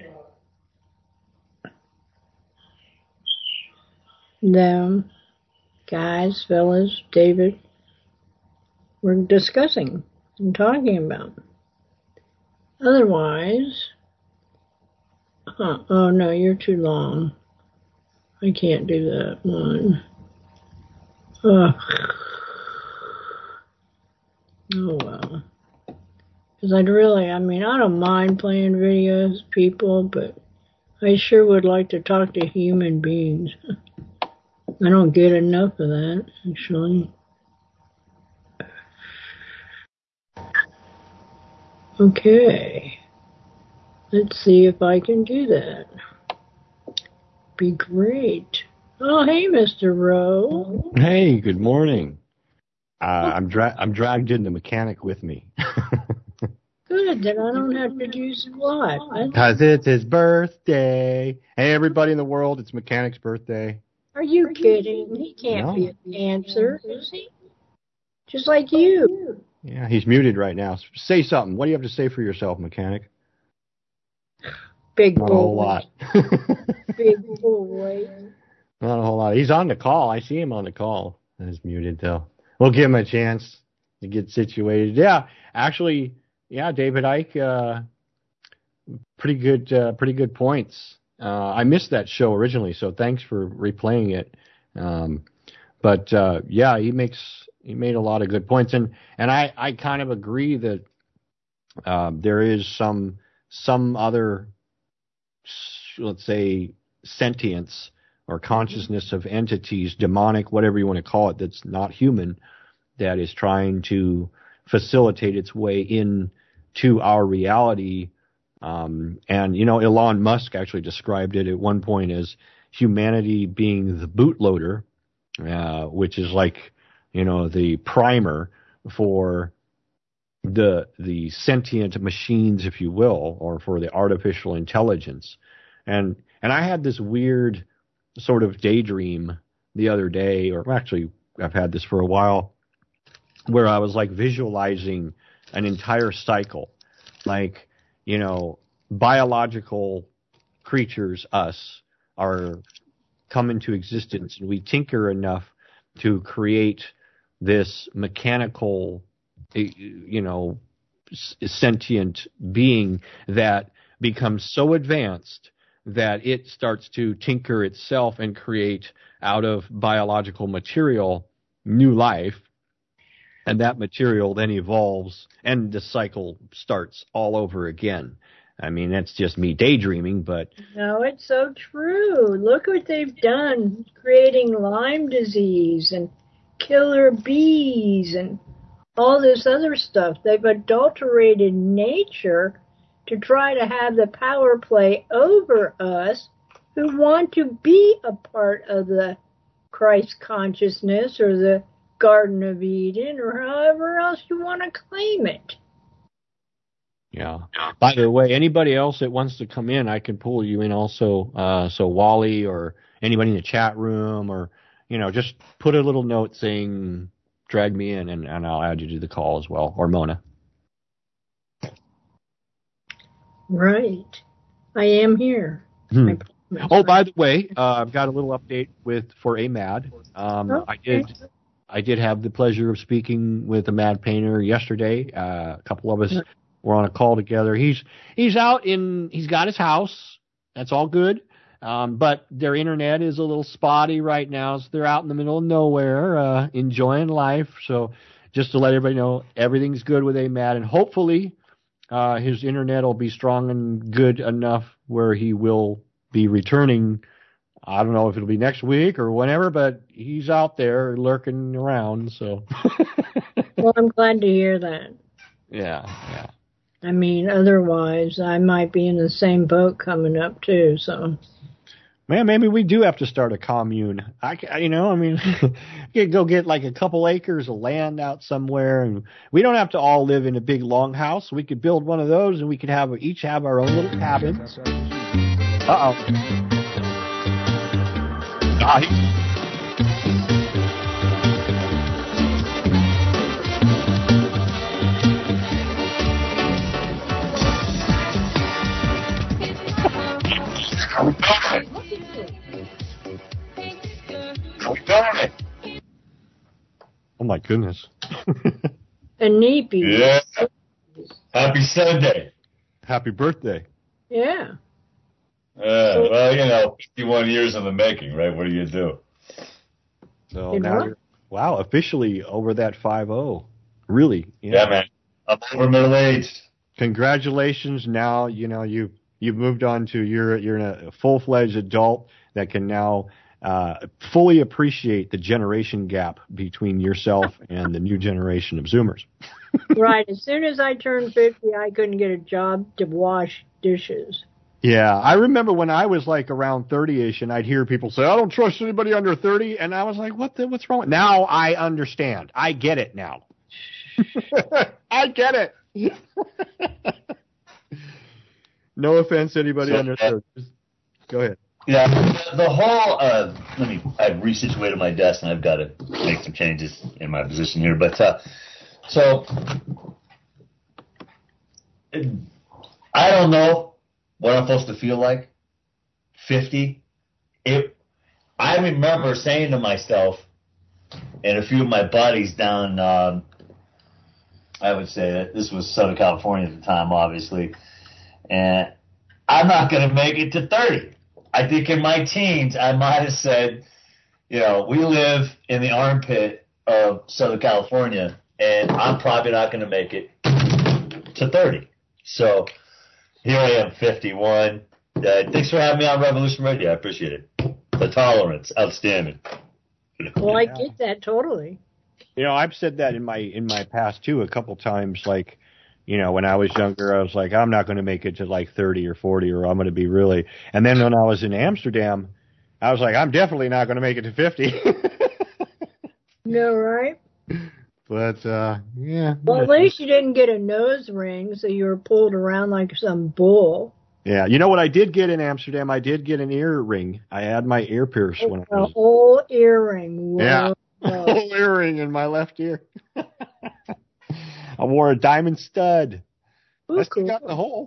them, guys, fellas, David, we're discussing and talking about. Otherwise, uh, oh no, you're too long. I can't do that one. Ugh. Oh well. Because I'd really, I mean, I don't mind playing videos, people, but I sure would like to talk to human beings. I don't get enough of that, actually. Okay, let's see if I can do that. Be great. Oh, hey, Mister Rowe. Hey, good morning. Uh, I'm dra- I'm dragged in the mechanic with me. Good, then I don't have to do squat. Because it's his birthday. Hey, everybody in the world, it's Mechanic's birthday. Are you kidding? He can't No. be a dancer, is he? Just like you. Yeah, he's muted right now. Say something. What do you have to say for yourself, Mechanic? Big Not a whole boy. lot. Big boy. Not a whole lot. He's on the call. I see him on the call. He's muted, though. We'll give him a chance to get situated. Yeah, actually, yeah, David Icke, uh, pretty good uh, pretty good points. Uh, I missed that show originally, so thanks for replaying it. Um, but, uh, yeah, he makes he made a lot of good points. And, and I, I kind of agree that uh, there is some some other, let's say, sentience or consciousness of entities, demonic, whatever you want to call it, that's not human, that is trying to facilitate its way in to our reality. Um, and, you know, Elon Musk actually described it at one point as humanity being the bootloader, uh, which is like, you know, the primer for the the sentient machines, if you will, or for the artificial intelligence. And and I had this weird sort of daydream the other day, or actually I've had this for a while, where I was like visualizing an entire cycle, like, you know, biological creatures, us, are come into existence, and we tinker enough to create this mechanical, you know, sentient being that becomes so advanced that it starts to tinker itself and create out of biological material new life. And that material then evolves, and the cycle starts all over again. I mean, that's just me daydreaming, but... No, it's so true. Look what they've done, creating Lyme disease and killer bees and all this other stuff. They've adulterated nature to try to have the power play over us who want to be a part of the Christ consciousness or the Garden of Eden, or however else you want to claim it. Yeah. By the way, anybody else that wants to come in, I can pull you in also. Uh, so Wally or anybody in the chat room, or, you know, just put a little note saying, drag me in, and, and I'll add you to the call as well. Or Mona. Right. I am here. Hmm. I oh, by the way, uh, I've got a little update with for a Mad. Um, okay. I did. I did have the pleasure of speaking with a Mad Painter yesterday. Uh, a couple of us were on a call together. He's he's out in, he's got his house. That's all good. Um, but their internet is a little spotty right now, so they're out in the middle of nowhere, uh, enjoying life. So just to let everybody know, everything's good with a Mad, and hopefully uh, his internet will be strong and good enough where he will be returning. I don't know if it'll be next week or whenever, but he's out there lurking around. So, well, I'm glad to hear that. Yeah, yeah. I mean, otherwise, I might be in the same boat coming up too. So, man, maybe we do have to start a commune. I, you know, I mean, you could go get like a couple acres of land out somewhere, and we don't have to all live in a big long house. We could build one of those, and we could have each have our own little cabins. Uh oh. Ah, he... Oh my goodness. A neepy. Yeah. Happy Sunday. Happy birthday. Yeah. Uh, well, you know, fifty-one years in the making, right? What do you do? So now you're, wow, officially over that five oh. Really? Yeah, yeah, man. I'm over middle aged. Congratulations. Now, you know, you, you've moved on to, you're, you're a full-fledged adult that can now uh, fully appreciate the generation gap between yourself and the new generation of Zoomers. Right. As soon as I turned fifty, I couldn't get a job to wash dishes. Yeah, I remember when I was like around thirty-ish, and I'd hear people say, I don't trust anybody under thirty, and I was like, what the, what's wrong? Now I understand. I get it now. I get it. No offense to anybody so, under thirty. Just go ahead. Yeah, the whole, uh, let me, I've resituated my desk, and I've got to make some changes in my position here, but, uh, so, I don't know what I'm supposed to feel like. fifty. It I remember saying to myself and a few of my buddies down, um, I would say that this was Southern California at the time, obviously, and I'm not going to make it to thirty. I think in my teens, I might have said, you know, we live in the armpit of Southern California, and I'm probably not going to make it to thirty. So here I am, fifty-one. Uh, thanks for having me on Revolution Radio. I appreciate it. The tolerance, outstanding. Well, I get that totally. You know, I've said that in my in my past too a couple times. Like, you know, when I was younger, I was like, I'm not going to make it to like thirty or forty, or I'm going to be really. And then when I was in Amsterdam, I was like, I'm definitely not going to make it to fifty. No, right? But uh, yeah. Well, at least you didn't get a nose ring, so you were pulled around like some bull. Yeah, you know what I did get in Amsterdam? I did get an earring. I had my ear pierced when I A was. whole earring. Whoa. Yeah, a whole earring in my left ear. I wore a diamond stud. Ooh, I still cool. got the hole.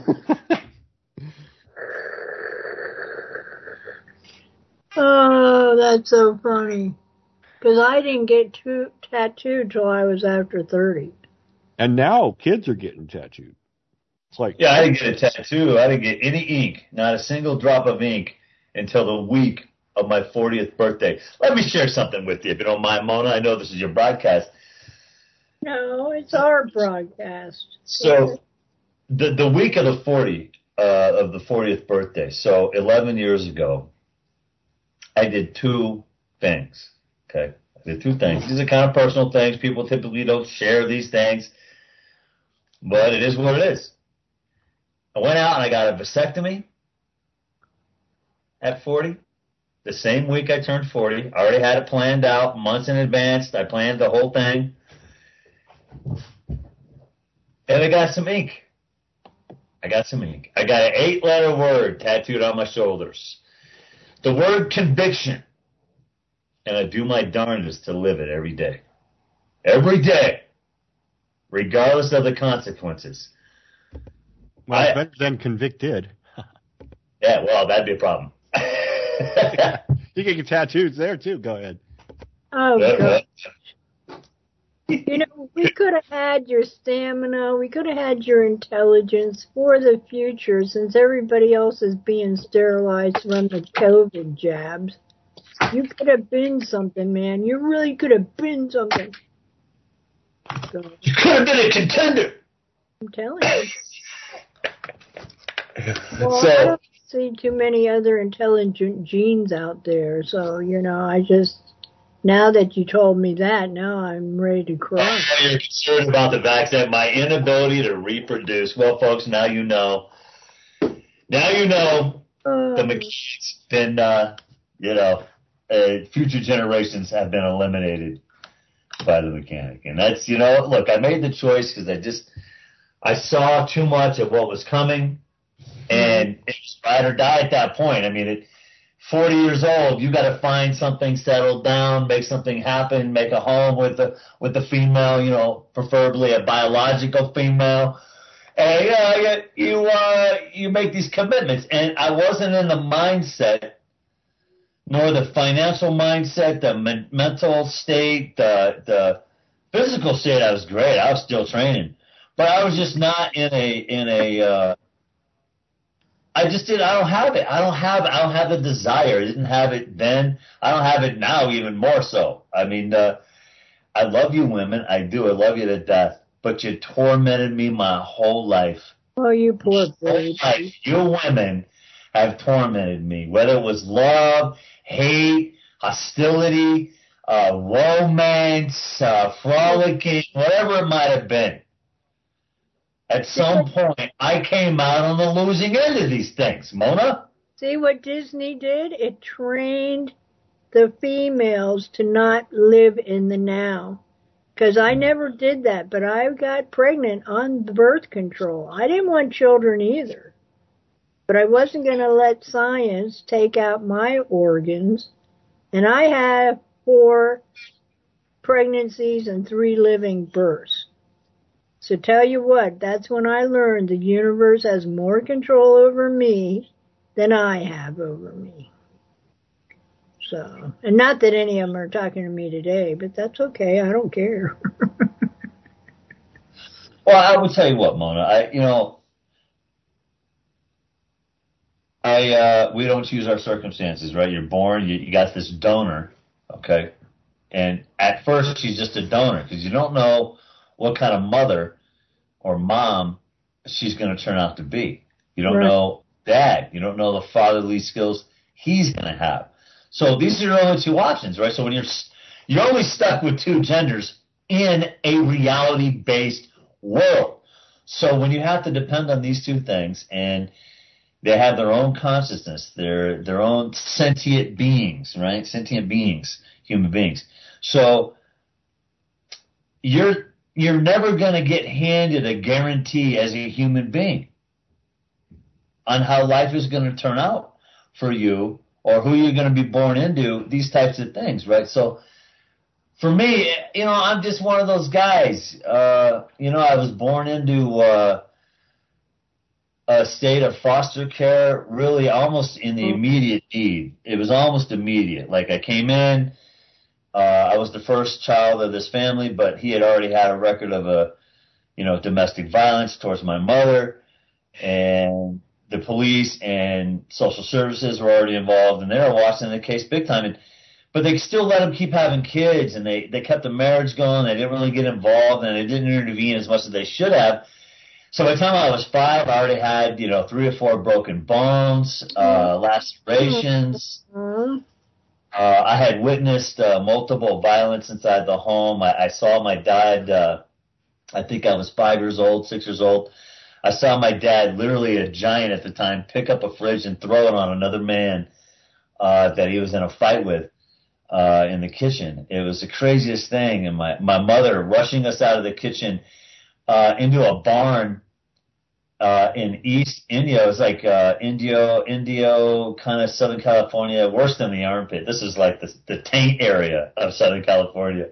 Oh, that's so funny. Because I didn't get too, tattooed till I was after thirty. And now kids are getting tattooed. It's like, yeah, I didn't get a tattoo. I didn't get any ink, not a single drop of ink, until the week of my fortieth birthday. Let me share something with you, if you don't mind, Mona. I know this is your broadcast. No, it's our broadcast. So the the week of the forty uh, of the fortieth birthday, so eleven years ago, I did two things. Okay, I did two things. These are kind of personal things. People typically don't share these things, but it is what it is. I went out and I got a vasectomy at forty. The same week I turned forty. I already had it planned out months in advance. I planned the whole thing. And I got some ink. I got some ink. I got an eight-letter word tattooed on my shoulders. The word conviction. And I do my darndest to live it every day. Every day. Regardless of the consequences. Well, I, better than convicted. Yeah, well, that'd be a problem. You can get tattoos there, too. Go ahead. Oh, God. You know, we could have had your stamina, we could have had your intelligence for the future, since everybody else is being sterilized from the COVID jabs. You could have been something, man. You really could have been something. God. You could have been a contender. I'm telling you. Well, So, I don't see too many other intelligent genes out there, so, you know, I just... Now that you told me that, now I'm ready to cry. You're concerned about the vaccine, my inability to reproduce. Well, folks, now you know. Now you know uh, the McKees been, uh, you know, uh, future generations have been eliminated by the mechanic. And that's, you know, look, I made the choice because I just, I saw too much of what was coming. And it was ride or die at that point. I mean, at forty years old, you got to find something, settle down, make something happen, make a home with the with the female, you know, preferably a biological female. And you know, you you, uh, you make these commitments. And I wasn't in the mindset, nor the financial mindset, the men- mental state, the the physical state. I was great. I was still training, but I was just not in a in a. Uh, I just did. I don't have it. I don't have. I don't have the desire. I didn't have it then. I don't have it now, even more so. I mean, uh, I love you, women. I do. I love you to death. But you tormented me my whole life. Oh, you poor baby. Life. You women have tormented me. Whether it was love, hate, hostility, uh, romance, uh, frolicking, whatever it might have been. At some point, I came out on the losing end of these things, Mona. See what Disney did? It trained the females to not live in the now. Because I never did that, but I got pregnant on birth control. I didn't want children either. But I wasn't going to let science take out my organs. And I had four pregnancies and three living births. So tell you what, that's when I learned the universe has more control over me than I have over me. So, and not that any of them are talking to me today, but that's okay. I don't care. Well, I will tell you what, Mona. I, you know, I uh, we don't choose our circumstances, right? You're born, you, you got this donor, okay, and at first she's just a donor because you don't know what kind of mother or mom she's going to turn out to be. You don't right. know dad. You don't know the fatherly skills he's going to have. So these are the only two options, right? So when you're you're only stuck with two genders in a reality-based world. So when you have to depend on these two things, and they have their own consciousness, their their own sentient beings, right? Sentient beings, human beings. So you're you're never going to get handed a guarantee as a human being on how life is going to turn out for you, or who you're going to be born into, these types of things, right? So for me, you know, I'm just one of those guys. Uh, you know, I was born into uh, a state of foster care, really almost in the immediate need. It was almost immediate. Like I came in, uh, I was the first child of this family, but he had already had a record of a, you know, domestic violence towards my mother, and the police and social services were already involved, and they were watching the case big time. And, but they still let him keep having kids, and they, they kept the marriage going. They didn't really get involved, and they didn't intervene as much as they should have. So by the time I was five, I already had, you know, three or four broken bones, uh, lacerations. Uh, I had witnessed uh, multiple violence inside the home. I, I saw my dad, uh, I think I was five years old, six years old. I saw my dad, literally a giant at the time, pick up a fridge and throw it on another man uh, that he was in a fight with uh, in the kitchen. It was the craziest thing. And my, my mother rushing us out of the kitchen uh, into a barn uh, in East India. It was like uh, Indio, Indio, kind of Southern California, worse than the armpit. This is like the, the taint area of Southern California.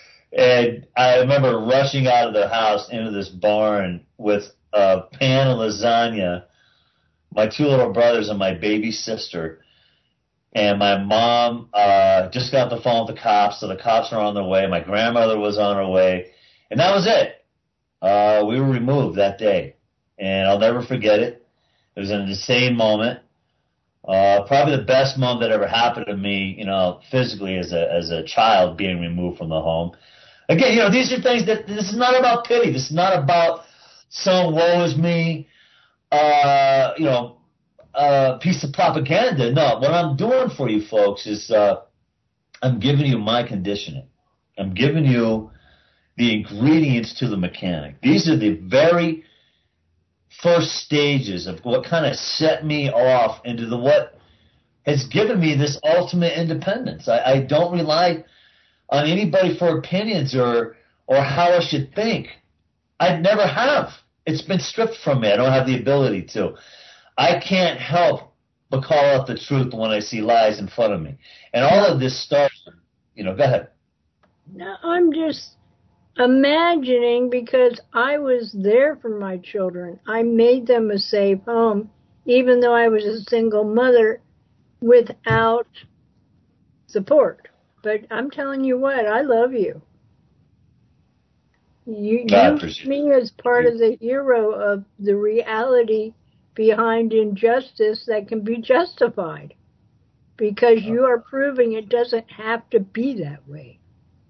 And I remember rushing out of the house into this barn with a pan of lasagna, my two little brothers, and my baby sister. And my mom uh, just got the phone with the cops, so the cops were on their way. My grandmother was on her way. And that was it. Uh, we were removed that day. And I'll never forget it. It was an insane moment. Uh, probably the best moment that ever happened to me, you know, physically as a as a child, being removed from the home. Again, you know, these are things that, this is not about pity. This is not about some woe is me, uh, you know, uh, piece of propaganda. No, what I'm doing for you folks is uh, I'm giving you my conditioning. I'm giving you the ingredients to the mechanic. These are the very first stages of what kind of set me off into the what has given me this ultimate independence. I, I don't rely on anybody for opinions or or how I should think. I never have. It's been stripped from me. I don't have the ability to. I can't help but call out the truth when I see lies in front of me. And all of this starts, you know, go ahead. No, I'm just imagining, because I was there for my children. I made them a safe home, even though I was a single mother without support. But I'm telling you what, I love you. You, you me as part of the hero of the reality behind injustice that can be justified, because you are proving it doesn't have to be that way.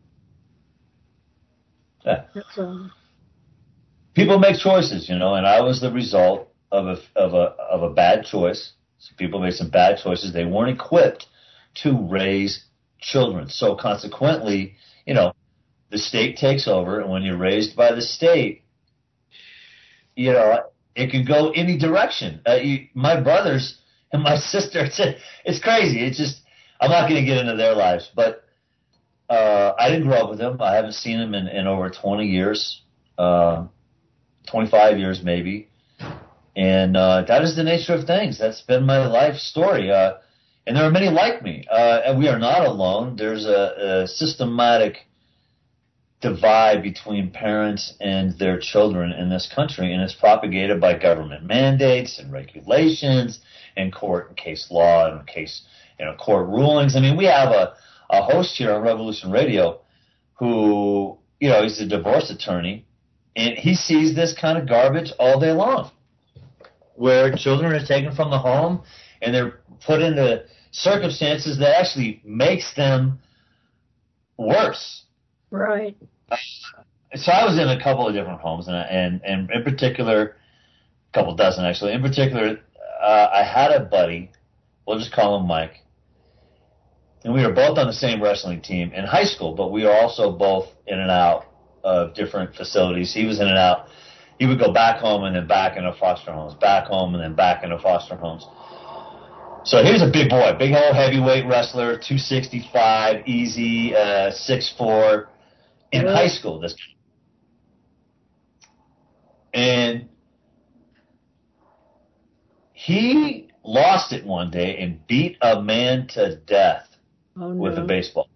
Yeah. That's all. People make choices, you know, and I was the result of a of a of a bad choice. So people made some bad choices. They weren't equipped to raise children. So consequently, you know, the state takes over, and when you're raised by the state, you know, it can go any direction. Uh, you, my brothers and my sister, it's, it's crazy. It's just, I'm not going to get into their lives, but uh, I didn't grow up with them. I haven't seen them in, in over twenty years, uh, twenty-five years maybe. And uh, that is the nature of things. That's been my life story. Uh, and there are many like me. Uh, and we are not alone. There's a, a systematic divide between parents and their children in this country, and it's propagated by government mandates and regulations and court and case law and case you know, court rulings. I mean, we have a, a host here on Revolution Radio who, you know, he's a divorce attorney, and he sees this kind of garbage all day long, where children are taken from the home and they're put into circumstances that actually makes them worse. Right. So I was in a couple of different homes, and and, and in particular, a couple dozen actually. In particular, uh, I had a buddy, we'll just call him Mike, and we were both on the same wrestling team in high school, but we were also both in and out of different facilities. He was in and out. He would go back home and then back into foster homes, back home and then back into foster homes. So he was a big boy, big old heavyweight wrestler, two sixty-five, easy, uh, six foot four, in Really? high school. This, and he lost it one day and beat a man to death Oh, with no. a baseball.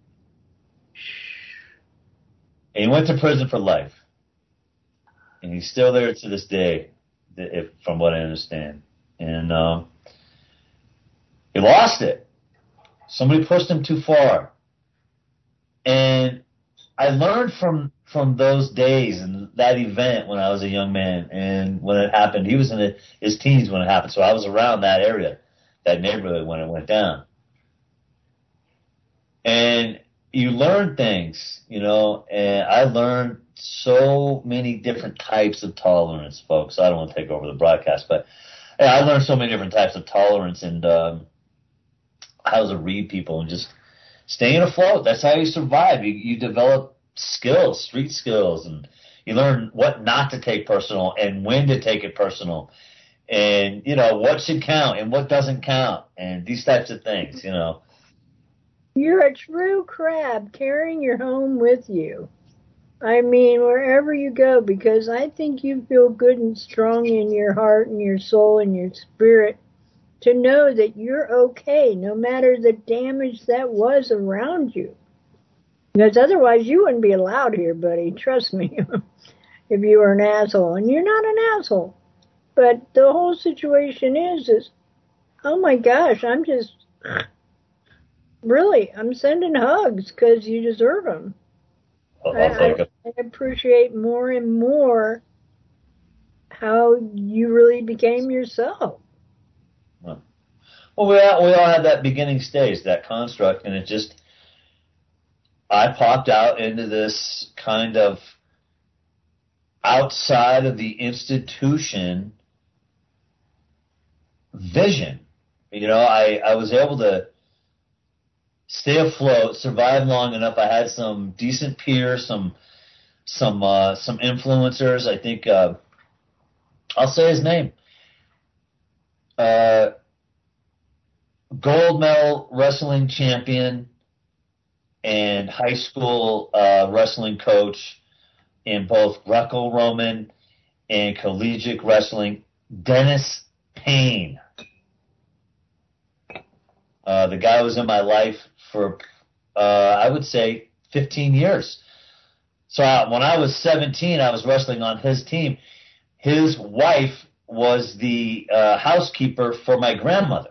And he went to prison for life. And he's still there to this day, if, from what I understand. And um, he lost it. Somebody pushed him too far. And I learned from from those days and that event when I was a young man, and when it happened, he was in the, his teens when it happened, so I was around that area, that neighborhood when it went down. And you learn things, you know, and I learned so many different types of tolerance, folks. I don't want to take over the broadcast, but yeah, I learned so many different types of tolerance and um, how to read people and just staying afloat. That's how you survive. You, you develop skills, street skills, and you learn what not to take personal and when to take it personal, and you know what should count and what doesn't count, and these types of things. You know, You're a true crab carrying your home with you. I mean, wherever you go, because I think you feel good and strong in your heart and your soul and your spirit to know that you're okay, no matter the damage that was around you. Because otherwise you wouldn't be allowed here, buddy. Trust me. If you were an asshole. And you're not an asshole. But the whole situation is, is, oh my gosh, I'm just, really, I'm sending hugs because you deserve them. I'll, I, I'll take I, it. I appreciate more and more how you really became yourself. Well, we all, we all have that beginning stage, that construct, and it just, I popped out into this kind of outside of the institution vision. You know, I, I was able to stay afloat, survive long enough. I had some decent peers, some some uh, some influencers. I think uh, I'll say his name. Uh, gold medal wrestling champion and high school uh, wrestling coach in both Greco-Roman and collegiate wrestling, Dennis Payne. Uh, the guy was in my life for, uh, I would say, fifteen years. So uh, when I was seventeen, I was wrestling on his team. His wife was the uh, housekeeper for my grandmother.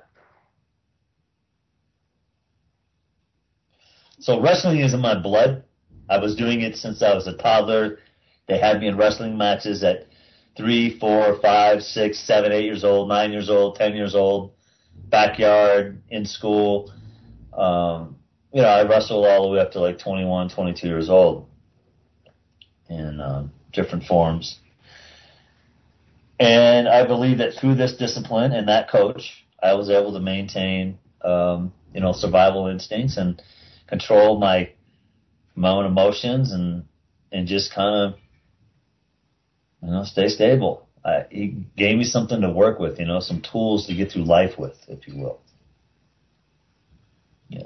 So wrestling is in my blood. I was doing it since I was a toddler. They had me in wrestling matches at three, four, five, six, seven, eight years old, nine years old, ten years old, backyard, in school. Um, you know, I wrestled all the way up to like twenty-one, twenty-two years old in um, different forms. And I believe that through this discipline and that coach, I was able to maintain, um, you know, survival instincts and control my my own emotions and and just kind of, you know, stay stable. I, he gave me something to work with, you know, some tools to get through life with, if you will. Yeah.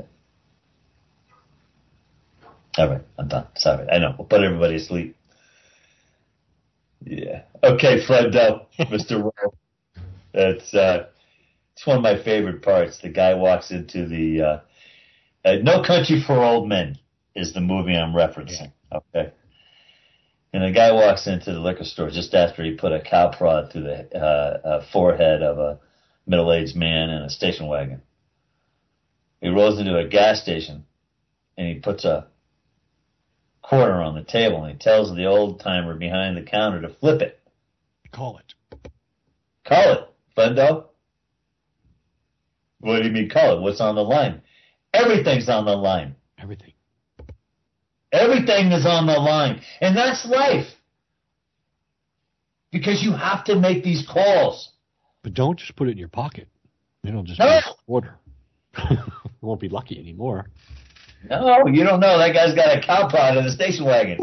All right, I'm done. Sorry, I know. We'll put everybody to sleep. Yeah. Okay, Fred, uh, Mister Rowe. That's uh, it's one of my favorite parts. The guy walks into the uh, uh, No Country for Old Men is the movie I'm referencing. Okay. And the guy walks into the liquor store just after he put a cow prod through the uh, uh, forehead of a middle-aged man in a station wagon. He rolls into a gas station, and he puts a quarter on the table, and he tells the old-timer behind the counter to flip it. Call it. Call it, Fundo. What do you mean call it? What's on the line? Everything's on the line. Everything. Everything is on the line. And that's life. Because you have to make these calls. But don't just put it in your pocket. It'll just no. be a quarter. You won't be lucky anymore. No, you don't know. That guy's got a cow prod in the station wagon.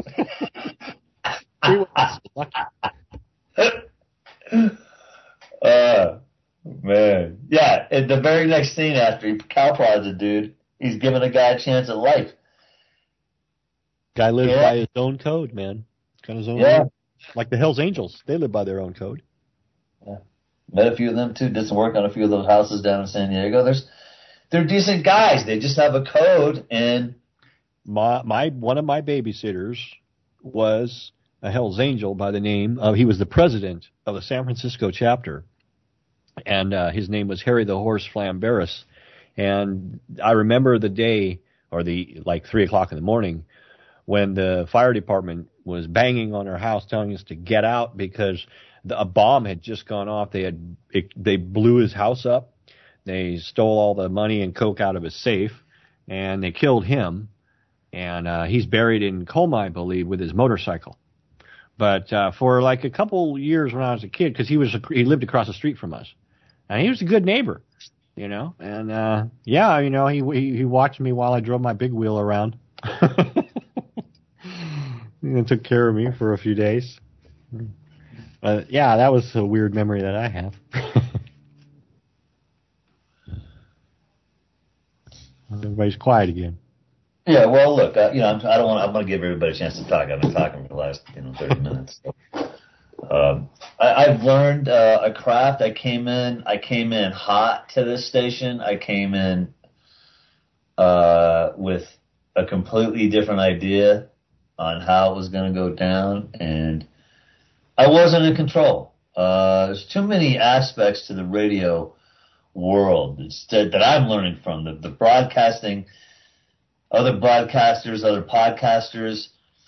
uh, man. Yeah, in the very next scene after he cow prods a dude, he's giving a guy a chance at life. Guy lives yeah. by his own code, man. It's got his own yeah. code. Like the Hells Angels. They live by their own code. Yeah. Met a few of them, too. Did some work on a few of those houses down in San Diego. There's, they're decent guys. They just have a code. And my my one of my babysitters was a Hells Angel by the name of, he was the president of the San Francisco chapter. And uh, his name was Harry the Horse Flamberis. And I remember the day, or the like three o'clock in the morning, when the fire department was banging on our house telling us to get out because the, a bomb had just gone off. They had it, they blew his house up. They stole all the money and coke out of his safe, and they killed him. And uh, he's buried in Colma, I believe, with his motorcycle. But uh, for like a couple years when I was a kid, because he was he lived across the street from us, and he was a good neighbor, you know. And uh, yeah, you know, he, he he watched me while I drove my big wheel around. And took care of me for a few days. Uh, yeah, that was a weird memory that I have. Everybody's quiet again. Yeah, well, look, uh, you know, I'm, I don't want. I'm going to give everybody a chance to talk. I've been talking for the last, you know, thirty minutes. So. Um, I, I've learned uh, a craft. I came in. I came in hot to this station. I came in uh, with a completely different idea on how it was going to go down, and I wasn't in control. Uh, there's too many aspects to the radio world that, that I'm learning from, the, the broadcasting, other broadcasters, other podcasters,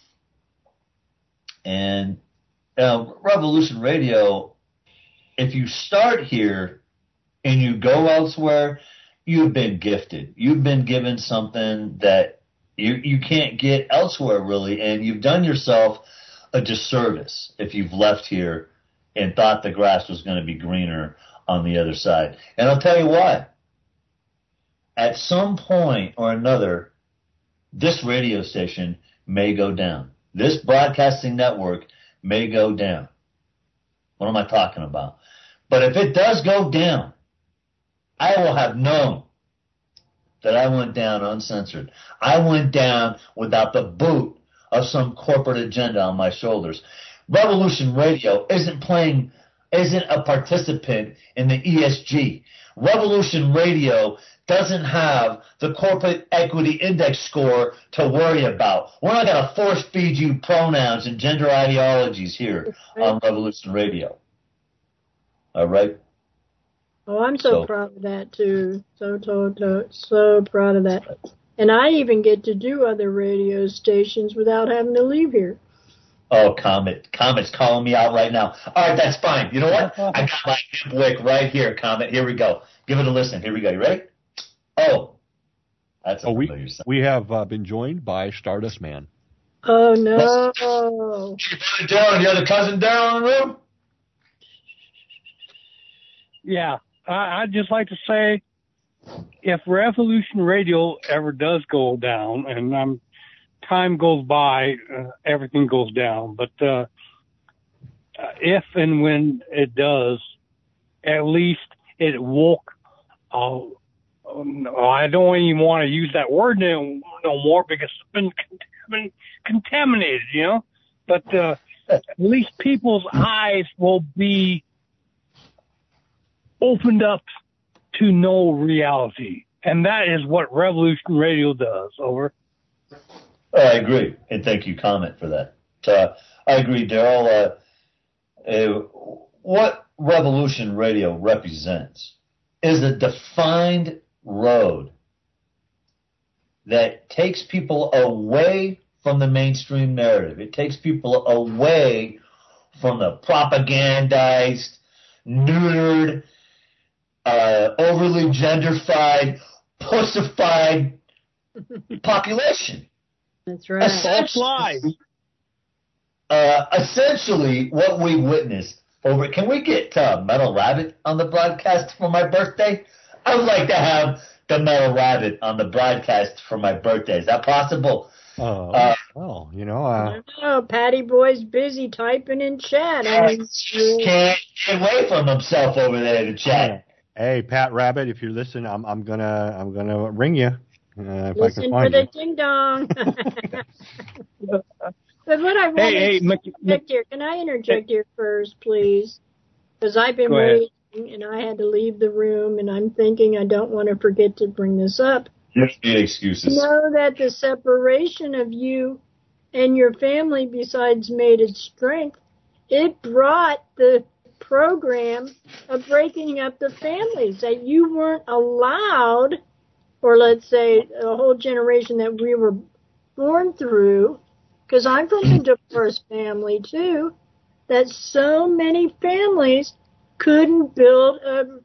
and you know, Revolution Radio, if you start here and you go elsewhere, you've been gifted. You've been given something that You you can't get elsewhere, really, and you've done yourself a disservice if you've left here and thought the grass was going to be greener on the other side. And I'll tell you why. At some point or another, this radio station may go down. This broadcasting network may go down. What am I talking about? But if it does go down, I will have known that I went down uncensored. I went down without the boot of some corporate agenda on my shoulders. Revolution Radio isn't playing, isn't a participant in the E S G. Revolution Radio doesn't have the corporate equity index score to worry about. We're not going to force feed you pronouns and gender ideologies here on Revolution Radio. All right? Oh, I'm so, So- proud of that, too. So, so, so, so proud of that. And I even get to do other radio stations without having to leave here. Oh, Comet. Comet's calling me out right now. All right, that's fine. You know what? I got my hip wick right here, Comet. Here we go. Give it a listen. Here we go. You ready? Oh. That's a Oh, we familiar sound. we have uh, been joined by Stardust Man. Oh, no. Darren, you have the cousin Darren in the room? Yeah, I, I'd just like to say, if Revolution Radio ever does go down, and um, time goes by, uh, everything goes down. But uh, if and when it does, at least it woke. Uh, I don't even want to use that word no, no more because it's been contamin- contaminated, you know. But uh, at least people's eyes will be opened up to know reality. And that is what Revolution Radio does. Over. I agree. And thank you, Comet, for that. Uh, I agree, Daryl. Uh, uh, what Revolution Radio represents is a defined road that takes people away from the mainstream narrative. It takes people away from the propagandized, neutered, uh, overly genderfied, pussified population. That's right. Essentially, uh, essentially, what we witnessed over. Can we get uh, Metal Rabbit on the broadcast for my birthday? I would like to have the Metal Rabbit on the broadcast for my birthday. Is that possible? Oh, Uh, well, you know, uh, Oh, Patty Boy's busy typing in chat. I mean, can't get away from himself over there in the chat. hey, Pat Rabbit, if you're listening, I'm I'm gonna I'm gonna ring you uh, if I listen can for find the you. ding dong. But what I want Hey, hey, to Mc- interject here, can I interject here first, please? Because I've been Go ahead. waiting and I had to leave the room, and I'm thinking I don't want to forget to bring this up. You don't need excuses. Know that the separation of you and your family, besides made its strength, it brought the program of breaking up the families, that you weren't allowed, or let's say a whole generation that we were born through, because I'm from a divorced family too, that so many families couldn't build a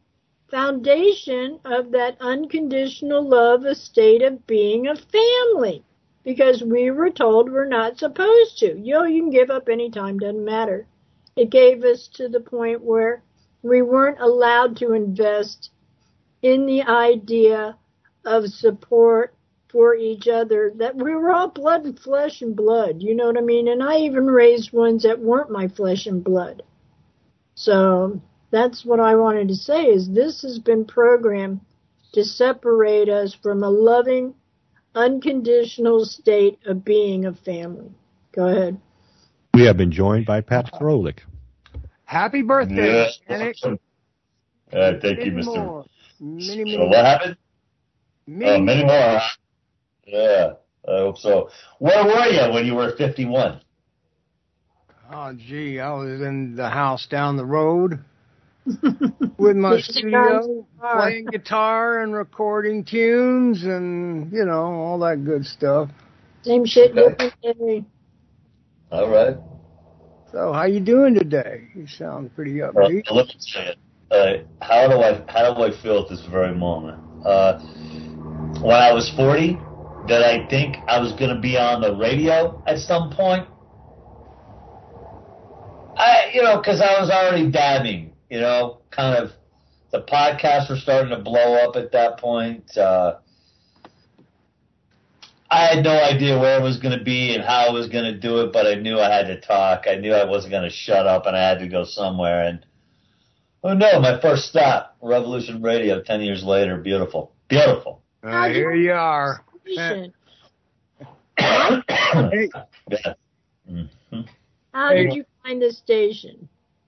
foundation of that unconditional love, a state of being a family, because we were told we're not supposed to. You know, you can give up any time, doesn't matter. It gave us to the point where we weren't allowed to invest in the idea of support for each other, that we were all blood and flesh and blood, you know what I mean? And I even raised ones that weren't my flesh and blood. So that's what I wanted to say, is this has been programmed to separate us from a loving, unconditional state of being a family. Go ahead. We have been joined by Pat Froelich. Happy birthday, Yeah. Janet. Uh, thank you, Many Mister more. Many, many So what happened? Many, oh, many more. Huh? Yeah, I hope so. Where were you when you were fifty-one? Oh, gee, I was in the house down the road with my Yes, studio, guitar. playing guitar and recording tunes and, you know, all that good stuff. Same shit, Okay. different day. All right. So, how you doing today? You sound pretty Uh, upbeat. let me tell you, uh, how do I how do I feel at this very moment? Uh, when I was forty, did I think I was going to be on the radio at some point? I, you know, because I was already dabbing, you know, kind of. The podcasts were starting to blow up at that point. Uh, I had no idea where it was going to be and how I was going to do it, but I knew I had to talk. I knew I wasn't going to shut up, and I had to go somewhere. And oh no, my first stop, Revolution Radio, ten years later. Beautiful, beautiful. Uh, here you are. Station. Hey, Yeah. Mhm. How did you find the station?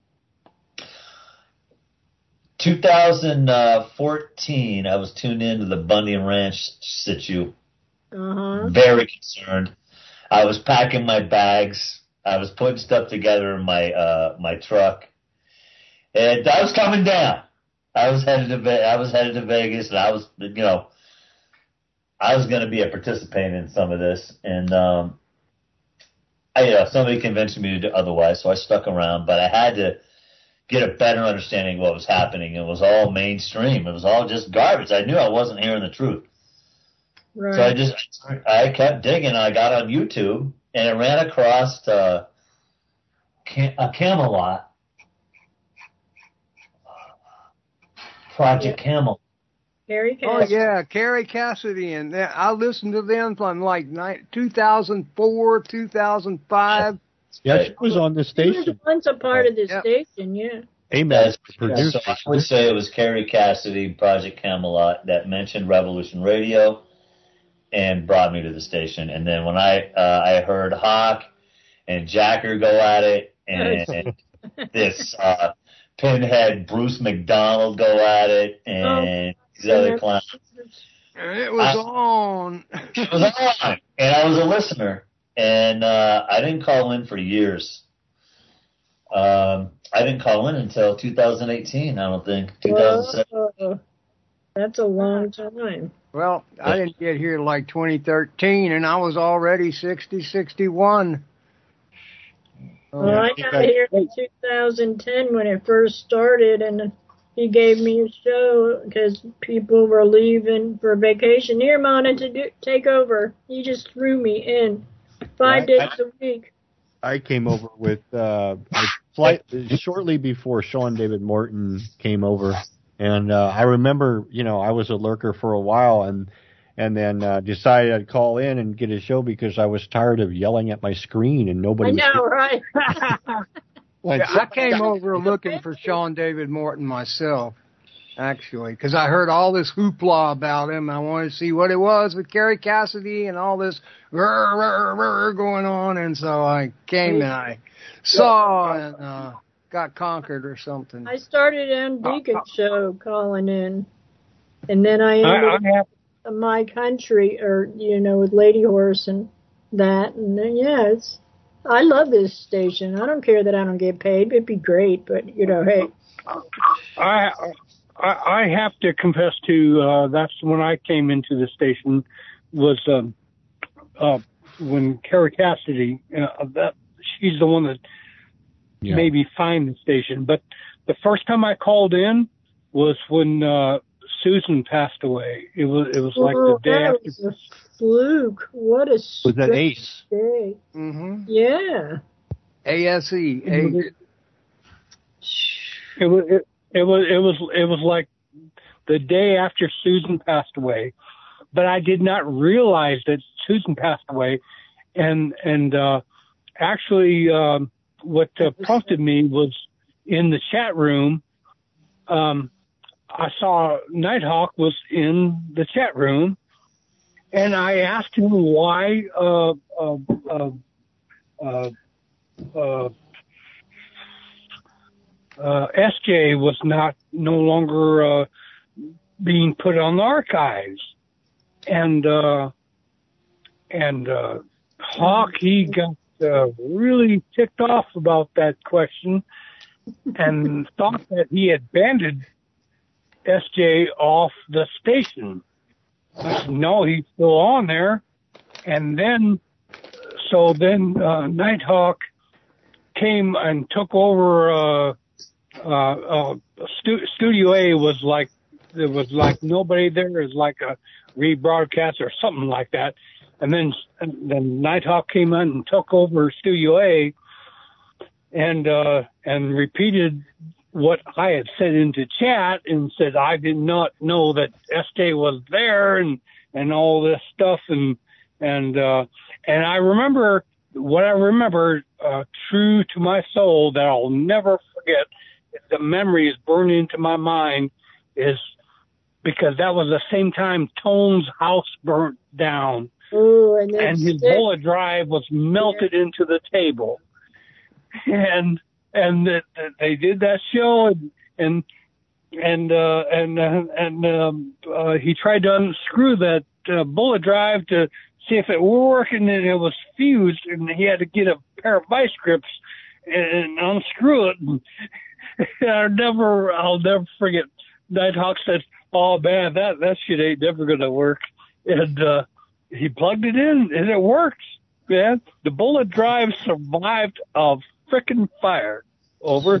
two thousand fourteen, I was tuned into the Bundy Ranch situ. Uh-huh. Very concerned. I was packing my bags. I was putting stuff together in my uh, my truck, and I was coming down. I was headed to Ve- I was headed to Vegas, and I was, you know, I was going to be a participant in some of this, and um, I, you know, somebody convinced me to do otherwise, so I stuck around. But I had to get a better understanding of what was happening. It was all mainstream. It was all just garbage. I knew I wasn't hearing the truth. Right. So I just, I kept digging. I got on YouTube, and I ran across uh, Cam- a Camelot, Project Yeah. Camel. Harry oh, Cassidy. yeah, Carrie Cassidy. And that- I listened to them from like ni- two thousand four, two thousand five. Yeah, she was on the He was station. once a part of the Yep. station, yeah. Amen. That's, Producer. so I would say it was Carrie Cassidy, Project Camelot, that mentioned Revolution Radio and brought me to the station. And then when I uh, I heard Hawk and Jacker go at it, and this uh, pinhead Bruce McDonald go at it, and these other clowns. And it was I- on. It was on, and I was a listener, and uh, I didn't call in for years. Um, I didn't call in until two thousand eighteen. I don't think two thousand seven. Whoa. That's a long time. Well, I didn't get here like twenty thirteen, and I was already sixty, sixty-one. Well, I got here in two thousand ten when it first started, and he gave me a show because people were leaving for vacation. Here, Mona, to do, take over. He just threw me in five Yeah, days a week. I came over with uh, slight, shortly before Sean David Morton came over, and uh, I remember, you know, I was a lurker for a while, and and then uh, decided I'd call in and get a show because I was tired of yelling at my screen and nobody. I know, was right? like, Yeah, I came over looking for Sean David Morton myself, actually, because I heard all this hoopla about him. I wanted to see what it was with Kerry Cassidy and all this rrr, rrr, rrr going on, and so I came and I saw and uh, got conquered or something. I started on Deacon's show calling in, and then I ended I, I have, up My Country, or, you know, with Lady Horse and that, and then, yeah, it's, I love this station. I don't care that I don't get paid. It'd be great, but, you know, hey. I, I, I have to confess to, uh, that's when I came into the station, was, um, uh, when Kerry Cassidy, uh, that, she's the one that Yeah. made me find the station. But the first time I called in was when, uh, Susan passed away. It was, it was like Oh, the day that after. was a fluke. What a Was that strange Ace? day. Mm-hmm. Yeah. A S E. It was, it, it was, it was, it was like the day after Susan passed away, but I did not realize that Susan passed away. And, and, uh, actually, um, what uh, prompted me was in the chat room, um, I saw Nighthawk was in the chat room, and I asked him why, uh, uh, uh, uh, uh, uh, S J was not no longer uh, being put on the archives, and uh, and uh, Hawk he got uh, really ticked off about that question, and thought that he had banded S J off the station. I said, no, he's still on there, and then so then uh, Nighthawk came and took over. Uh, Uh, uh, stu- Studio A was like, there was like nobody there. It was like a rebroadcast or something like that. And then, and then Nighthawk came in and took over Studio A and, uh, and repeated what I had said into chat and said, I did not know that S J was there and, and all this stuff. And, and, uh, and I remember what I remember, uh, true to my soul that I'll never forget. The memory is burned into my mind is because that was the same time Tone's house burnt down. Ooh, and, and his sick. bullet drive was melted yeah. into the table. And, and the, the, they did that show and, and, and, uh, and, uh, and, um, uh, he tried to unscrew that uh, bullet drive to see if it were working, and it was fused, and he had to get a pair of vice grips and, and unscrew it. And, I'll never, I'll never forget. Nighthawk said, "Oh man, that that shit ain't never gonna work." And uh, he plugged it in, and it works. Man, the bullet drive survived a frickin' fire. Over.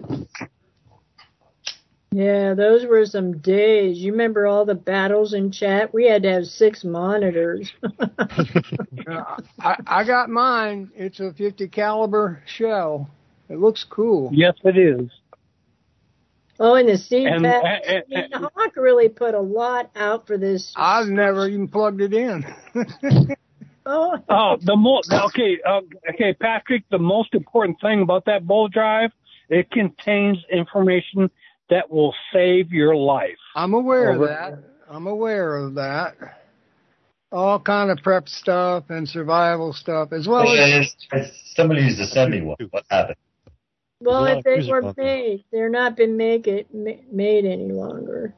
Yeah, those were some days. You remember all the battles in chat? We had to have six monitors. uh, I, I got mine. It's a fifty caliber shell. It looks cool. Yes, it is. Oh, and the C PAP. And, and, and, and Hawk really put a lot out for this. I've never even plugged it in. oh. oh, the most okay, uh, okay, Patrick. The most important thing about that bullet drive, it contains information that will save your life. I'm aware Over. of that. I'm aware of that. All kind of prep stuff and survival stuff as well. As somebody used to send me one. What happened? Well, if they were made, they're not been make it made any longer.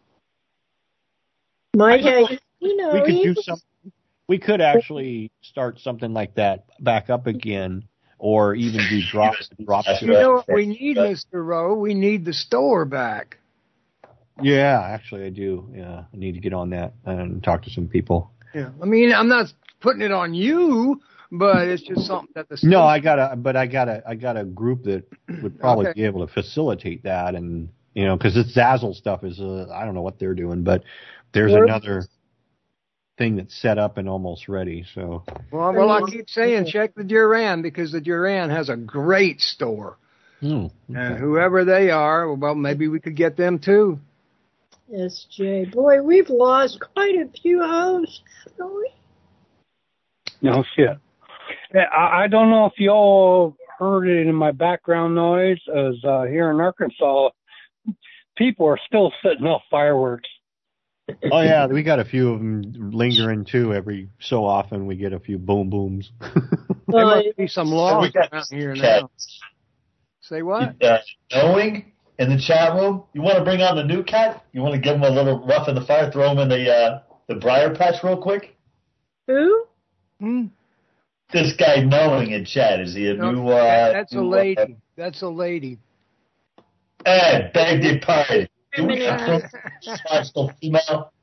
Mike, has, you know, we could he, do something. We could actually start something like that back up again, or even do drops and drops. You know what we need, Mister Rowe? We need the store back. Yeah, actually, I do. Yeah, I need to get on that and talk to some people. Yeah, I mean, I'm not putting it on you, but it's just something that the no, I got a, but I got a, I got a group that would probably Okay. be able to facilitate that, and you know, because this Zazzle stuff is, uh, I don't know what they're doing, but there's We're- another thing that's set up and almost ready. So Well, well, I keep saying check the Duran because the Duran has a great store. Hmm, And whoever they are, well, maybe we could get them too. S J. Boy, we've lost quite a few hosts, haven't we? No shit. I, I don't know if y'all heard it in my background noise, as uh, here in Arkansas, people are still setting off fireworks. oh yeah, we got a few of them lingering too. Every so often, we get a few boom booms. There must be some laws we got around here chat. now. Say what? Uh, knowing in the chat room, you want to bring on the new cat? You want to give him a little rough in the fire? Throw him in the uh, the briar patch real quick. Who? Hmm? This guy knowing in chat, is he a No, new? that- Uh, that's a new, lady. That's a lady. Uh, hey, beg your pardon. Do we have to female?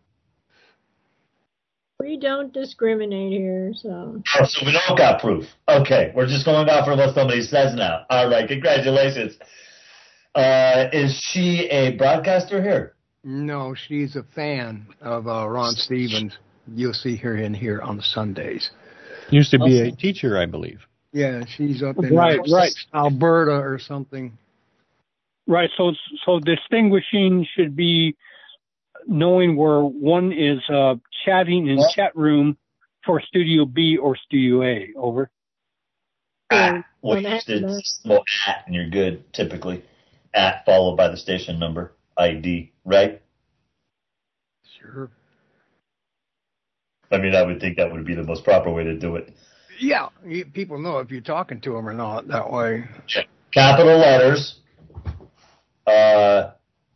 We don't discriminate here, so. Oh, so we don't got proof. Okay, we're just going off of what somebody says now. All right, congratulations. Uh, is she a broadcaster here? No, she's a fan of uh, Ron Stevens. You'll see her in here on Sundays. Used to be a teacher, I believe. Yeah, she's up in Right, right. Alberta or something. Right, so so distinguishing should be knowing where one is uh, chatting in chat room for Studio B or Studio A. Over. At, which is well, at, and you're good, typically. At followed by the station number, I D, right? Sure. I mean, I would think that would be the most proper way to do it. Yeah, you, people know if you're talking to them or not that way. Capital letters, uh,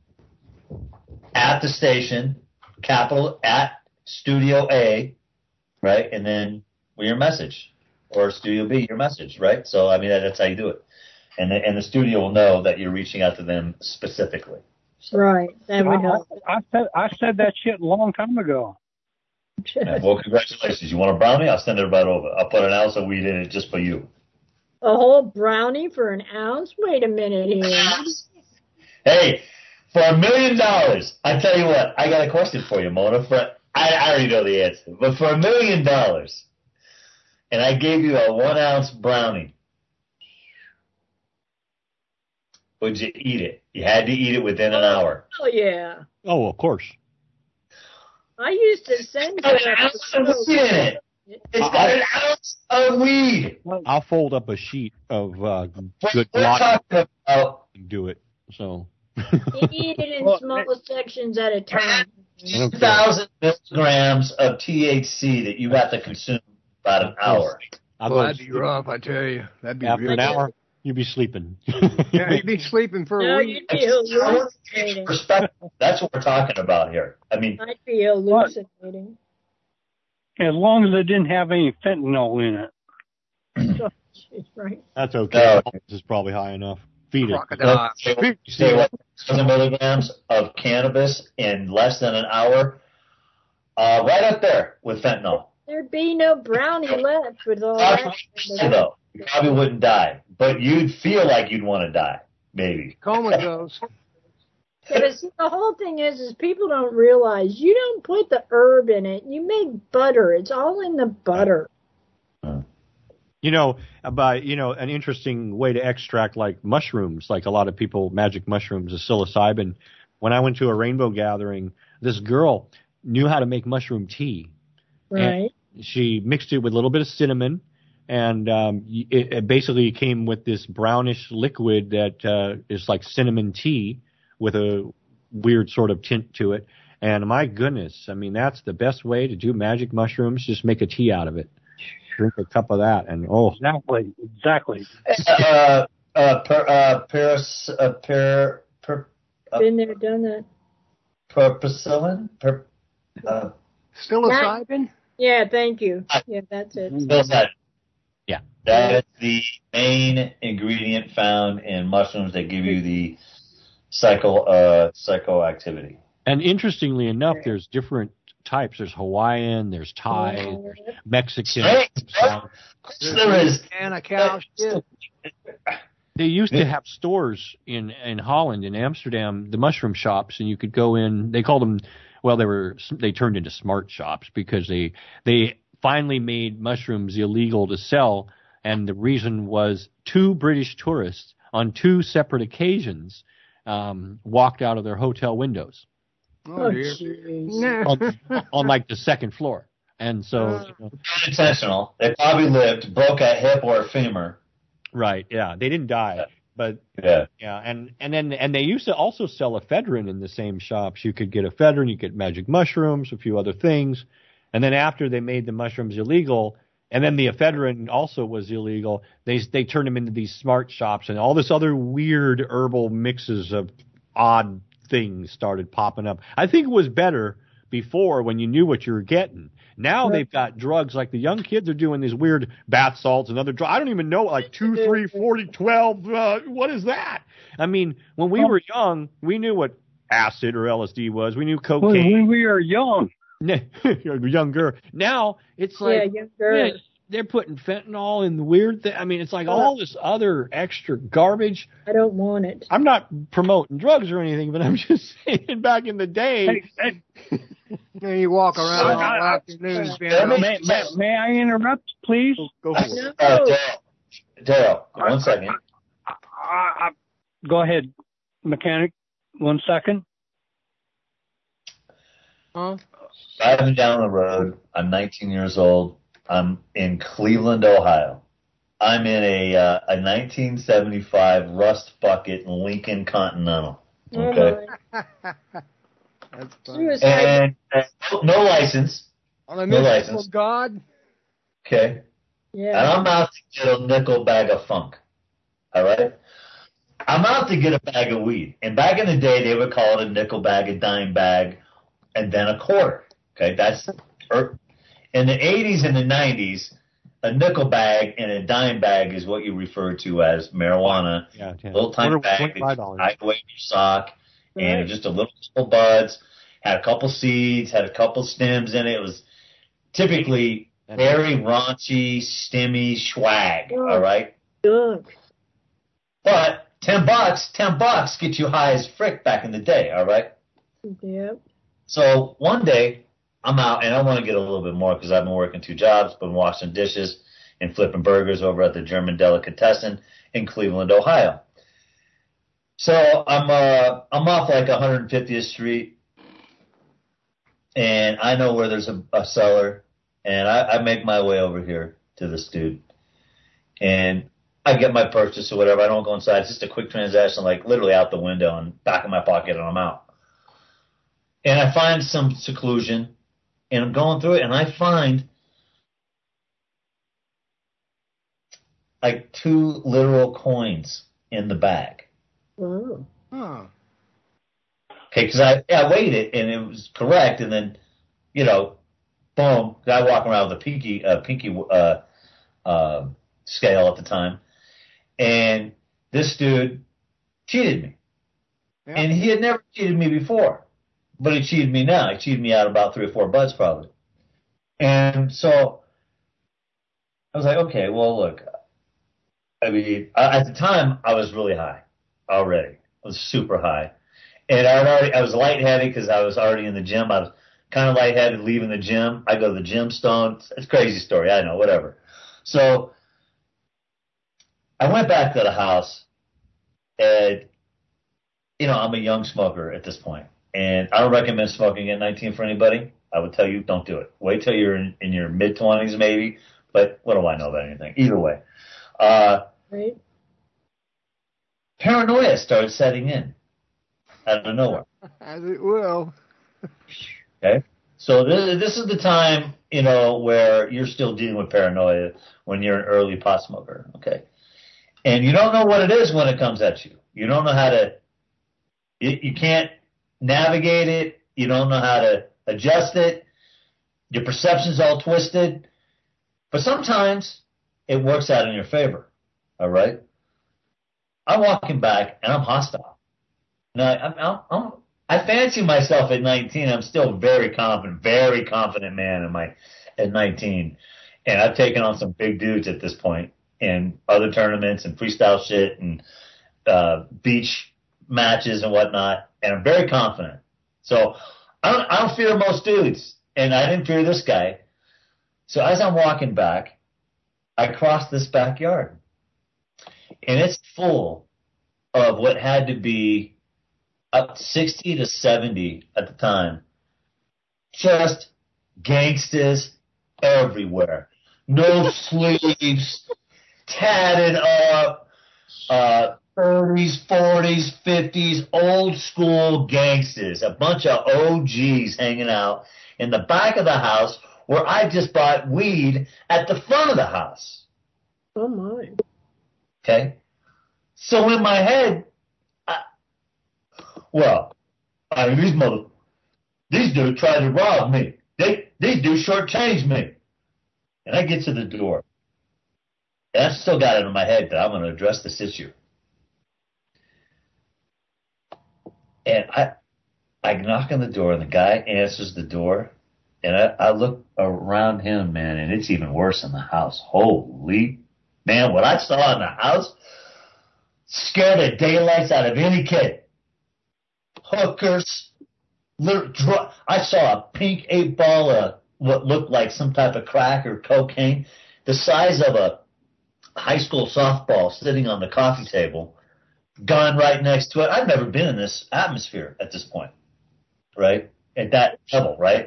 at the station, capital at Studio A, right? And then well, your message, or Studio B, your message, right? So, I mean, that, that's how you do it. And the, and the studio will know that you're reaching out to them specifically. Right, that would I, help. I, I said I said that shit a long time ago. Yeah, well, congratulations. You want a brownie? I'll send it right over. I'll put an ounce of wheat in it just for you. A whole brownie for an ounce? Wait a minute here. Hey, for a million dollars, I tell you what, I got a question for you, Mona. For I, I already know the answer, but for a million dollars, and I gave you a one ounce brownie, would you eat it? You had to eat it within an hour. Oh, yeah. Oh, of course. I used to send It's got an ounce of weed in it. It's got an ounce of weed. I'll fold up a sheet of uh, good we're block talking about and do it. So You eat it in small sections at a time. two thousand milligrams of T H C that you have to consume about an hour. Well, that'd be rough, I tell you. That'd be after really an hour, you'd be sleeping. Yeah, you'd be sleeping for No, a week. you'd be hallucinating. Perspective. That's what we're talking about here. I mean, I'd be hallucinating. As long as it didn't have any fentanyl in it. Right. That's okay. No. This is probably high enough. Feed it. Uh, say say what, seven milligrams of cannabis in less than an hour, uh, right up there with fentanyl. There'd be no brownie left with all that. Though you probably wouldn't die, but you'd feel like you'd want to die, maybe. Comatose. Yeah, but see, the whole thing is, is people don't realize you don't put the herb in it. You make butter. It's all in the butter. You know, about, you know, an interesting way to extract like mushrooms, like a lot of people, magic mushrooms, is psilocybin. When I went to a rainbow gathering, this girl knew how to make mushroom tea. Right. And she mixed it with a little bit of cinnamon, and um, it, it basically came with this brownish liquid that uh, is like cinnamon tea with a weird sort of tint to it. And my goodness, I mean, that's the best way to do magic mushrooms. Just make a tea out of it. Drink a cup of that, and oh, exactly, exactly. Uh, uh, per, uh, Paris, uh, per, per, uh, Been there, done that. Perpicillin, per, uh, Psilocybin? Yeah, thank you. Yeah, that's it. psilocybin. Yeah, that is the main ingredient found in mushrooms that give you the psycho, uh, psychoactivity. And interestingly enough, there's different types. There's Hawaiian, there's Thai, there's Mexican. There is. And a cow shit. They used to have stores in, in Holland, in Amsterdam, the mushroom shops, and you could go in. They called them, well, they were they turned into smart shops because they they finally made mushrooms illegal to sell, and the reason was two British tourists on two separate occasions um, walked out of their hotel windows. Oh, dear. on, on like the second floor, and so you know, unintentional. They probably lived, broke a hip or a femur. Right. Yeah, they didn't die, but yeah, yeah, and and then and they used to also sell ephedrine in the same shops. You could get ephedrine, you get magic mushrooms, a few other things, and then after they made the mushrooms illegal, and then the ephedrine also was illegal, they they turned them into these smart shops, and all this other weird herbal mixes of odd things started popping up. I think it was better before when you knew what you were getting. Now they've got drugs like the young kids are doing these weird bath salts and other drugs. I don't even know, like two, three, forty, twelve. Uh, what is that? I mean, when we were young, we knew what acid or L S D was. We knew cocaine. When we were young. Younger. Now it's like yeah, younger. Yeah, they're putting fentanyl in the weird thing. I mean, it's like all this other extra garbage. I don't want it. I'm not promoting drugs or anything, but I'm just saying back in the day. Hey, hey. Then you walk around all I, I, afternoon. I, may, may, may I interrupt, please? Go for it. Uh, Daryl, one second. I, I, go ahead, mechanic. One second. Huh? Driving down the road. I'm nineteen years old. I'm in Cleveland, Ohio. I'm in a uh, a nineteen seventy-five rust bucket Lincoln Continental. Okay. That's funny. And uh, no license. On a no mission license. from God. Okay. Yeah. And I'm out to get a nickel bag of funk. All right. I'm out to get a bag of weed. And back in the day, they would call it a nickel bag, a dime bag, and then a quarter. Okay. That's or, in the eighties and the nineties. A nickel bag and a dime bag is what you refer to as marijuana. Yeah, yeah. Little tiny bag that you tie away in your sock, right. And just a little couple buds. Had a couple seeds, had a couple stems in it. It was typically very raunchy, stemmy swag. Oh, all right. Good. But ten bucks, ten bucks get you high as frick back in the day. All right. Yep. So one day. I'm out, and I want to get a little bit more because I've been working two jobs, been washing dishes and flipping burgers over at the German Delicatessen in Cleveland, Ohio. So I'm uh, I'm off like one hundred fiftieth Street, and I know where there's a, a cellar, and I, I make my way over here to this dude, and I get my purchase or whatever. I don't go inside. It's just a quick transaction, like literally out the window and back of my pocket, and I'm out. And I find some seclusion. And I'm going through it, and I find like two literal coins in the bag. Oh. Huh. Okay, because I, I weighed it, and it was correct, and then, you know, boom, I walk around with a pinky, uh, pinky uh, uh, scale at the time, and this dude cheated me. Yeah. And he had never cheated me before. But he cheated me now. He cheated me out about three or four buds probably. And so I was like, okay, well, look. I mean, at the time, I was really high already. I was super high. And I, already, I was lightheaded because I was already in the gym. I was kind of lightheaded leaving the gym. I go to the gym stone. It's a crazy story. I know, whatever. So I went back to the house. And, you know, I'm a young smoker at this point. And I don't recommend smoking at nineteen for anybody. I would tell you, don't do it. Wait till you're in, in your mid-twenties maybe. But what do I know about anything? Either way. Uh, right. Paranoia started setting in out of nowhere. As it will. Okay? So this, this is the time, you know, where you're still dealing with paranoia when you're an early pot smoker. Okay? And you don't know what it is when it comes at you. You don't know how to, you, you can't navigate it. You don't know how to adjust it. Your perception's all twisted. But sometimes it works out in your favor. All right? I'm walking back and I'm hostile. Now, I'm, I'm, I'm I fancy myself at nineteen. I'm still very confident, very confident man in my at nineteen. And I've taken on some big dudes at this point in other tournaments and freestyle shit and uh, beach matches and whatnot. And I'm very confident. So I don't, I don't fear most dudes. And I didn't fear this guy. So as I'm walking back, I cross this backyard. And it's full of what had to be up sixty to seventy at the time. Just gangsters everywhere. No sleeves, tatted up, uh, thirties, forties, fifties, old school gangsters. A bunch of O Gs hanging out in the back of the house where I just bought weed at the front of the house. Oh, my. Okay? So in my head, I, well, I mean, these mother, these dudes tried to rob me. They, these dudes shortchanged me. And I get to the door. And I've still got it in my head that I'm going to address this issue. And I I knock on the door, and the guy answers the door. And I, I look around him, man, and it's even worse in the house. Holy, man, what I saw in the house scared the daylights out of any kid. Hookers. Little dr- I saw a pink eight ball of what looked like some type of crack or cocaine, the size of a high school softball sitting on the coffee table, gun right next to it. I've never been in this atmosphere at this point, right? At that level, right?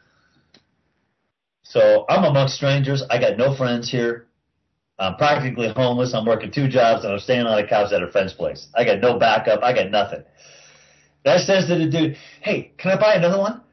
So I'm amongst strangers. I got no friends here. I'm practically homeless. I'm working two jobs, and I'm staying on a couch at a friend's place. I got no backup. I got nothing. That says to the dude, hey, can I buy another one?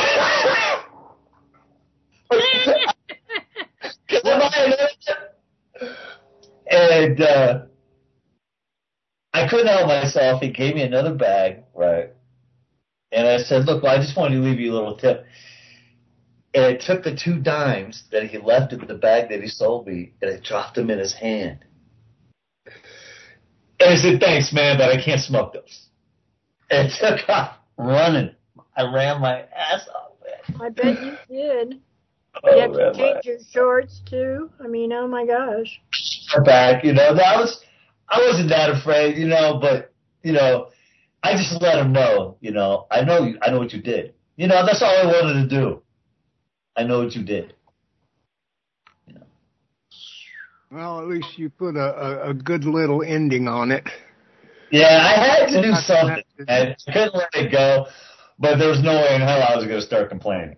Can I buy another one? And uh, I couldn't help myself. He gave me another bag, right? And I said, look, well, I just wanted to leave you a little tip. And I took the two dimes that he left in the bag that he sold me, and I dropped them in his hand. And I said, thanks, man, but I can't smoke those. And I took off running. I ran my ass off, man. I bet you did. Oh, you have to man, change my- your shorts, too. I mean, oh, my gosh. back, you know. I was, I wasn't that afraid, you know, but, you know, I just let him know, you know, I know you, I know what you did. You know, that's all I wanted to do. I know what you did. Well, at least you put a, a, a good little ending on it. Yeah, I had to do something. I couldn't let it go, but there was no way in hell I was going to start complaining.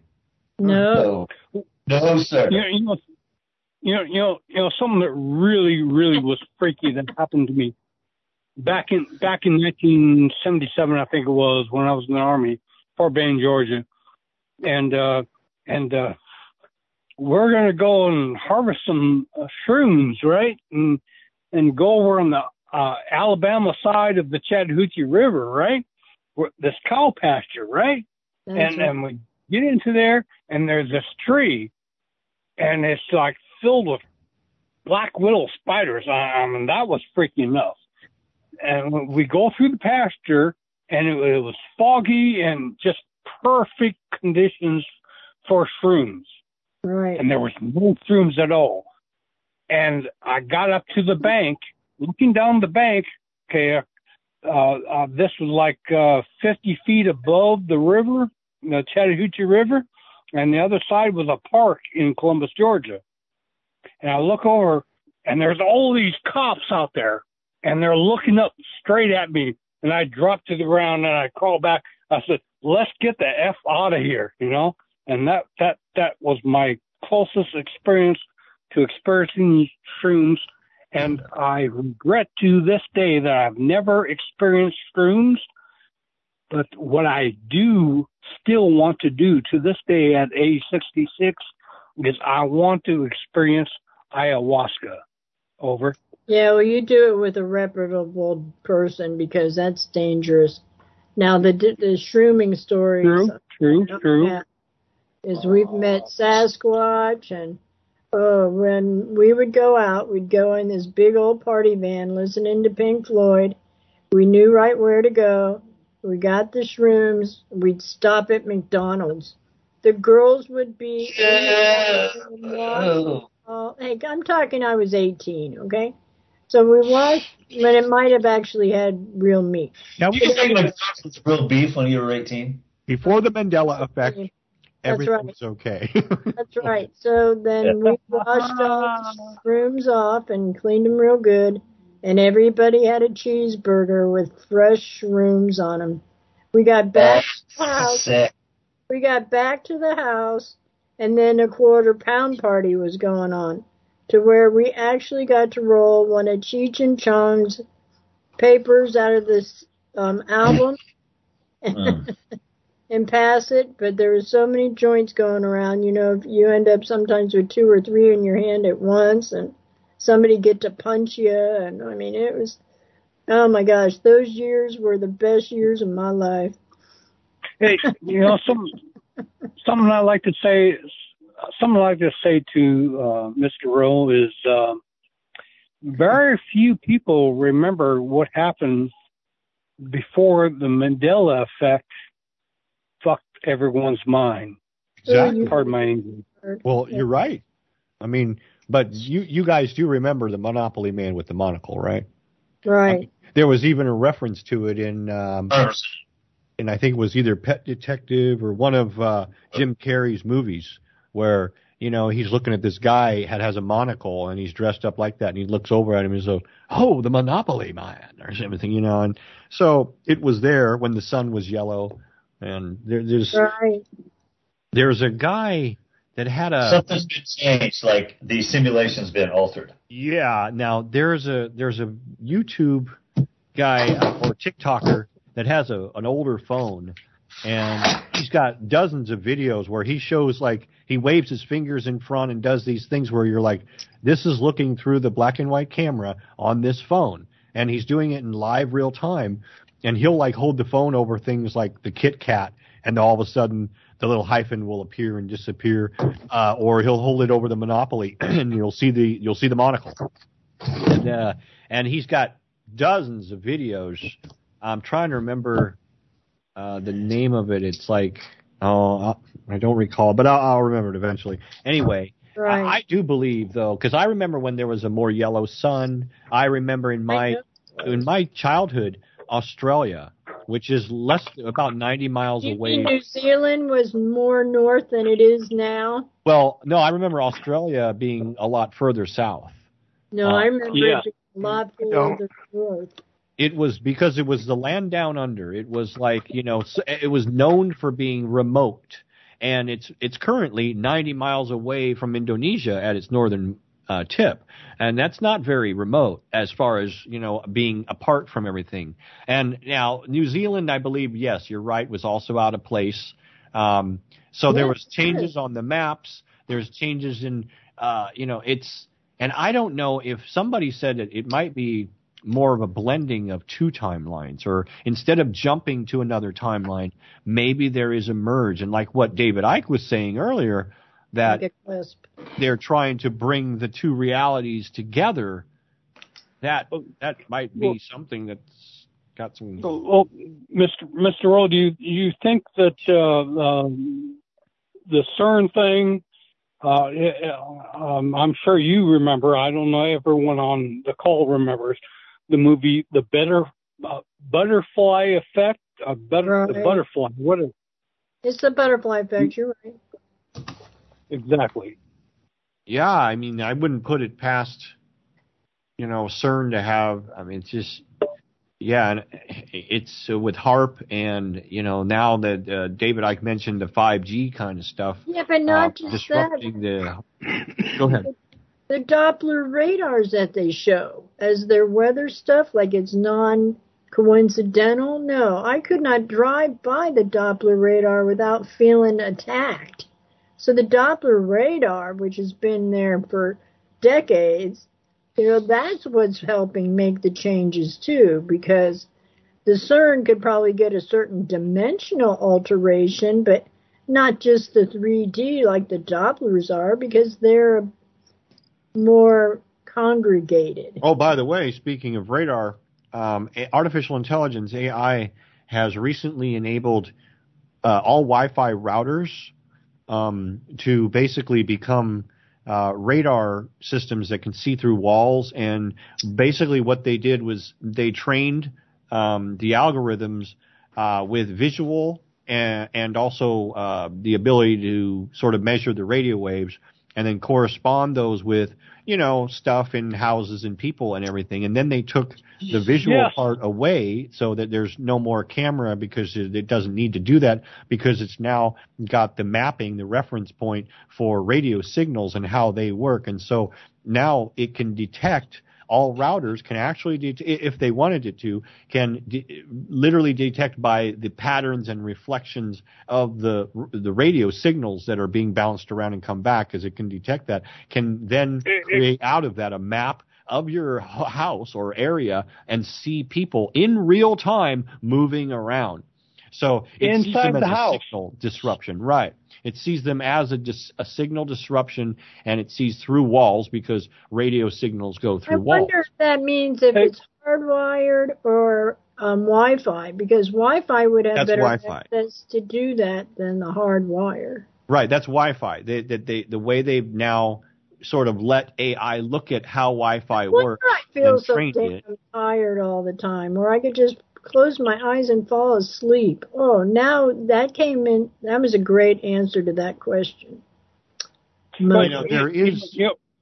No. No, no sir. You know, you know, you know, you know, you know, something that really, really was freaky that happened to me back in back in nineteen seventy-seven, I think it was, when I was in the Army, Fort Benning, Georgia, and uh, and uh, we're gonna go and harvest some uh, shrooms, right, and and go over on the uh, Alabama side of the Chattahoochee River, right, where, this cow pasture, right, That's and right. and we get into there, and there's this tree, and it's like filled with black widow spiders. I, I mean, that was freaky enough. And when we go through the pasture, and it, it was foggy and just perfect conditions for shrooms. Right. And there was no shrooms at all. And I got up to the bank, looking down the bank. Okay, uh, uh, this was like uh, fifty feet above the river, the Chattahoochee River, and the other side was a park in Columbus, Georgia. And I look over, and there's all these cops out there, and they're looking up straight at me. And I dropped to the ground, and I crawled back. I said, "Let's get the F out of here," you know. And that that that was my closest experience to experiencing shrooms. And I regret to this day that I've never experienced shrooms. But what I do still want to do to this day at age sixty-six is I want to experience ayahuasca. Over. Yeah, well, you do it with a reputable person because that's dangerous. Now, the the shrooming stories. True, true, true. Is we've met Sasquatch, and uh, when we would go out, we'd go in this big old party van listening to Pink Floyd. We knew right where to go. We got the shrooms. We'd stop at McDonald's. The girls would be... Yeah. Oh. Oh, hey, I'm talking I was eighteen, okay? So we watched when it might have actually had real meat. Now, were you thinking of real beef when you were eighteen? Before the Mandela effect, That's everything right. was okay. That's right. So then we washed all the shrooms off and cleaned them real good, and everybody had a cheeseburger with fresh shrooms on them. We got back to the house. We got back to the house, and then a quarter pound party was going on, to where we actually got to roll one of Cheech and Chong's papers out of this um, album mm. and pass it. But there were so many joints going around, you know, you end up sometimes with two or three in your hand at once, and somebody get to punch you. And I mean, it was, oh my gosh, those years were the best years of my life. Hey, you know, some something I like to say, something I like to say to uh, Mister Rowe is uh, very few people remember what happened before the Mandela effect fucked everyone's mind. Exactly. Pardon my English. Well, you're right. I mean, but you you guys do remember the Monopoly man with the monocle, right? Right. I mean, there was even a reference to it in. Um, And I think it was either Pet Detective or one of uh, Jim Carrey's movies where, you know, he's looking at this guy that has a monocle and he's dressed up like that. And he looks over at him and he's like, oh, the Monopoly man or something, you know. And so it was there when the sun was yellow. And there, there's right. there's a guy that had a. Something's been changed, like the simulation's been altered. Yeah. Now, there's a there's a YouTube guy or TikToker that has a an older phone, and he's got dozens of videos where he shows, like, he waves his fingers in front and does these things where you're like, this is looking through the black and white camera on this phone, and he's doing it in live real time, and he'll, like, hold the phone over things like the Kit Kat, and all of a sudden the little hyphen will appear and disappear, uh, or he'll hold it over the Monopoly, and you'll see the you'll see the monocle, and uh, and he's got dozens of videos. I'm trying to remember uh, the name of it. It's like, oh, I don't recall, but I'll, I'll remember it eventually. Anyway, right. I, I do believe, though, because I remember when there was a more yellow sun. I remember in my in my childhood, Australia, which is less about ninety miles you away. Mean New Zealand was more north than it is now? Well, no, I remember Australia being a lot further south. No, uh, I remember yeah. it being a lot further north. It was because it was the land down under. It was like, you know, it was known for being remote, and it's it's currently ninety miles away from Indonesia at its northern uh, tip, and that's not very remote as far as, you know, being apart from everything. And now New Zealand, I believe, yes, you're right, was also out of place. Um, so yes, there was changes on the maps. There's changes in, uh, you know, it's, and I don't know if somebody said that it might be more of a blending of two timelines, or instead of jumping to another timeline, maybe there is a merge. And like what David Icke was saying earlier, that they're trying to bring the two realities together, that that might be well, something that's got some... Well, Mister Mister Rowe, do you, you think that uh, um, the CERN thing, uh, um, I'm sure you remember, I don't know everyone on the call remembers, the movie, The Better uh, Butterfly Effect, uh, better, right. the Butterfly, what is It's the Butterfly Effect, you're right. Exactly. Yeah, I mean, I wouldn't put it past, you know, CERN to have, I mean, it's just, yeah, and it's uh, with HAARP, and, you know, now that uh, David Icke mentioned the five G kind of stuff. Yeah, but not uh, just disrupting that. the, go ahead. The Doppler radars that they show as their weather stuff, like it's non-coincidental. No, I could not drive by the Doppler radar without feeling attacked. So the Doppler radar, which has been there for decades, you know, that's what's helping make the changes too, because the CERN could probably get a certain dimensional alteration, but not just the three D like the Dopplers are, because they're more congregated. Oh, by the way, speaking of radar, um, artificial intelligence, A I, has recently enabled uh, all Wi-Fi routers um, to basically become uh, radar systems that can see through walls. And basically what they did was they trained um, the algorithms uh, with visual and, and also uh, the ability to sort of measure the radio waves and then correspond those with, you know, stuff in houses and people and everything. And then they took the visual Yes. part away so that there's no more camera because it, it doesn't need to do that because it's now got the mapping, the reference point for radio signals and how they work. And so now it can detect, all routers can actually, det- if they wanted it to, can de- literally detect by the patterns and reflections of the the radio signals that are being bounced around and come back, because it can detect that, can then create out of that a map of your h- house or area and see people in real time moving around. So it sees Inside them as the a house. signal disruption, right? It sees them as a, dis, a signal disruption, and it sees through walls because radio signals go through I walls. wonder if that means if it's hardwired or um, Wi-Fi, because Wi-Fi would have That's better Wi-Fi. access to do that than the hard wire. Right, that's Wi-Fi. They, they, they, the way they've now sort of let A I look at how Wi-Fi Wonder works I feel and so train damn it. tired all the time, or I could just close my eyes and fall asleep. Oh, now that came in. That was a great answer to that question. You know, there is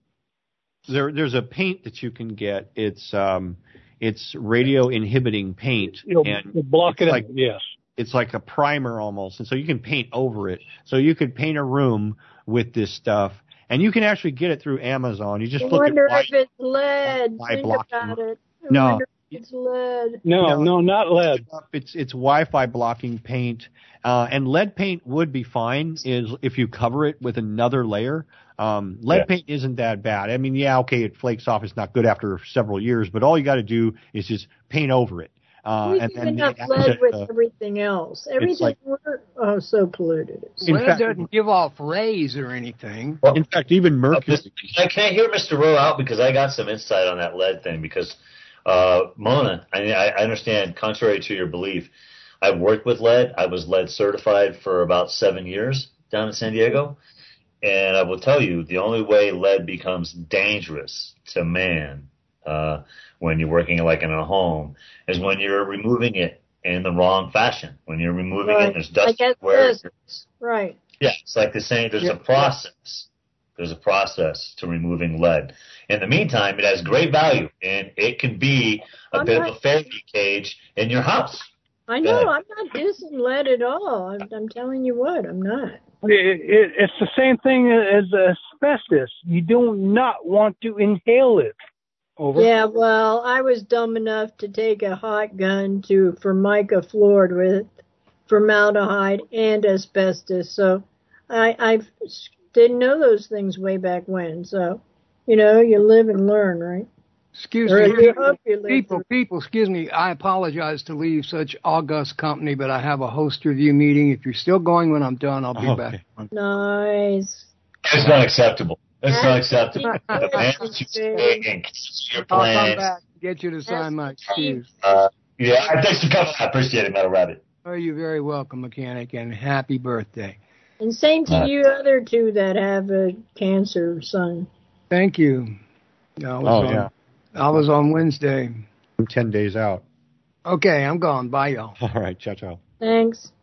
there there's a paint that you can get. It's um it's radio inhibiting paint, You'll, and you'll block it's it like out, yes. it's like a primer almost, and so you can paint over it. So you could paint a room with this stuff, and you can actually get it through Amazon. You just I look wonder at why, if it's lead. why Think blocking- about it. I No. wonder if it's lead. No, no, not lead. It's it's Wi-Fi blocking paint, uh, and lead paint would be fine is if you cover it with another layer. Um, lead Yeah. paint isn't that bad. I mean, yeah, okay, it flakes off. It's not good after several years, but all you got to do is just paint over it. Uh, we and do then enough add lead it, with uh, everything else. Everything like- we're oh so polluted. In Lead fact- doesn't give off rays or anything. in fact, even mercury. I can't hear Mister Rowe out because I got some insight on that lead thing. Because uh, Mona, I, I understand. Contrary to your belief, I've worked with lead. I was lead certified for about seven years down in San Diego, and I will tell you the only way lead becomes dangerous to man uh, when you're working like in a home is when you're removing it in the wrong fashion. When you're removing Right. it, there's dust I guess everywhere. this. Right. Yeah, it's like the saying, there's Yeah. a process. There's a process to removing lead. In the meantime, it has great value, and it can be a I'm bit not- of a fairy cage in your house. I Go know. ahead. I'm not dissing lead at all. I'm, I'm telling you what. I'm not. It, it, it's the same thing as asbestos. You do not want to inhale it. Over. Yeah, well, I was dumb enough to take a hot gun to Formica floored with formaldehyde and asbestos. So I I didn't know those things way back when. So, you know, you live and learn, right? Excuse Or me, you hope you live people, through- people, excuse me. I apologize to leave such august company, but I have a host review meeting. If you're still going when I'm done, I'll be Okay. back. Nice. It's not acceptable. It's not acceptable. That's The man interesting. that you take and your I'll come plans. back and get you to sign my excuse. Uh, yeah, thanks for coming. I appreciate it, Metal Rabbit. Oh, you're very welcome, mechanic, and happy birthday. And same to Uh, you other two that have a cancer son. Thank you. I was Oh, on, yeah. I was on Wednesday. I'm ten days out. Okay, I'm gone. Bye, y'all. All right, ciao, ciao. Thanks.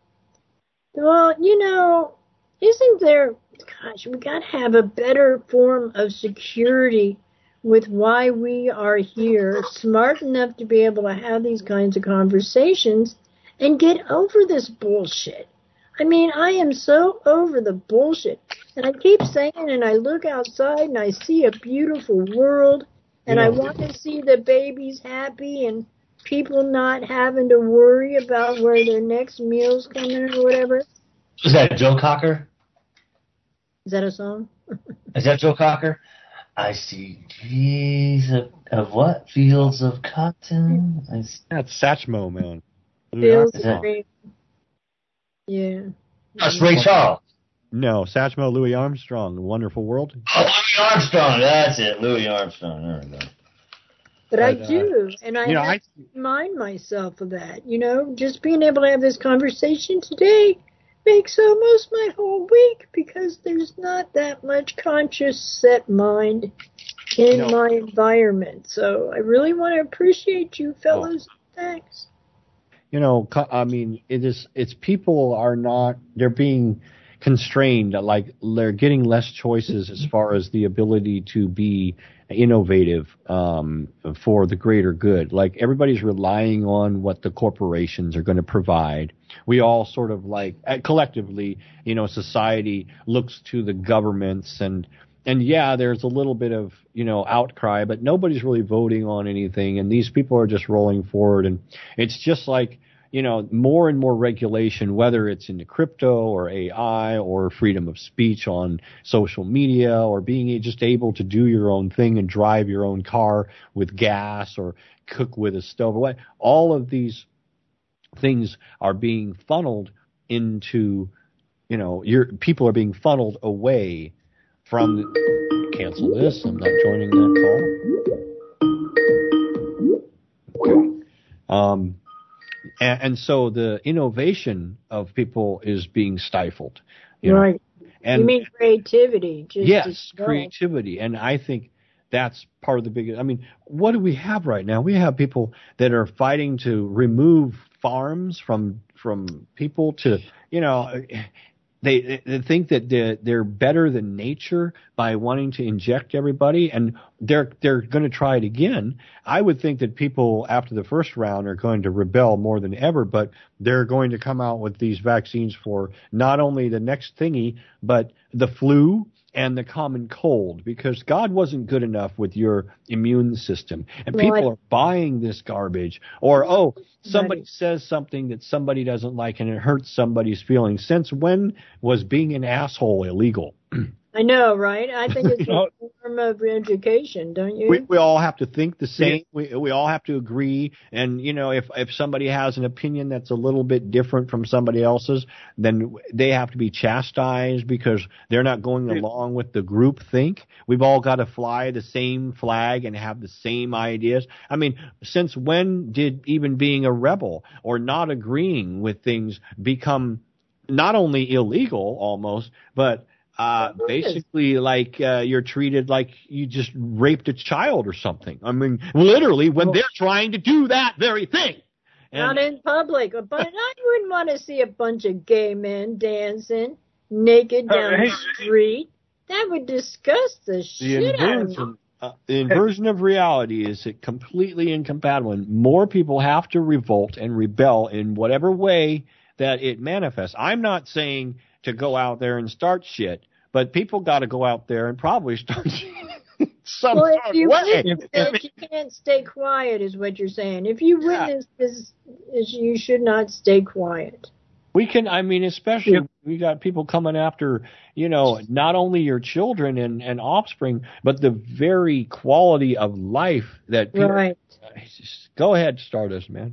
Well, you know, isn't there, gosh, we got to have a better form of security with why we are here, smart enough to be able to have these kinds of conversations and get over this bullshit. I mean, I am so over the bullshit. And I keep saying, and I look outside and I see a beautiful world, and I want to see the babies happy and people not having to worry about where their next meal's coming or whatever. Is that Joe Cocker? Is that a song? Is that Joe Cocker? I see trees of, of what? Fields of cotton. I see. That's Satchmo, man. Feels Is that- great. Yeah. That's Ray Charles. No, Satchmo, Louis Armstrong, The Wonderful World. Oh, Louis Armstrong. That's it. Louis Armstrong. There we go. But, but I uh, do, and I you know, have I, to remind myself of that. You know, just being able to have this conversation today makes almost my whole week because there's not that much conscious set mind in you know, my environment. So I really want to appreciate you fellows. Oh. Thanks. You know, I mean, it is. It's people are not. They're being constrained. Like they're getting less choices as far as the ability to be innovative um, for the greater good. Like everybody's relying on what the corporations are going to provide. We all sort of like collectively, you know, society looks to the governments and. And yeah, there's a little bit of, you know, outcry, but nobody's really voting on anything. And these people are just rolling forward. And it's just like, you know, more and more regulation, whether it's into crypto or A I or freedom of speech on social media or being just able to do your own thing and drive your own car with gas or cook with a stove or what. All of these things are being funneled into, you know, your people are being funneled away from the, cancel this. I'm not joining that call. Okay. Um, and, and so the innovation of people is being stifled. You know? Right. And you mean creativity? Just yes, creativity. And I think that's part of the biggest. I mean, what do we have right now? We have people that are fighting to remove farms from from people to, you know. They, they think that they're, they're better than nature by wanting to inject everybody, and they're they're going to try it again. I would think that people after the first round are going to rebel more than ever, but they're going to come out with these vaccines for not only the next thingy, but the flu and the common cold, because God wasn't good enough with your immune system. And people right. are buying this garbage. Or, oh, somebody right. says something that somebody doesn't like and it hurts somebody's feelings. Since when was being an asshole illegal? I know, right? I think it's a form of education, don't you? We, we all have to think the same. We we all have to agree. And, you know, if, if somebody has an opinion that's a little bit different from somebody else's, then they have to be chastised because they're not going along with the group think. We've all got to fly the same flag and have the same ideas. I mean, since when did even being a rebel or not agreeing with things become not only illegal almost, but Uh, basically, like uh, you're treated like you just raped a child or something. I mean, literally, when they're trying to do that very thing. And not in public. But I wouldn't want to see a bunch of gay men dancing naked down the street. That would disgust the, the shit out of me. Uh, the inversion of reality is completely incompatible. And more people have to revolt and rebel in whatever way that it manifests. I'm not saying to go out there and start shit, but people got to go out there and probably start some well, sort if you of way. Witness it, you can't stay quiet, is what you're saying. If you Yeah. witness this, you should not stay quiet. We can, I mean, especially yeah. we got people coming after, you know, not only your children and, and offspring, but the very quality of life that people. Right. Just, go ahead, Stardust, man.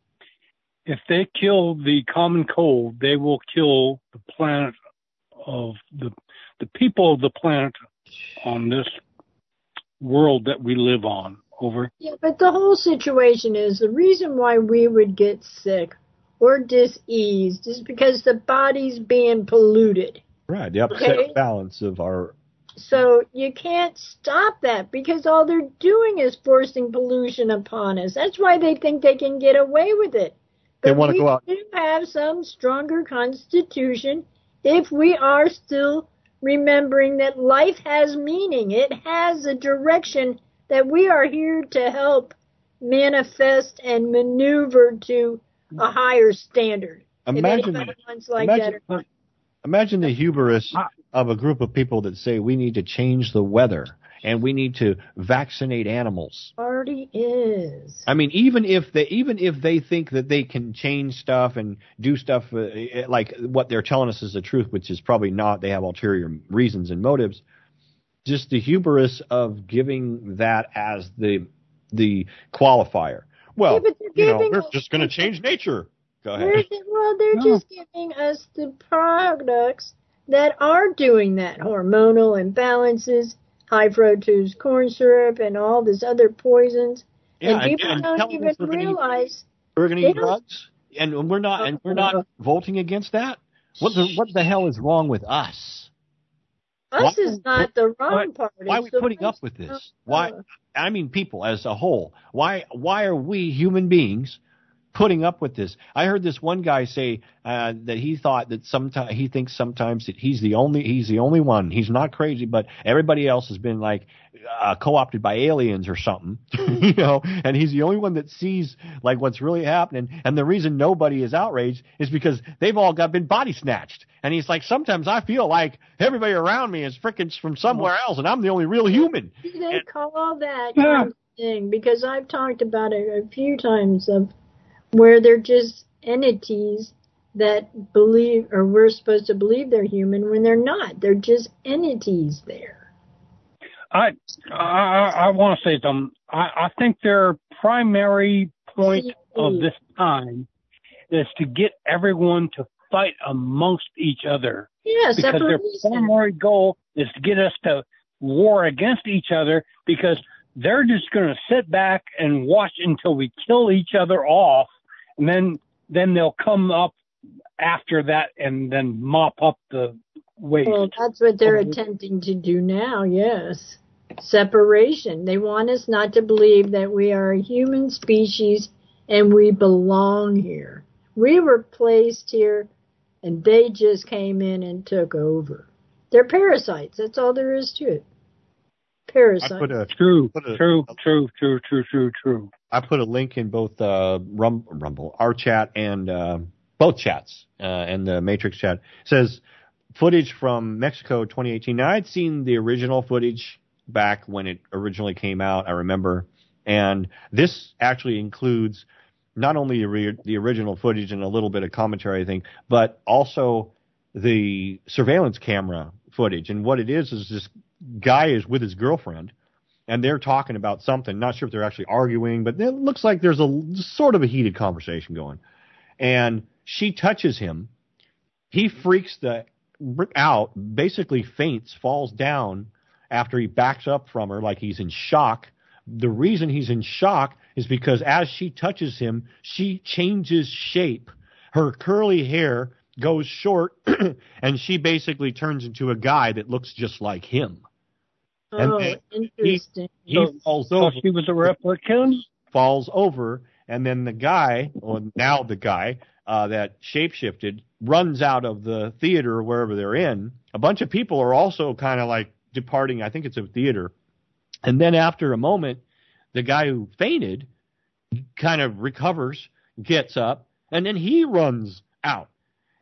If they kill the common cold, they will kill the planet of the the people of the planet on this world that we live on. Over. Yeah, but the whole situation is the reason why we would get sick or diseased is because the body's being polluted. Right, the upset okay? balance of our. So you can't stop that because all they're doing is forcing pollution upon us. That's why they think they can get away with it. They want to go out. We do have some stronger constitution if we are still remembering that life has meaning. It has a direction that we are here to help manifest and maneuver to a higher standard. Imagine, like imagine, that imagine the hubris of a group of people that say we need to change the weather and we need to vaccinate animals. Already is. I mean, even if they even if they think that they can change stuff and do stuff uh, like what they're telling us is the truth, which is probably not. They have ulterior reasons and motives. Just the hubris of giving that as the the qualifier. Well, yeah, you know, we're just going to change nature. Go ahead. Well, they're no. just giving us the products that are doing that. Hormonal imbalances, high fructose corn syrup, and all these other poisons. Yeah, and people and, and don't even we're gonna realize. Eat, we're going to eat don't- drugs, and we're not, and we're not voting against that. What the what the hell is wrong with us? Us Why- is not the wrong part. Why are it's we the putting right up with this? stuff. Why? I mean, people as a whole. Why? Why are we human beings putting up with this? I heard this one guy say uh, that he thought that sometimes he thinks sometimes that he's the only he's the only one. He's not crazy, but everybody else has been like uh, co-opted by aliens or something, you know. And he's the only one that sees like what's really happening. And the reason nobody is outraged is because they've all got been body snatched. And he's like, sometimes I feel like everybody around me is freaking from somewhere else, and I'm the only real human. They call that Yeah. kind of thing because I've talked about it a few times of where they're just entities that believe, or we're supposed to believe they're human when they're not. They're just entities there. I I, I want to say something. I, I think their primary point of this time is to get everyone to fight amongst each other. Yeah, because their separation. primary goal is to get us to war against each other because they're just going to sit back and watch until we kill each other off, and then then they'll come up after that and then mop up the waste. Well, that's what they're attempting to do now, yes. Separation. They want us not to believe that we are a human species and we belong here. We were placed here and they just came in and took over. They're parasites. That's all there is to it. Parasites. I put a, True, put a, true, true, true, true, true, true. I put a link in both uh, Rum, Rumble, our chat, and uh, both chats, uh, and the Matrix chat. It says footage from Mexico twenty eighteen. Now, I'd seen the original footage back when it originally came out, I remember. And this actually includes not only the, re- the original footage and a little bit of commentary, I think, but also the surveillance camera footage. And what it is is this guy is with his girlfriend, and they're talking about something. Not sure if they're actually arguing, but it looks like there's a sort of a heated conversation going. And she touches him. He freaks the out, basically faints, falls down after he backs up from her like he's in shock. The reason he's in shock is because as she touches him, she changes shape. Her curly hair goes short, and she basically turns into a guy that looks just like him. Oh, And then interesting. He, he falls over. So she was a replicant? Falls over, and then the guy, or now the guy, uh, that shapeshifted, runs out of the theater or wherever they're in. A bunch of people are also kind of like departing. I think it's a theater. And then after a moment, the guy who fainted kind of recovers, gets up, and then he runs out.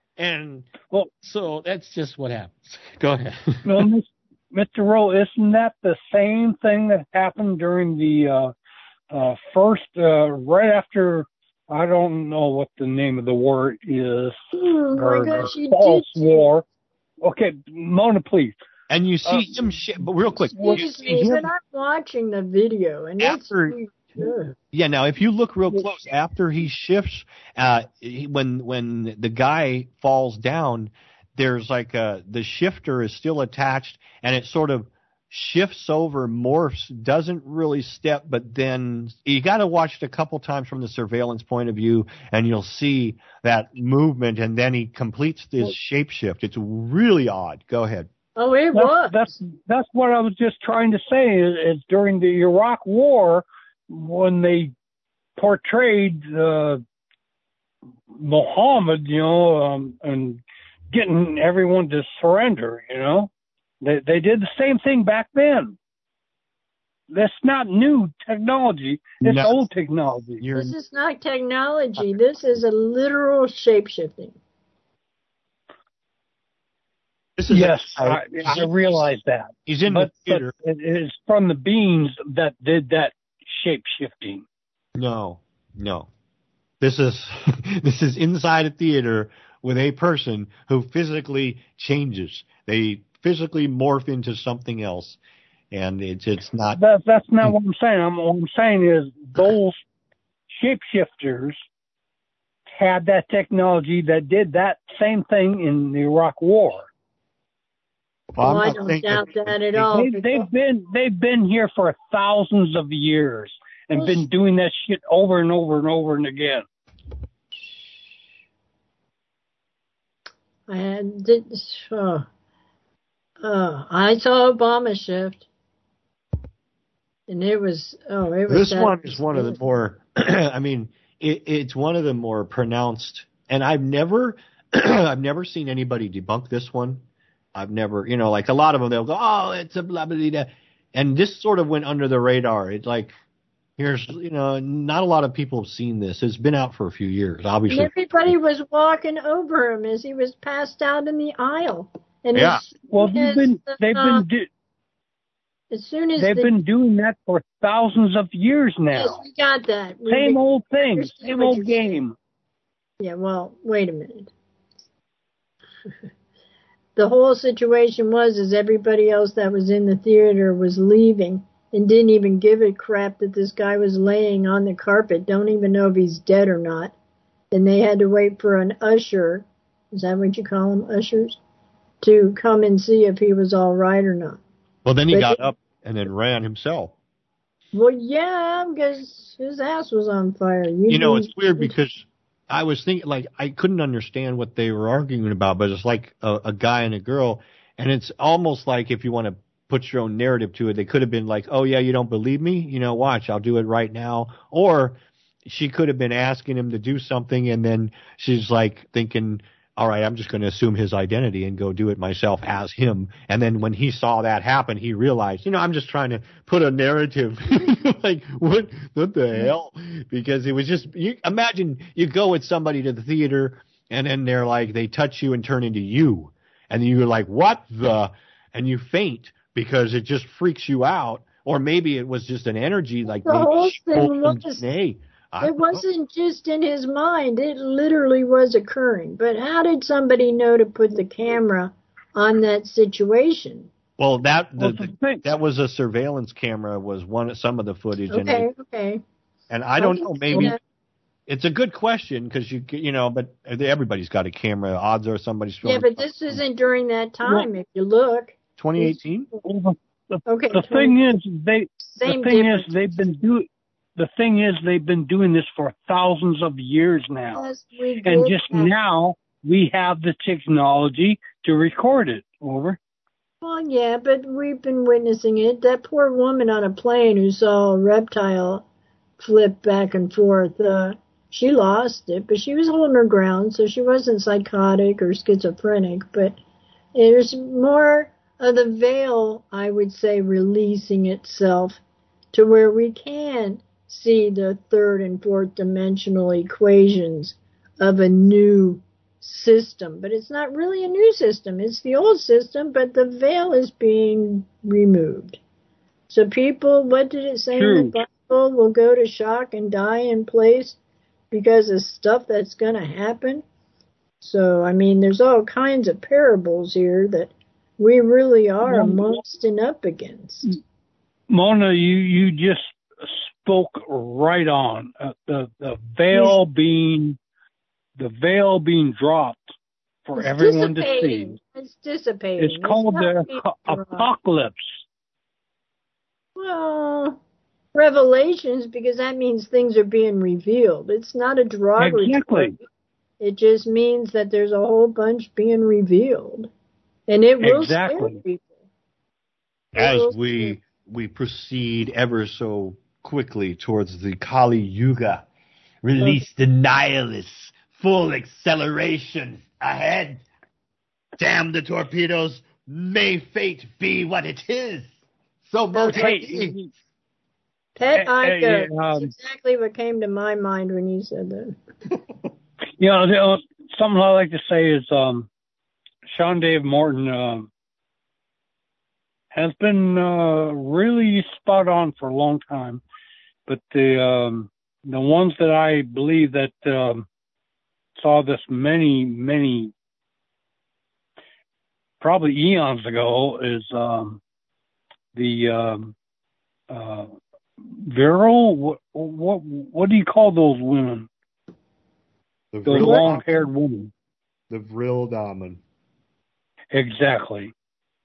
And well, so that's just what happens. Go ahead. Well, Mister Rowe, isn't that the same thing that happened during the uh, uh, first, uh, right after, I don't know what the name of the war is, Oh my or gosh, you false did. war. Okay, Mona, please. And you see Uh, him, sh- but real quick, you Excuse see me, him but I'm watching the video, and after. it's good. Yeah, now if you look real close, after he shifts, uh, he, when when the guy falls down, there's like a, the shifter is still attached, and it sort of shifts over, morphs, doesn't really step, but then you got to watch it a couple times from the surveillance point of view, and you'll see that movement, and then he completes this shape shift. It's really odd. Go ahead. Oh, it That's, was. that's that's what I was just trying to say. Is, is during the Iraq War, when they portrayed uh, Muhammad, you know, um, and getting everyone to surrender, you know, they they did the same thing back then. That's not new technology. It's No. old technology. You're, This is not technology. This is a literal shape-shifting. this is Yes, a- I, I realize that. He's in but, the theater. but it is from the beings that did that shape shifting. No, no. This is this is inside a theater with a person who physically changes. They physically morph into something else, and it's it's not. That, that's not what I'm saying. I'm, what I'm saying is those shapeshifters had that technology that did that same thing in the Iraq War. Well, I'm Oh, I not don't saying doubt that- that at all. They, they've been they've been here for thousands of years, and been doing that shit over and over and over and again. I had did, uh, uh, I saw Obama Shift, and it was oh, it was. This that, one is one of the more. I mean, it, it's one of the more pronounced, and I've never, I've never seen anybody debunk this one. I've never, you know, like a lot of them, they'll go, oh, it's a blah, blah, blah, blah. And this sort of went under the radar. It's like, here's, you know, not a lot of people have seen this. It's been out for a few years, obviously. And everybody was walking over him as he was passed out in the aisle. And yeah. as, Well, they've been, they've uh, been, do- as soon as they've the, been doing that for thousands of years now. Yes, we got that. We, Same we, old thing, same old game. Yeah, well, wait a minute. The whole situation was is everybody else that was in the theater was leaving and didn't even give a crap that this guy was laying on the carpet, don't even know if he's dead or not. And they had to wait for an usher, is that what you call them, ushers, to come and see if he was all right or not. Well, then he But got he, up and then ran himself. Well, yeah, because his ass was on fire. You, You know, it's weird because I was thinking, like, I couldn't understand what they were arguing about, but it's like a, a guy and a girl, and it's almost like if you want to put your own narrative to it, they could have been like, oh, yeah, you don't believe me? You know, watch, I'll do it right now. Or she could have been asking him to do something, and then she's like thinking, all right, I'm just going to assume his identity and go do it myself as him. And then when he saw that happen, he realized, you know, I'm just trying to put a narrative. Like, what what the hell? Because it was just, you imagine you go with somebody to the theater and then they're like, they touch you and turn into you. And you're like, what the? And you faint because it just freaks you out. Or maybe it was just an energy like the maybe whole she thing pulled was, some Janae. I it wasn't just in his mind. It literally was occurring. But how did somebody know to put the camera on that situation? Well, that the, the, that was a surveillance camera. Was one some of the footage. Okay, and they, okay. And I don't I know. see Maybe that. it's a good question because you you know, but everybody's got a camera. Odds are somebody's Yeah, filming. but this isn't during that time. If you look, twenty eighteen. The, okay. The thing is, they. Same the thing difference. is, they've been doing. The thing is, they've been doing this for thousands of years now, Yes, we and did just that. now we have the technology to record it. Over. Well, yeah, but we've been witnessing it. That poor woman on a plane who saw a reptile flip back and forth, uh, she lost it, but she was holding her ground, so she wasn't psychotic or schizophrenic. But there's more of the veil, I would say, releasing itself to where we can see the third and fourth dimensional equations of a new system. But it's not really a new system. It's the old system, but the veil is being removed. So people, what did it say True. in the Bible, will go to shock and die in place because of stuff that's going to happen? So, I mean, there's all kinds of parables here that we really are amongst and up against. Mona, you, you just spoke right on. Uh, the the veil being the veil being dropped for It's everyone to dissipating. see. It's dissipating. It's called not the being ap- dropped. apocalypse. Well, revelations, because that means things are being revealed. It's not a derogatory. Exactly. It just means that there's a whole bunch being revealed. And it will Exactly. scare people. As will we we proceed ever so quickly towards the Kali Yuga, release the nihilists, full acceleration ahead. Damn the torpedoes, may fate be what it is. So much. Hey, Pet Hey, Ica. hey, um, That's exactly what came to my mind when you said that. you know, the- uh, something I like to say is um, Sean Dave Morton um, has been uh, really spot on for a long time, but the um, the ones that I believe that um, saw this many many probably eons ago is um, the um, uh, virile. What, what what do you call those women? The Those Vril- long-haired women. The Vril Daman. Exactly.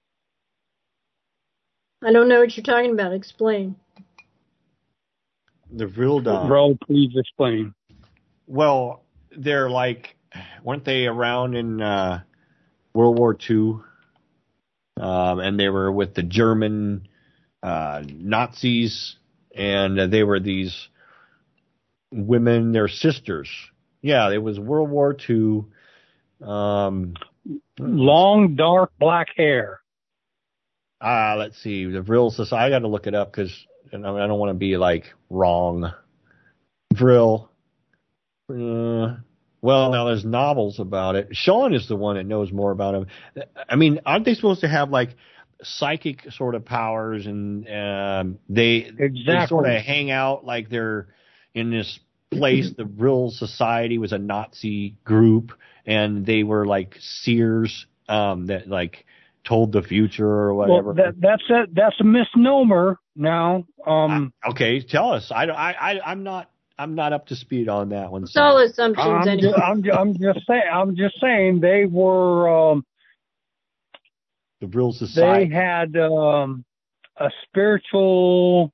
I don't know what you're talking about. Explain. The Vril Dog. Vril, please explain. Well, they're like, weren't they around in uh, World War Two? Um, and they were with the German uh, Nazis, and uh, they were these women, their sisters. Yeah, it was World War Two. Um, Long, dark, black hair. Ah, uh, let's see. The Vril Society. I got to look it up because I don't want to be like wrong. Vril. Uh, well, now there's novels about it. Sean is the one that knows more about him. I mean, aren't they supposed to have like psychic sort of powers, and um, they, exactly. they sort of hang out like they're in this place? The Vril Society was a Nazi group, and they were like seers um, that like told the future or whatever. Well, that, that's a that's a misnomer. Now, um, uh, okay, tell us. I, I, I, I'm not. I'm not up to speed on that one. It's all assumptions. I'm, anyway. just, I'm, I'm just saying. I'm just saying they were. Um, the Vril Society. They had um, a spiritual,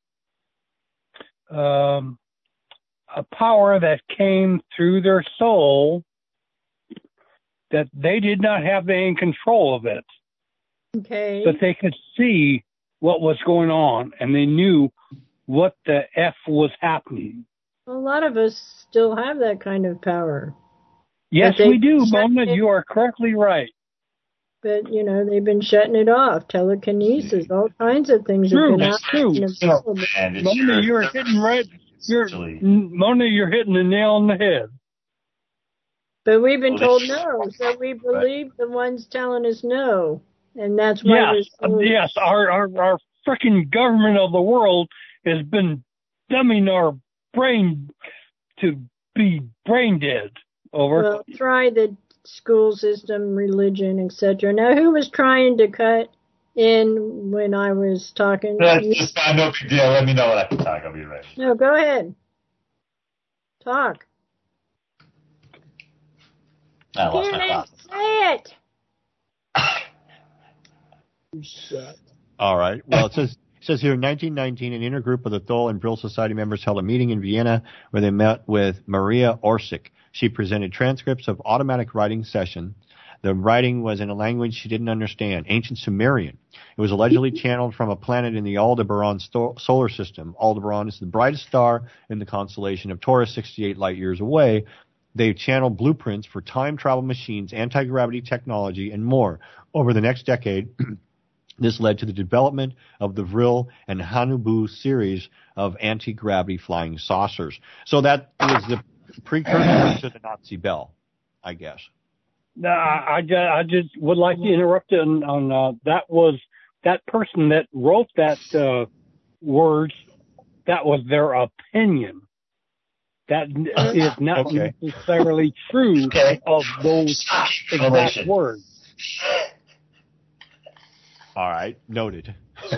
um, a power that came through their soul that they did not have any control of it. Okay. But they could see what was going on, and they knew what the F was happening. A lot of us still have that kind of power. Yes, we do, Mona. You are correctly right. But, you know, they've been shutting it off. Telekinesis, all kinds of things true, have been that's true. happening. Mona, you're hitting right. You're, Mona, you're hitting the nail on the head. But we've been told no, so we believe the ones telling us no. And that's why yes, we're so... yes, our, our, our freaking government of the world has been dumbing our brain to be brain dead. Over. Well, try the school system, religion, et cetera. Now, who was trying to cut in when I was talking? That's just not no big deal. Let me know when I can talk. I'll be ready. No, go ahead. Talk. I lost my Can't say it. All right. Well, it says it says here in nineteen nineteen, an intergroup of the Thule and Vril Society members held a meeting in Vienna where they met with Maria Orsic. She presented transcripts of automatic writing session. The writing was in a language she didn't understand, ancient Sumerian. It was allegedly channeled from a planet in the Aldebaran sto- solar system. Aldebaran is the brightest star in the constellation of Taurus, sixty-eight light years away. They channeled blueprints for time travel machines, anti-gravity technology, and more. Over the next decade, this led to the development of the Vril and Hanubu series of anti-gravity flying saucers. So that was the precursor to the Nazi Bell, I guess. No, I, I, just, I just would like to interrupt on, on uh, that was that person that wrote that uh, words. That was their opinion. That is not okay. necessarily true okay. of those exact words. All right, noted.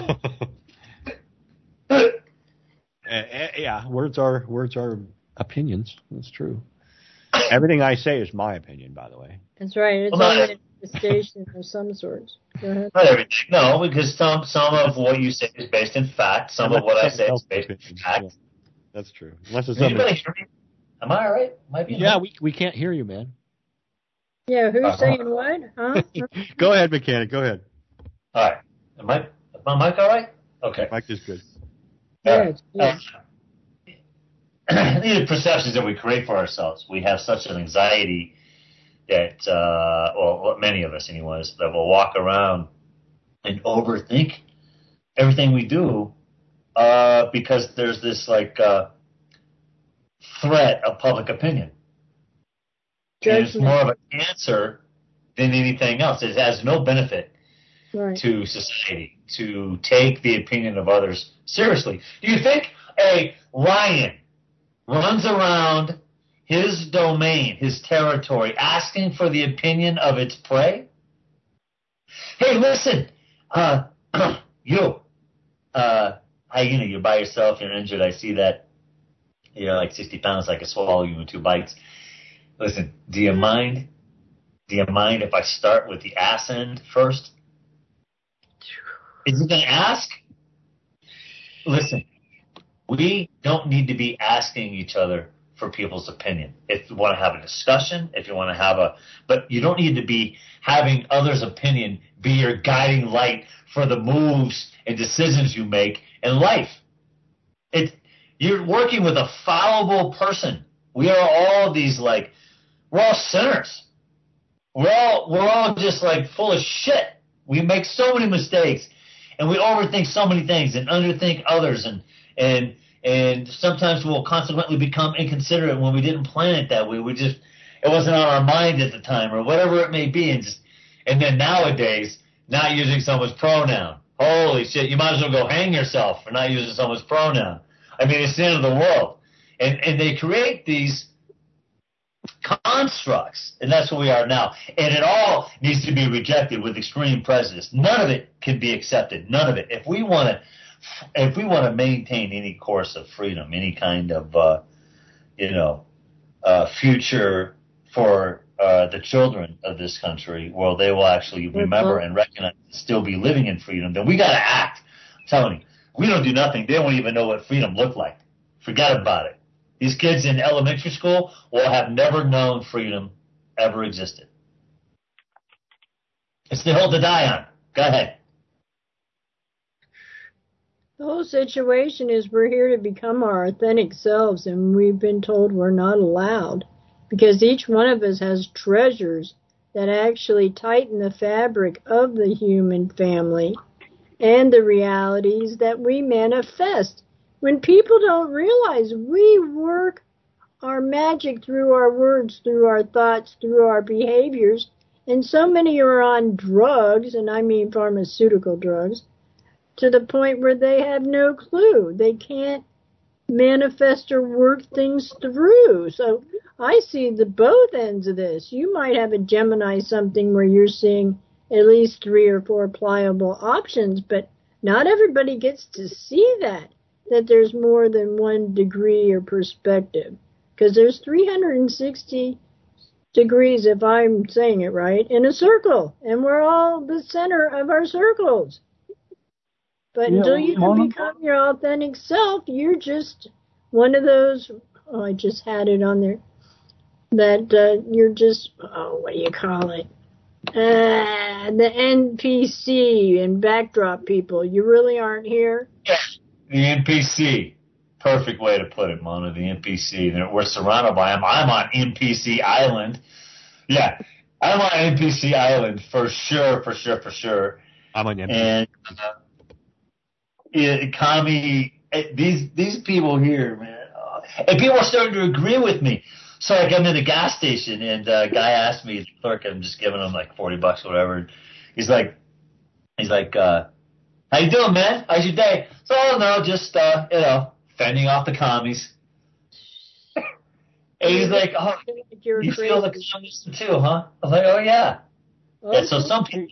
uh, yeah, words are words are opinions. That's true. Everything I say is my opinion, by the way. That's right. It's well, only a manifestation of some sorts. Go ahead. Not everything. No, because some some of what you say is based in fact. Some of what I say is based in fact. Yeah, that's true. Unless it's Am I all right? Might be. Yeah, we we can't hear you, man. Yeah, who's uh-huh. saying what? Huh? Go ahead, mechanic. Go ahead. All right. Am I, is my mic all right? Okay. Mic is good. Yeah, yeah. Uh, these are perceptions that we create for ourselves. We have such an anxiety that, uh, well, many of us anyways, that will walk around and overthink everything we do uh, because there's this, like, uh, threat of public opinion. And it's more of a cancer than anything else. It has no benefit right. to society to take the opinion of others seriously. Do you think a lion runs around his domain, his territory, asking for the opinion of its prey? Hey, listen, uh, you, uh, hyena, you're by yourself, you're injured, I see that. You're like sixty pounds, I could swallow you in two bites. Listen, do you mind? Do you mind if I start with the ass end first? Is he going to ask? Listen, We don't need to be asking each other for people's opinion. If you want to have a discussion, if you want to have a, but you don't need to be having others' opinion be your guiding light for the moves and decisions you make in life. It, you're working with a fallible person. We are all these like, we're all sinners. We're all, we're all just like full of shit. We make so many mistakes and we overthink so many things and underthink others and, and, and sometimes we'll consequently become inconsiderate when we didn't plan it that way. We just, it wasn't on our mind at the time or whatever it may be. And just, and then nowadays, not using someone's pronoun. Holy shit, you might as well go hang yourself for not using someone's pronoun. I mean, it's the end of the world. And, and they create these constructs, and that's what we are now. And it all needs to be rejected with extreme prejudice. None of it can be accepted. None of it. If we want to, if we want to maintain any course of freedom, any kind of, uh, you know, uh, future for uh, the children of this country, well, they will actually remember and recognize and still be living in freedom, then we got to act. I'm telling you, we don't do nothing. They don't even know what freedom looked like. Forget about it. These kids in elementary school will have never known freedom ever existed. It's the hill to die on. Go ahead. The whole situation is we're here to become our authentic selves, and we've been told we're not allowed because each one of us has treasures that actually tighten the fabric of the human family and the realities that we manifest. When people don't realize we work our magic through our words, through our thoughts, through our behaviors, and so many are on drugs, and I mean pharmaceutical drugs, to the point where they have no clue. They can't manifest or work things through. So I see the both ends of this. You might have a Gemini something where you're seeing at least three or four pliable options, but not everybody gets to see that. That there's more than one degree or perspective. Because there's three hundred sixty degrees, if I'm saying it right, in a circle. And we're all the center of our circles. But yeah, until you Mona, become your authentic self, you're just one of those, oh, I just had it on there, that uh, you're just, oh, what do you call it? Uh, the N P C and backdrop people. You really aren't here? Yes. The N P C. Perfect way to put it, Mona. The N P C. We're surrounded by them. I'm on N P C Island. Yeah, I'm on N P C Island for sure, for sure, for sure. I'm on N P C. And uh, it, Kami, it, these these people here, man, uh, and people are starting to agree with me. So like I'm in the gas station, and uh, a guy asked me, the clerk, I'm just giving him like forty bucks or whatever. He's like, he's like, uh, how you doing, man? How's your day? So, oh, no, just, uh, you know, fending off the commies. And he's like, oh, you feel the communism too, huh? I was like, oh, yeah. Oh, And so some people...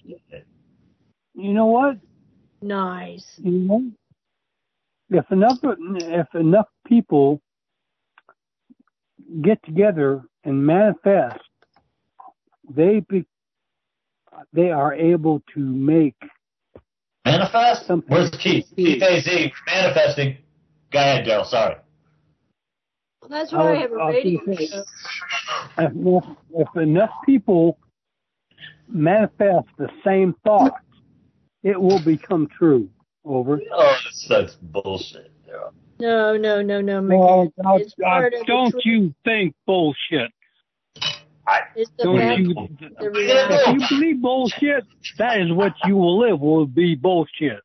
You know what? Nice. You know, if enough, if enough people get together and manifest, they be, they are able to make Manifest? something. Where's Keith? Keith A Z, manifesting. Go ahead, Daryl, sorry. Well, that's why I, I have a radio show. If, if enough people manifest the same thoughts, it will become true. Over. Oh, that's, that's bullshit, Daryl. No, no, no, no, well, I, I, don't you think bullshit? It's the don't fact, you, the reality. If you believe bullshit, that is what you will live, will be bullshit.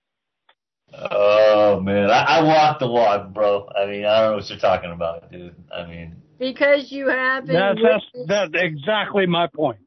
Oh, man. I, I walk the walk, bro. I mean, I don't know what you're talking about, dude. I mean... Because you haven't... That, that's, that's exactly my point.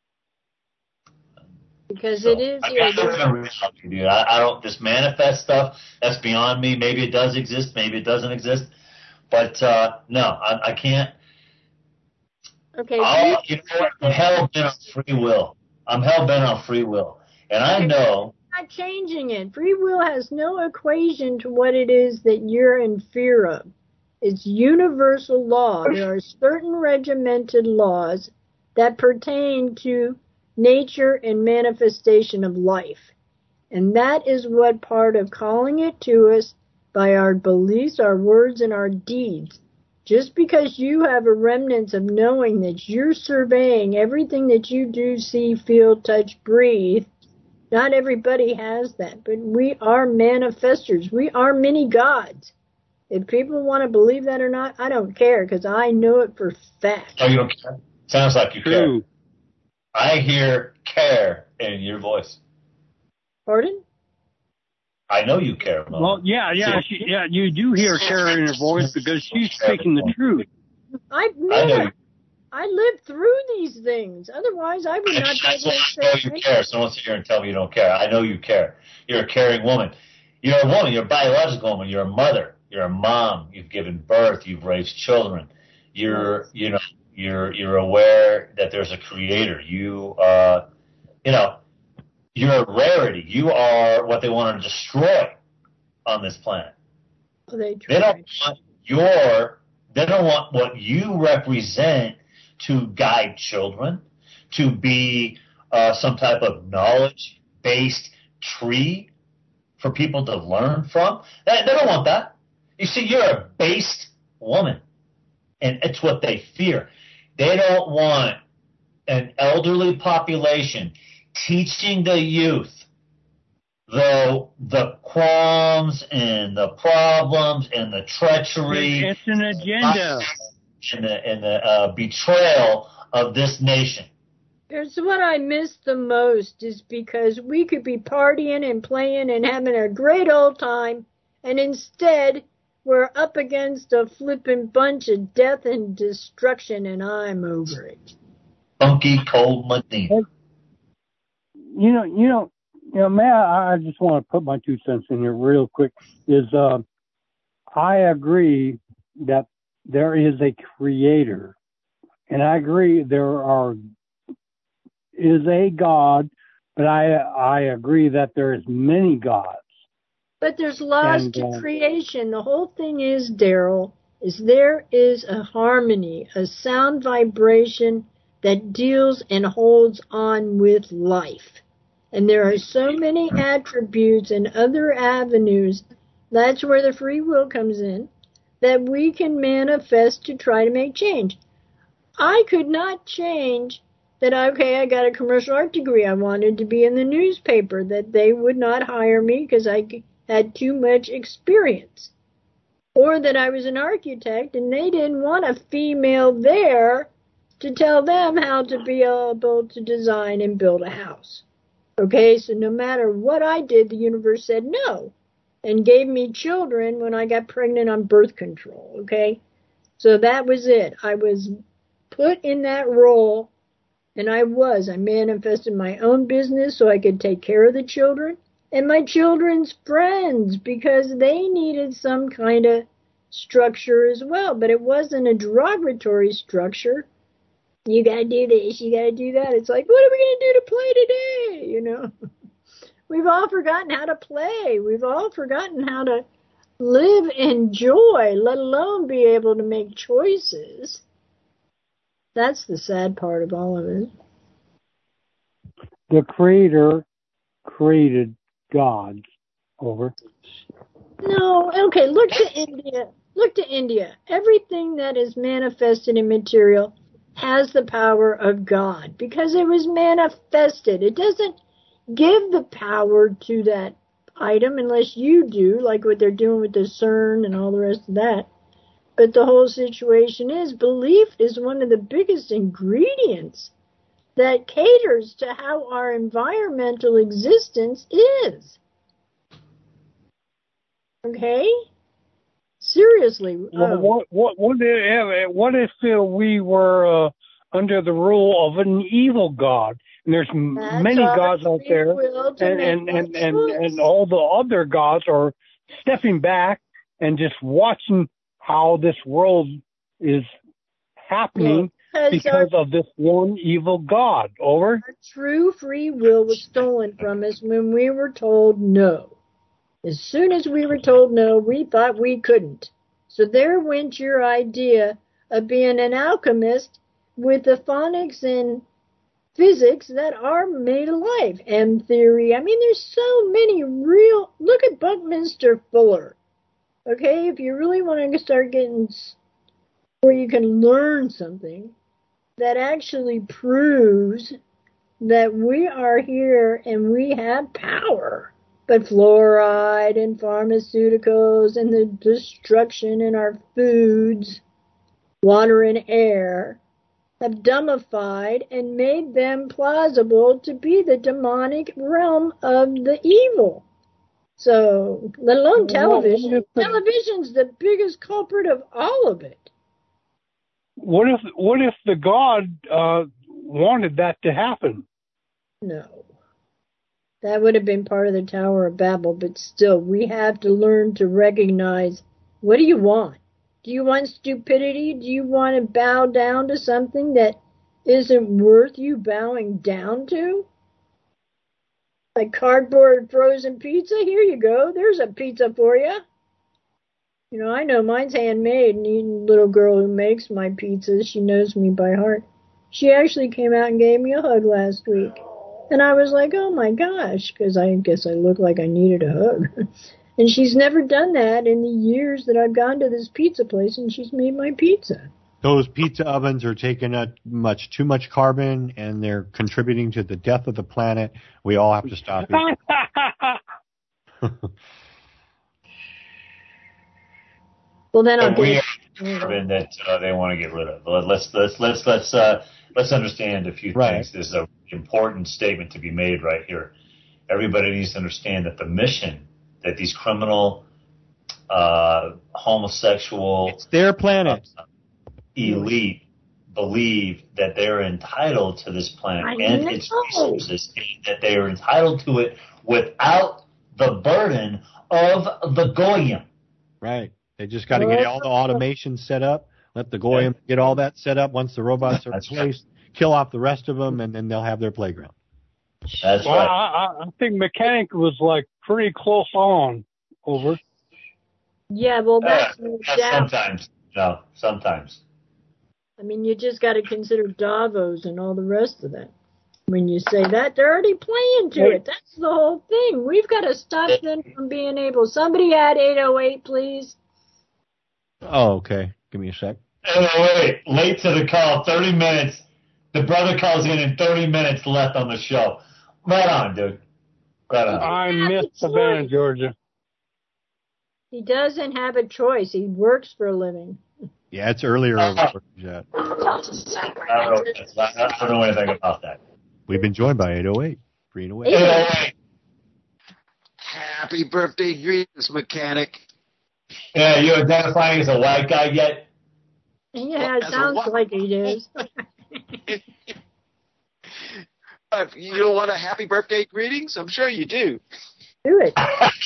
Because so, it is... I mean, I live in a reality, dude. I, I don't... This manifest stuff, that's beyond me. Maybe it does exist. Maybe it doesn't exist. But, uh, no, I, I can't... Okay. I'll, you know what? I'm hell-bent on free will. I'm hell-bent on free will. And I know... Not changing it. Free will has no equation to what it is that you're in fear of. It's universal law. There are certain regimented laws that pertain to nature and manifestation of life. And that is what part of calling it to us by our beliefs, our words, and our deeds. Just because you have a remnant of knowing that you're surveying everything that you do, see, feel, touch, breathe, not everybody has that, but we are manifestors. We are many gods. If people want to believe that or not, I don't care, because I know it for fact. Oh, you don't care? Sounds like you True. care. I hear care in your voice. Pardon? I know you care, Mom. Well, yeah, yeah, she, yeah. You do hear Kara in her voice because she's speaking the truth. I've I know. never, I lived through these things. Otherwise, I would not That's be why able I to know you care. So don't sit here and tell me you don't care. I know you care. You're a caring woman. You're a woman. You're a biological woman. You're a mother. You're a mom. You've given birth. You've raised children. You're, you know, you're you're aware that there's a creator. You, uh, you know, you're a rarity. You are what they want to destroy on this planet. They, they don't want your. They don't want what you represent to guide children, to be uh, some type of knowledge-based tree for people to learn from. They, they don't want that. You see, you're a based woman, and it's what they fear. They don't want an elderly population teaching the youth the the qualms and the problems and the treachery. It's an agenda. And the, and the uh, betrayal of this nation. Here's what I miss the most is because we could be partying and playing and having a great old time, and instead we're up against a flippin' bunch of death and destruction, and I'm over it. Funky cold Medina. You know, you know, you know, Matt, I just want to put my two cents in here real quick. Is uh, I agree that there is a creator, and I agree there are is a God, but I I agree that there is many gods. But there's laws and, to uh, creation. The whole thing is, Daryl, is there is a harmony, a sound vibration that deals and holds on with life. And there are so many attributes and other avenues, that's where the free will comes in, that we can manifest to try to make change. I could not change that, okay, I got a commercial art degree. I wanted to be in the newspaper, that they would not hire me because I had too much experience. Or that I was an architect and they didn't want a female there to tell them how to be able to design and build a house. Okay, so no matter what I did, the universe said no and gave me children when I got pregnant on birth control, okay? So that was it. I was put in that role, and I was. I manifested my own business so I could take care of the children and my children's friends because they needed some kind of structure as well, but it wasn't a derogatory structure. You gotta do this, you gotta do that. It's like, what are we gonna do to play today? You know, we've all forgotten how to play. We've all forgotten how to live in joy, let alone be able to make choices. That's the sad part of all of it. The Creator created gods. Over. No, okay, look to India. Look to India. Everything that is manifested in material has the power of God because it was manifested. It doesn't give the power to that item unless you do, like what they're doing with the CERN and all the rest of that. But the whole situation is belief is one of the biggest ingredients that caters to how our environmental existence is. Okay? Seriously. Well, oh. what, what, what if, what if uh, we were uh, under the rule of an evil God? And there's That's many gods out there, and and, and, and, and all the other gods are stepping back and just watching how this world is happening yeah, because our, of this one evil God. Over. Our true free will was stolen from us when we were told no. As soon as we were told no, we thought we couldn't. So there went your idea of being an alchemist with the phonics and physics that are made alive. M theory. I mean, there's so many real... Look at Buckminster Fuller. Okay, if you really want to start getting where you can learn something that actually proves that we are here and we have power, but fluoride and pharmaceuticals and the destruction in our foods, water and air, have dumbified and made them plausible to be the demonic realm of the evil. So, let alone television. Television's the biggest culprit of all of it. What if what if the God uh, wanted that to happen? No. That would have been part of the Tower of Babel, but still, we have to learn to recognize, what do you want? Do you want stupidity? Do you want to bow down to something that isn't worth you bowing down to? Like cardboard frozen pizza? Here you go. There's a pizza for you. You know, I know mine's handmade, and the little girl who makes my pizzas, she knows me by heart. She actually came out and gave me a hug last week. And I was like, oh my gosh, because I guess I look like I needed a hug. And she's never done that in the years that I've gone to this pizza place, and she's made my pizza. Those pizza ovens are taking up much too much carbon, and they're contributing to the death of the planet. We all have to stop it. Well, then I'll we get have carbon that uh, they want to get rid of. Let's let's let's let's uh, let's understand a few right. things. There's an important statement to be made right here. Everybody needs to understand that the mission that these criminal, uh, homosexual, it's their planet, uh, elite believe that they're entitled to this planet I and know. its resources, and that they are entitled to it without the burden of the Goyim. Right. They just got to get all the automation set up, let the Goyim get all that set up. Once the robots are in place, kill off the rest of them, and then they'll have their playground. That's well, right. I, I think Mechanic was like pretty close on. Over. Yeah, well, that's uh, no doubt. Sometimes. No, sometimes. I mean, you just got to consider Davos and all the rest of that. When you say that, they're already playing to it. That's the whole thing. We've got to stop them from being able. Somebody add eight oh eight, please. Oh, okay. Give me a sec. Hey, wait, late to the call, thirty minutes. The brother calls in and thirty minutes left on the show. Right on, dude. Right on. I missed Savannah, Georgia. He doesn't have a choice. He works for a living. Yeah, it's earlier. Uh, yeah. I, don't know, I don't know anything about that. We've been joined by eight oh eight. Green away. eight oh eight. Happy birthday greetings, Mechanic. Yeah, you identifying as a white guy yet? Yeah, it sounds like he is. You don't want a happy birthday greetings? I'm sure you do. Do it.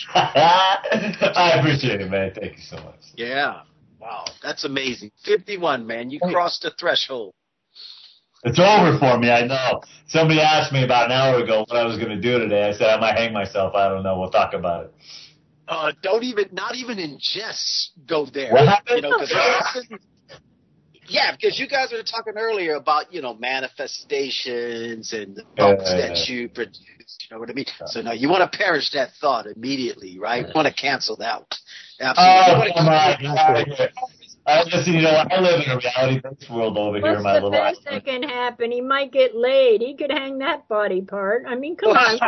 I appreciate it, man. Thank you so much. Yeah. Wow, that's amazing. fifty-one, man. You crossed the threshold. It's over for me, I know. Somebody asked me about an hour ago what I was going to do today. I said I might hang myself. I don't know. We'll talk about it. Uh, don't even, not even in jest go there. What happened? You know, 'cause yeah, because you guys were talking earlier about, you know, manifestations and the thoughts yeah, yeah, that you produce. You know what I mean? So now you want to perish that thought immediately, right? You want to cancel that one. Absolutely. Oh, come on. I listen, you know, I live in a reality-based world over here, What's my the little best that can happen? He might get laid. He could hang that body part. I mean, come on.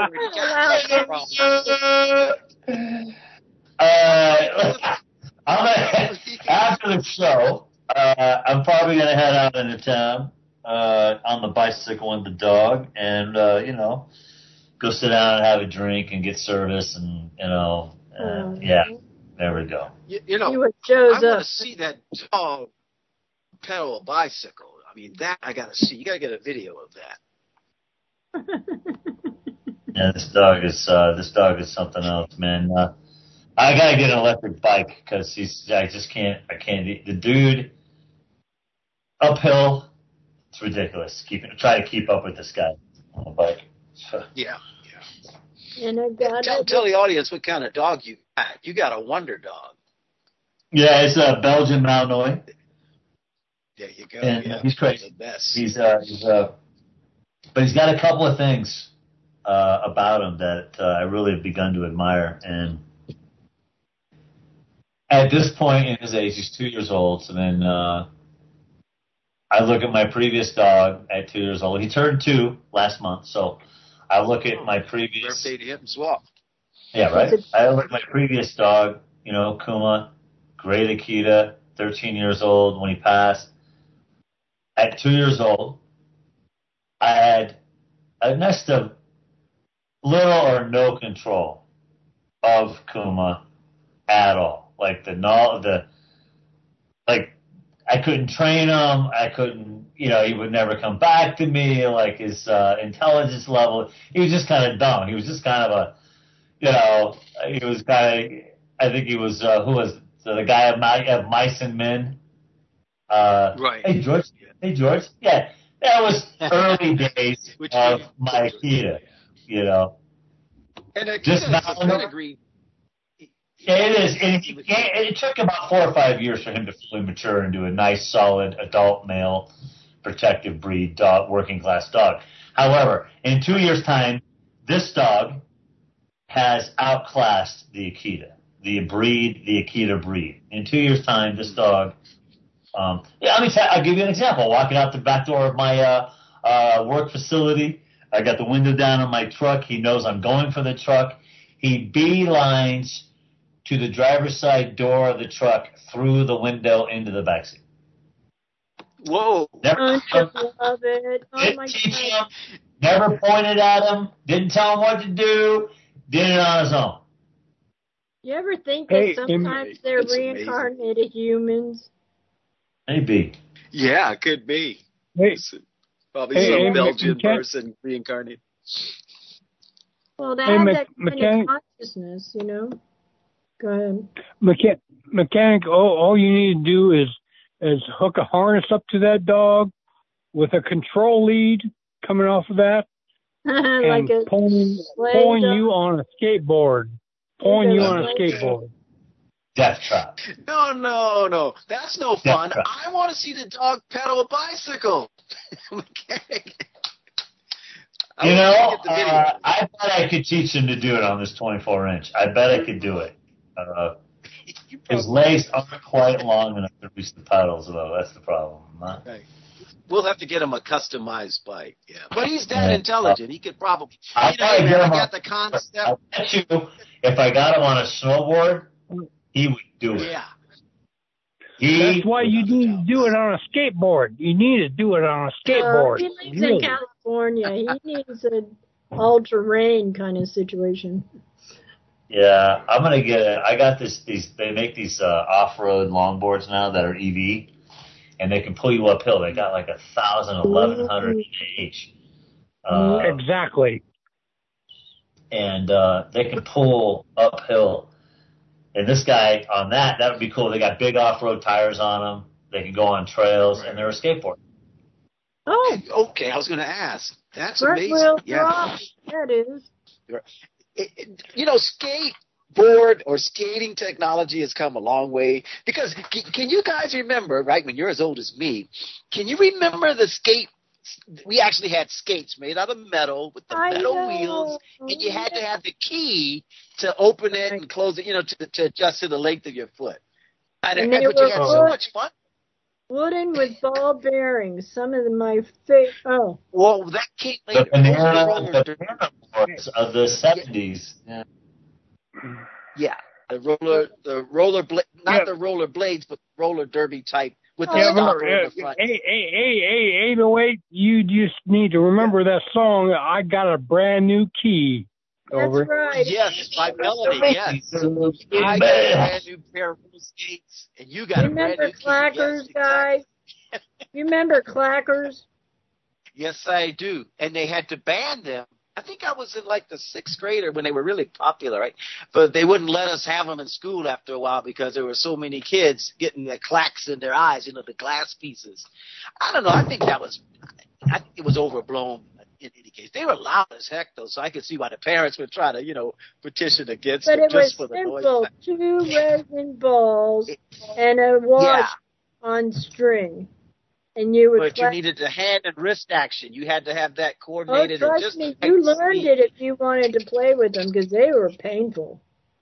uh, I'm a, after the show, uh, I'm probably going to head out into town uh, on the bicycle with the dog and, uh, you know, go sit down and have a drink and get service and, you know, uh, um, yeah. There we go. You, you know, See I want to see that dog pedal a bicycle. I mean, that I got to see. You got to get a video of that. Yeah, this dog is uh, this dog is something else, man. Uh, I gotta get an electric bike because he's. I just can't. I can't. The dude uphill. It's ridiculous. Keep try to keep up with this guy on a bike. Yeah. And I got tell, tell the audience what kind of dog you got. You got a wonder dog. Yeah, it's a Belgian Malinois. There you go. And yeah, he's crazy. The best. He's uh, he's uh, but he's got a couple of things uh, about him that uh, I really have begun to admire. And at this point in his age, he's two years old. So then uh, I look at my previous dog at two years old. He turned two last month, so I look at my previous. Birthday to him as well. Yeah, right. I look at my previous dog, you know, Kuma, great Akita, thirteen years old when he passed. At two years old, I had a next of little or no control of Kuma at all. Like the no, the like I couldn't train him. I couldn't, you know, he would never come back to me. Like his uh, intelligence level, he was just kind of dumb. He was just kind of a, you know, he was kind of. I think he was uh, who was so the guy of, my, of Mice and Men. Uh, right. Hey George. Hey George. Yeah, that was early days of my Akita. You know. And Akita just is not a pedigree. Yeah, it is. And it, it took about four or five years for him to fully mature into a nice, solid, adult male, protective breed dog, working class dog. However, in two years' time, this dog has outclassed the Akita, the breed, the Akita breed. In two years' time, this dog. Um, yeah, I mean, I'll give you an example. Walking out the back door of my uh, uh, work facility, I got the window down on my truck. He knows I'm going for the truck. He beelines to the driver's side door of the truck through the window into the backseat. Whoa! Never, I just love it. Oh my teach God. him, never pointed at him, didn't tell him what to do, did it on his own. You ever think Hey, that sometimes im- they're it's amazing. reincarnated humans? Maybe. Yeah, it could be. Hey, Probably hey, some hey, Belgian mechan- person reincarnated. Well, they Hey, have me- that kind mechanic- of consciousness, you know. Go ahead. Mecha- mechanic, all, all you need to do is is hook a harness up to that dog with a control lead coming off of that and like a pulling, sleigh pulling dog. you on a skateboard. Pulling you on a skateboard. Death trap. No, no, no. That's no Yeah, fun. right. I want to see the dog pedal a bicycle. Mechanic. I You want know, to get the video. uh, I bet I could teach him to do it on this twenty-four inch. I bet I could do it. Uh, his legs aren't quite long enough to reach the pedals, though. That's the problem. Huh? Right. We'll have to get him a customized bike. Yeah, but he's that Yeah. intelligent. He could probably. I'll You know, probably man, get I him got on- the concept. I bet you, if I got him on a snowboard, he would do it. Yeah. He, That's why you need to do it on a skateboard. You need to do it on a skateboard. Uh, he lives in Really. California. He needs an all-terrain kind of situation. Yeah, I'm gonna get it. I got this. These they make these uh, off-road longboards now that are E V, and they can pull you uphill. They got like a thousand, eleven hundred each. Uh, Exactly. and uh, they can pull uphill. And this guy on that, that would be cool. They got big off-road tires on them. They can go on trails, and they're a skateboard. Oh, Okay, I was going to ask. That's front amazing. wheel Yeah. drop. That is. It, it, you know, skateboard or skating technology has come a long way. Because can, can you guys remember, right, when you're as old as me, can you remember the skate? We actually had skates made out of metal with the I metal know. wheels, and you had to have the key to open it and close it, you know, to, to adjust to the length of your foot. And, And and, they but you were had so wood- much fun. Wooden with ball bearings. Some of the, my favorite. Oh, Well, that came The later. banana, the banana boards of the seventies. Yeah. Yeah, the roller, the roller, bla- not Yeah. the roller blades, but roller derby type with the Yeah, stopper remember, in the front. hey, hey, hey, hey, eight oh eight, you just need to remember that song, I Got a Brand New Key. that's Over. right. Yes, by Melody. Yes, I got a brand new pair of roller skates, and you got a brand Remember new key. clackers, Yes, guys? Remember clackers? Yes, I do. And they had to ban them. I think I was in like the sixth grade when they were really popular, right? But they wouldn't let us have them in school after a while because there were so many kids getting the clacks in their eyes, you know, the glass pieces. I don't know. I think that was, I think it was overblown in any case. They were loud as heck, though, so I could see why the parents would try to, you know, petition against But them it just was for the noise. simple. Two resin balls and a watch on string. And you would But you clack- needed the hand and wrist action. You had to have that Oh, coordinated. and trust just me, you learned it if you wanted to play with them because they were painful.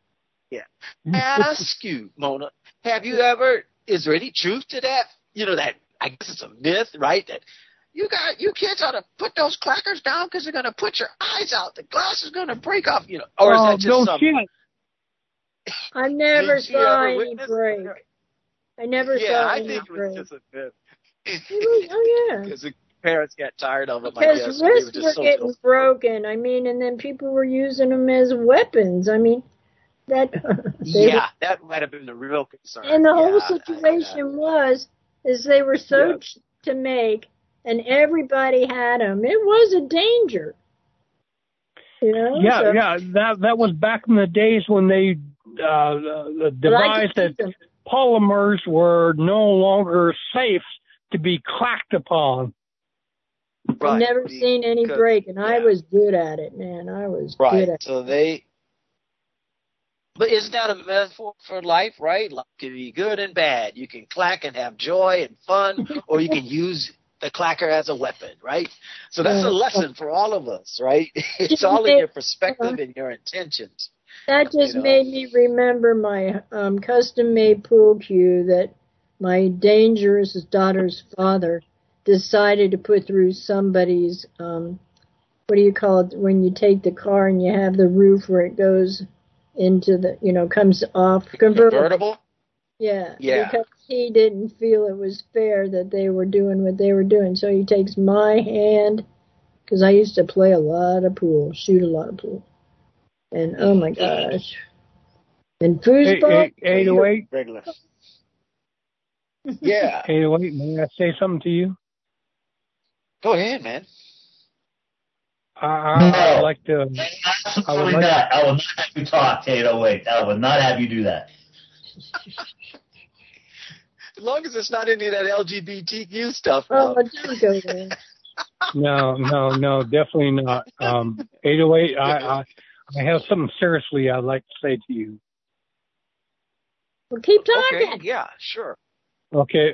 Yeah. Ask you, Mona, have you ever, is there any truth to that? You know, that, I guess it's a myth, right? That you got, you kids ought to put those clackers down because they're going to put your eyes out. The glass is going to break off, you know. Or is Oh, that just no something? shit. I never Did you saw ever any witness break. it? I never Yeah, saw I any think it break. was just a myth. It was, oh, yeah. Because the parents got tired of them, I Because guess. So they were wrists just were so getting broken. I mean, and then people were using them as weapons. I mean, that. they Yeah, were, that might have been the real concern. and the whole Yeah, situation was, is they were so Yeah. cheap to make, and everybody had them. It was a danger. You know? Yeah, so, yeah. That that was back in the days when they uh, devised that polymers were no longer safe to be clacked upon. I've never seen any because- break, and I was good at it, man. I was good Right. at it. So they. But isn't that a metaphor for life, right? Life can be good and bad. You can clack and have joy and fun, or you can use the clacker as a weapon, right? So that's a lesson for all of us, right? It's all in your perspective and your intentions. That just You know. made me remember my um, custom-made pool cue that my dangerous daughter's father decided to put through somebody's, um, what do you call it, when you take the car and you have the roof where it goes into the, you know, comes off. Convertible. Convertible? Yeah. Yeah. Because he didn't feel it was fair that they were doing what they were doing. So he takes my hand, because I used to play a lot of pool, shoot a lot of pool. And oh my gosh. And foosball. eight oh eight Regular. Yeah. eight oh eight, may I say something to you? Go ahead, man. I, I, I'd like to. I would Absolutely like not. I will not have you talk, eight oh eight. I will not have you do that. As long as it's not any of that L G B T Q stuff. Oh, no. don't go there. No, no, no, definitely not. Um, eight oh eight, I, I, I have something seriously I'd like to say to you. Well, keep talking. Okay, yeah, sure. Okay.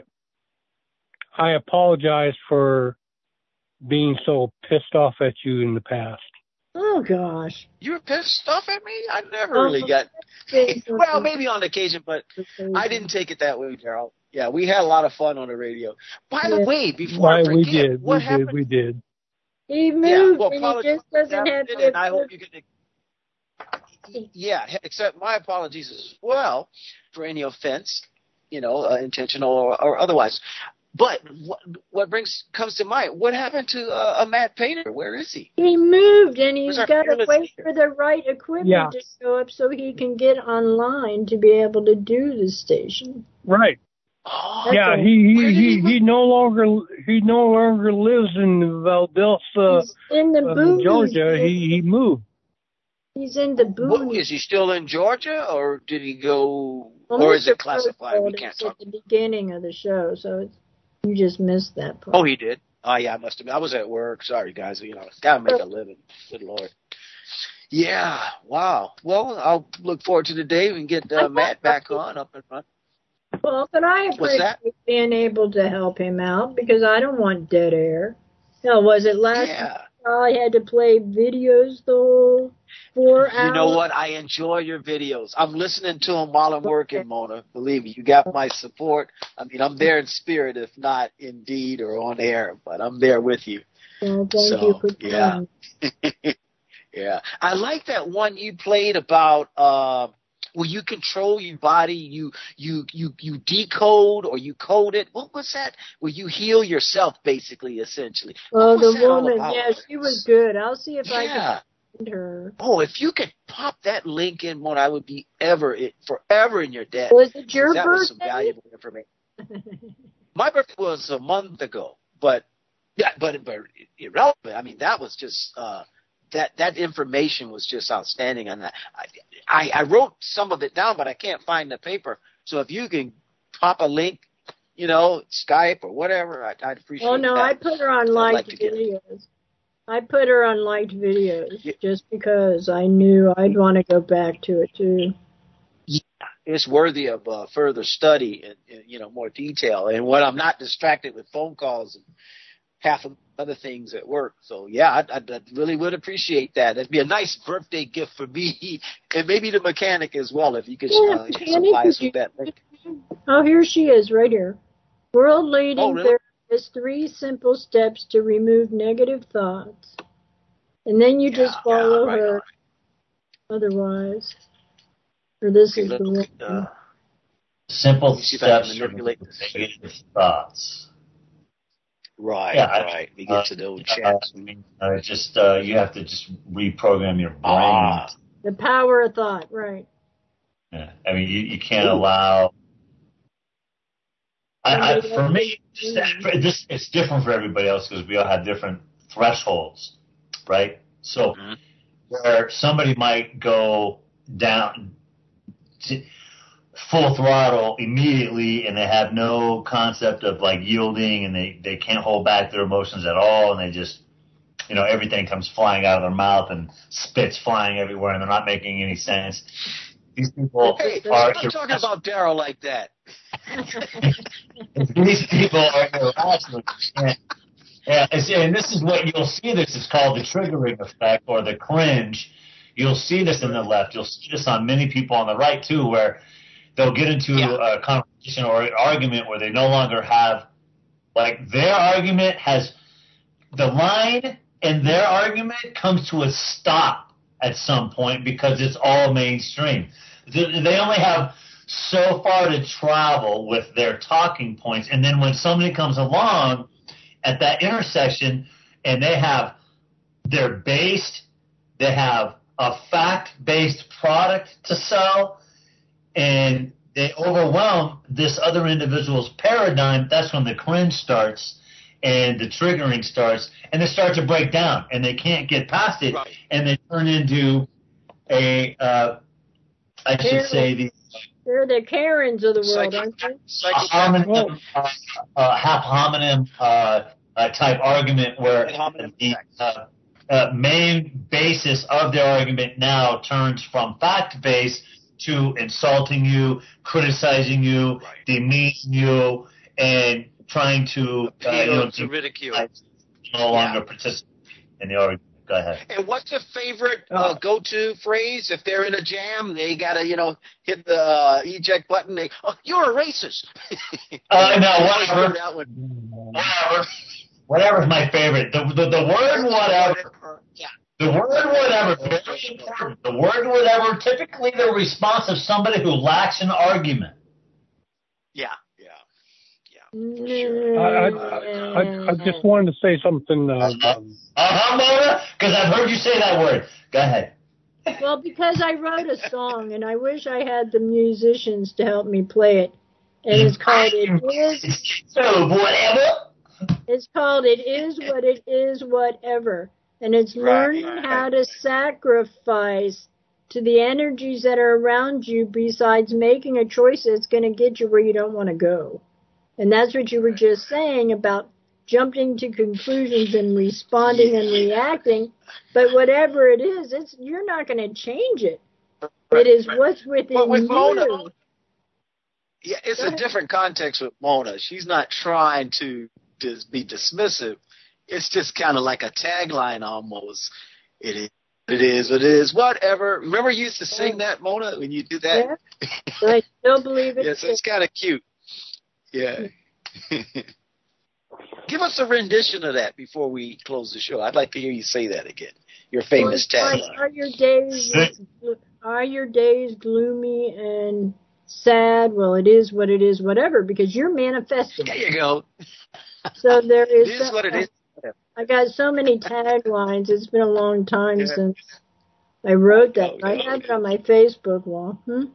I apologize for being so pissed off at you in the past. Oh, gosh. You were pissed off at me? I never Oh, really got... okay. Well, maybe on occasion, but I didn't take it that way, Daryl. Yeah, we had a lot of fun on the radio. By the Yeah. way, before I Why, forget, we did, what we happened? did, we did. He moved, Yeah, well, and he apologies just doesn't have accepted, to... and I hope you get to... Yeah, accept my apologies as well for any offense, you know, uh, intentional or, or otherwise. But what, what brings comes to mind? What happened to uh, a Matt Painter? Where is he? He moved, and he's Where's our got to fearless wait leader? for the right equipment Yeah. to show up so he can get online to be able to do the station. Right. Oh, Yeah, he he, he he no longer he no longer lives in Valdosta, He's in the uh, boonies. Georgia. He he moved. He's in the what, boonies. is he still in Georgia, or did he go, Well, or is Mister it classified? Ford We told can't us talk. at the beginning of the show, so it's, you just missed that part. Oh, he did. Oh, yeah, I must have been. I was at work. Sorry, guys. You know, gotta make a living. Good Lord. Yeah. Wow. Well, I'll look forward to the day we can get uh, Matt back on up and running. Well, but I What's that? appreciate being able to help him out because I don't want dead air. Hell, was it last Yeah. week I had to play videos the whole four hours? You know what? I enjoy your videos. I'm listening to them while I'm working, Mona. Believe me, you got my support. I mean, I'm there in spirit, if not in deed or on air, but I'm there with you. Well, thank So, you for yeah. coming. Yeah. I like that one you played about uh, where you control your body, you you you you decode or you code it. What was that? Where you heal yourself, basically, essentially. Oh, What was the that all woman. about? Yeah, she was good. I'll see if I Yeah. can find her. Oh, if you could pop that link in, Mona, I would be ever it forever in your debt. Was it your That was some birthday? valuable information. My birthday was a month ago, but yeah, but but irrelevant. I mean, that was just uh, that that information was just outstanding on that. I, I I wrote some of it down, but I can't find the paper. So if you can pop a link, you know, Skype or whatever, I, I'd appreciate. Oh no, that. I put her on I'd liked like to get it. videos. I put her on liked videos just because I knew I'd want to go back to it too. It's worthy of uh, further study and, and you know more detail. And when I'm not distracted with phone calls and half a other things at work. So yeah, I, I, I really would appreciate that. It'd be a nice birthday gift for me and maybe the mechanic as well, if you could Yeah, uh, mechanic, supply us could with that. Oh, here she is, right here. World leading Oh, really? there is three simple steps to remove negative thoughts. And then you just follow right, her otherwise. Or this Okay, is the look, one. uh, Simple see if I can steps to manipulate remove this. negative thoughts. Right, Yeah, I- right. We get to the old Uh, chats. uh, just uh, you have to just reprogram your brain. Ah. The power of thought, right. Yeah. I mean, you, you can't allow. I, I, for me, just, for this it's different for everybody else because we all have different thresholds, right? So Mm-hmm. where somebody might go down to full throttle immediately and they have no concept of like yielding and they, they can't hold back their emotions at all and they just, you know, everything comes flying out of their mouth and spits flying everywhere and they're not making any sense. These people Hey, are I'm talking about Daryl like that. These people are irrational. And, yeah, and this is what you'll see. This is called the triggering effect or the cringe. You'll see this in the left. You'll see this on many people on the right too, where they'll get into a conversation or an argument where they no longer have, like, their argument has the line in their argument comes to a stop at some point because it's all mainstream. They only have so far to travel with their talking points, and then when somebody comes along at that intersection and they have they're based, they have a fact-based product to sell, and they overwhelm this other individual's paradigm, that's when the cringe starts and the triggering starts, and they start to break down, and they can't get past it, right. And they turn into a, uh, I should They're, say, the they're the Karens of the world, aren't they? homonym, uh, uh, half homonym uh, uh, type argument where the uh, uh, main basis of their argument now turns from fact-based to insulting you, criticizing you, right. demeaning you, and trying to, uh, you know, to ridicule. No longer yeah. participate in the argument. Go ahead. And what's your favorite uh, go-to phrase if they're in a jam? They gotta, you know, hit the uh, eject button. They, oh, you're a racist. uh, no, whatever. Whatever. Whatever's my favorite. The the, the word whatever. Yeah. The word whatever. Very important. The word whatever. Typically, the response of somebody who lacks an argument. Yeah. I, I, I, I just wanted to say something. Uh, uh-huh, uh-huh Mona, because I've heard you say that word. Go ahead. Well, because I wrote a song, and I wish I had the musicians to help me play it. And it's called It Is... So, whatever? It's called It Is What It Is, Whatever. And it's learning right, right, how to sacrifice to the energies that are around you besides making a choice that's going to get you where you don't want to go. And that's what you were just saying about jumping to conclusions and responding and reacting. But whatever it is, it's you're not going to change it. It is what's within but with you. Mona, yeah, it's a different context with Mona. She's not trying to just be dismissive. It's just kind of like a tagline almost. It is. It is. It is. Whatever. Remember, you used to sing that, Mona, when you do that. Yeah. I still believe it. Yes, it's kind of cute. Yeah. Give us a rendition of that before we close the show. I'd like to hear you say that again. Your famous well, tagline. Are your days are your days gloomy and sad? Well, it is what it is, whatever, because you're manifesting. There you go. So there is. It is what it is. I got so many taglines. It's been a long time yeah. since I wrote that. Oh, I no, had it on my Facebook wall. Hmm?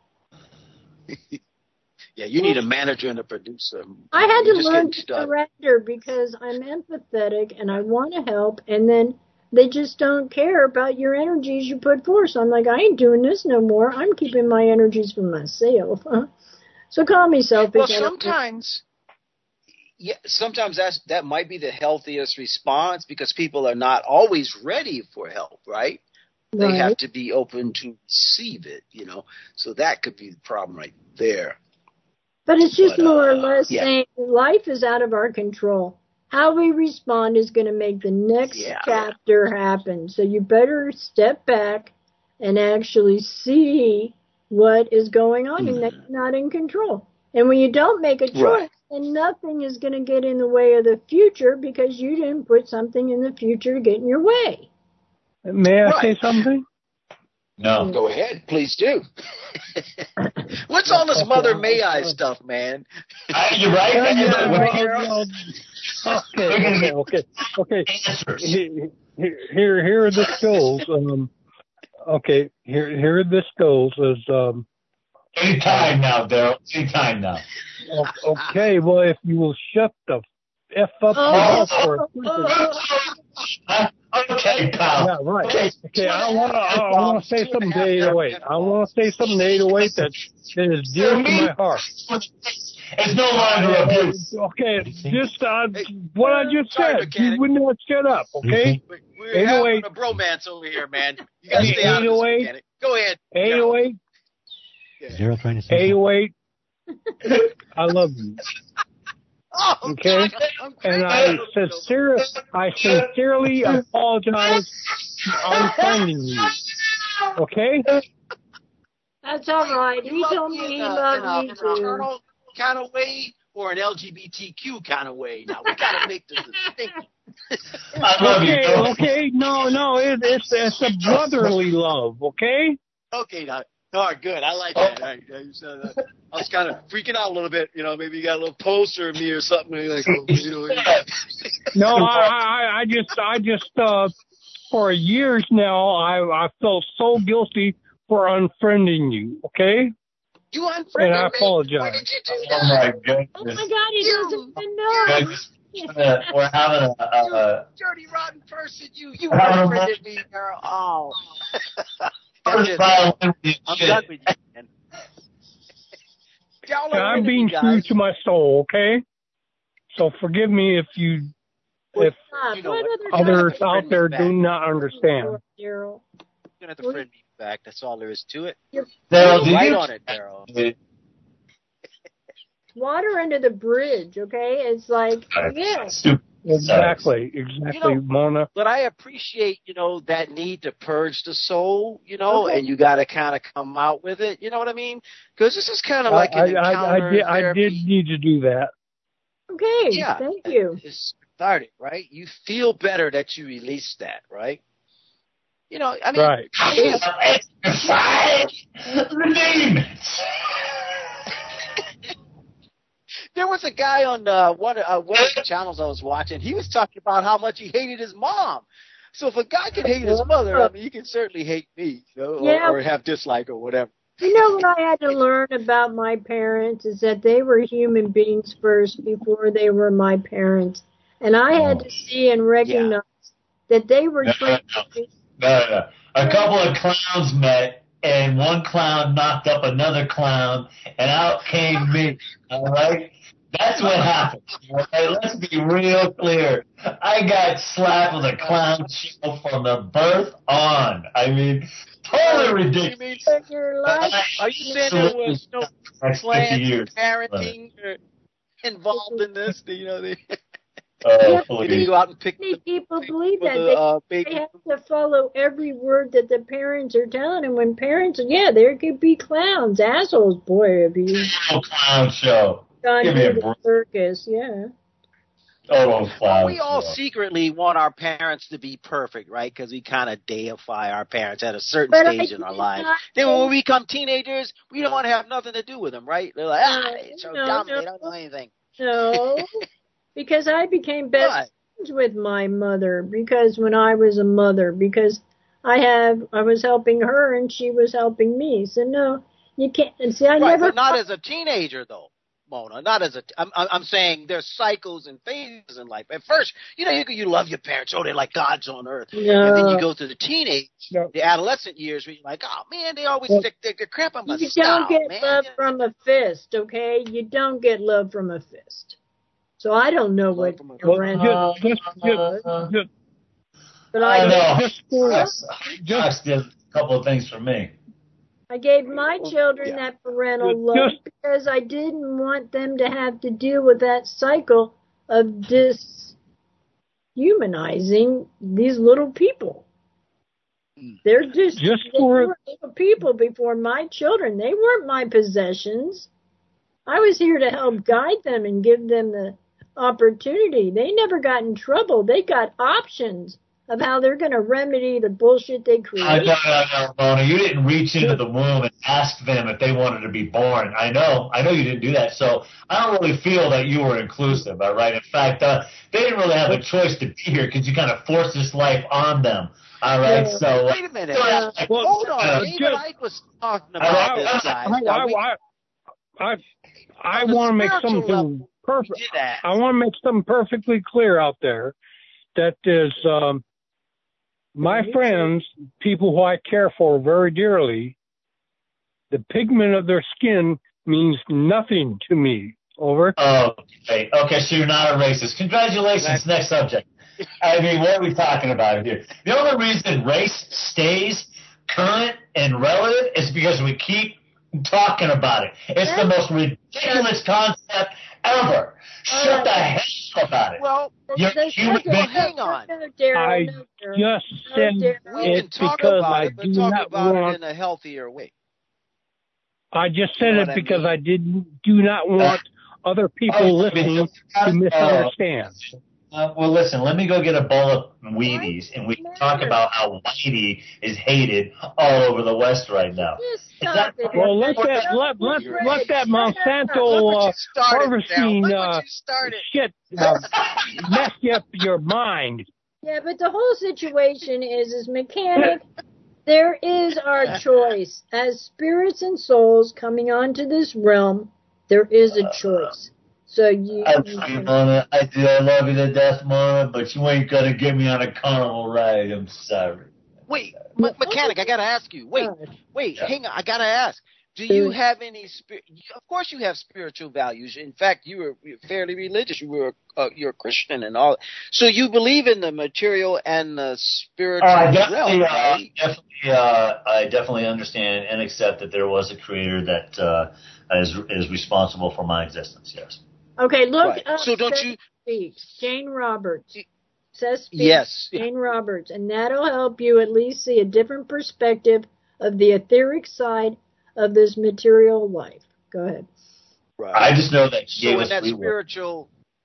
Yeah, you need a manager and a producer. I had to learn to surrender because I'm empathetic and I want to help, and then they just don't care about your energies you put forth. So I'm like, I ain't doing this no more. I'm keeping my energies for myself. Huh? So call me selfish. Well, sometimes, yeah, sometimes that's that might be the healthiest response because people are not always ready for help, right? They right. have to be open to receive it, you know. So that could be the problem right there. But it's just but, more uh, or less yeah. saying life is out of our control. how we respond is going to make the next Yeah. chapter happen. So you better step back and actually see what is going on and that you're not in control. And when you don't make a choice, Right. then nothing is going to get in the way of the future because you didn't put something in the future to get in your way. May I Right. say something? No. Go ahead, please do. What's all this Mother May I stuff, man? Uh, you're right. Yeah, man. yeah, We're- well, well, okay, okay, okay, okay. Here, here, here this goes. Um, okay, here, here this goes. Is um. Anytime now, Daryl. Anytime now. o- Okay, well, if you will shut the f up Oh, for a second. Okay, pal. Yeah, right. Okay, I want to. I want to say something to eight oh eight. I want to say something to eight oh eight that that is dear to my heart. It's no longer abuse. Okay, it's just uh, what I just Sorry, said. You would not shut up, okay? We're eight oh eight. having a bromance over here, man. You gotta stay out of this, mechanic. Go ahead. eight oh eight. Zero trying to say. eight oh eight. I love you. Oh, Okay, God, I'm and I sincerely, I sincerely apologize for unfriending you. Okay? That's all right. He told me he in a, loved in a, me in a too. carnal kind of way or an L G B T Q kind of way. Now we gotta make this distinction. I love you, Okay, Daryl. okay, no, no, it, it's it's a brotherly love, okay? Okay, now. All right, good. I like that. All right, I, was, uh, I was kind of freaking out a little bit. You know, maybe you got a little poster of me or something. And you're like, oh, you know, No, I, I, I just, I just, uh, for years now, I, I felt so guilty for unfriending you, okay? You unfriended And I me? apologize. Why did you do Oh, that? my Oh goodness. my God, he doesn't even know. Uh, We're having a, a, a Dirty, rotten person. You, you Well, unfriended me, girl. Oh. first trial. I'm done with you, man. Y'all And are I'm into being me, true guys. to my soul, okay? So forgive me if you, if Stop. You know What what? other others out there do not understand. Daryl? You're gonna have to friend me back. That's all there is to it. Daryl, do Right you? on it, Daryl. Water under the bridge, okay? It's like, yeah. Stupid. Exactly, exactly, You know, Mona. But I appreciate, you know, that need to purge the soul, you know, Okay. and you got to kind of come out with it. You know what I mean? Because this is kind of like I, an I, I, encounter did, I therapy. did need to do that. Okay, Yeah, thank you. it's cathartic, right? You feel better that you released that, right? You know, I mean, Right. there was a guy on uh, one, uh, one of the channels I was watching. He was talking about how much he hated his mom. So if a guy can hate his mother, I mean, he can certainly hate me, you know, Yeah. or, or have dislike or whatever. You know what I had to learn about my parents is that they were human beings first before they were my parents. And I had to see and recognize that they were No, trying no, to no, no. A couple of clowns met, and one clown knocked up another clown, and out came me. All right? That's what happened. All right? Let's be real clear. I got slapped with a clown show from the birth on. I mean, totally ridiculous. your life. Are you saying there was no Next plan fifty years. parenting or involved in this? You know, they, Oh, they didn't go out and pick Many people believe for that the they, uh, baby. they have to follow every word that the parents are telling them. When parents, yeah, there could be clowns, assholes. Boy, have you Oh, clown show. gone Give me to a the break. circus? Yeah. Oh, Well, clown we all show. secretly want our parents to be perfect, right? Because we kind of deify our parents at a certain But I stage in our did lives. not Then when think- we become teenagers, we don't want to have nothing to do with them, right? They're like, ah, No, they're so no, dumb, no. they don't know anything. No, because I became best Right. friends with my mother because when I was a mother, because I have I was helping her and she was helping me. So no, you can't. And see, I Right, never. but not as a teenager, though, Mona. Not as a. I'm, I'm I'm saying there's cycles and phases in life. At first, you know, you you love your parents. Oh, they're like gods on earth. No. And then you go to the teenage, No. the adolescent years, where you're like, oh man, they always Well, stick their, their crap on my You style, don't get man. love from a fist, okay? You don't get love from a fist. So I don't know what from a- Well, parental, just, just, just, just, but I I know. just for, Josh, Josh did a couple of things for me. I gave my children Yeah. that parental Just- love because I didn't want them to have to deal with that cycle of dis dehumanizing these little people. They're just, just they for were little people before my children. They weren't my possessions. I was here to help guide them and give them the opportunity. They never got in trouble. They got options of how they're going to remedy the bullshit they create. I know, I know, Mona. You didn't reach into the womb and ask them if they wanted to be born. I know. I know you didn't do that. So I don't really feel that you were inclusive, all right? In fact, uh, they didn't really have a choice to be here because you kind of forced this life on them. All right, yeah. so... Wait a minute. So, uh, like, well, hold on. uh, David Icke was talking about I, this, guys. I, I, I, I, I, I want to make something perfect. I want to make something perfectly clear out there. That is... Um, My friends, people who I care for very dearly, the pigment of their skin means nothing to me. Over. Oh, okay. Okay, so you're not a racist. Congratulations. Next subject. I mean, what are we talking about here? The only reason race stays current and relative is because we keep talking about it. It's the most ridiculous concept ever. Shut the hell up about it. Well, You're there's human well, being. hang on. I just said it's because I it, do talk not about want. it in a healthier way. I just said You know it what I because mean? I did do not want other people Oh, listening to misunderstand. Uh, well, listen, let me go get a bowl of Wheaties, and we can talk about how Whitey is hated all over the West right now. Stop it. Well, let that let let let that Monsanto uh, harvesting uh, shit uh, mess you up your mind. Yeah, but the whole situation is, is mechanic. There is our choice as spirits and souls coming onto this realm. There is a choice. So you. I love you, Mona. I do. I love you to death, Mona. But you ain't gonna get me on a carnival ride. I'm sorry. Wait, me- mechanic, I gotta ask you. Wait, wait, Yeah. hang on. I gotta ask. Do you have any spirit? Of course, you have spiritual values. In fact, you were you're fairly religious. You were uh, you're a Christian and all. So you believe in the material and the spiritual Oh, I realm, definitely, uh, right? definitely, uh, I definitely understand and accept that there was a creator that uh, is is responsible for my existence. Yes. Okay, look Right. up So don't Seth you- Speaks, Jane Roberts. Seth Speaks, Yes. Jane Roberts, and that'll help you at least see a different perspective of the etheric side of this material life. Go ahead. Right. I just know that she So gave in us that free will. spiritual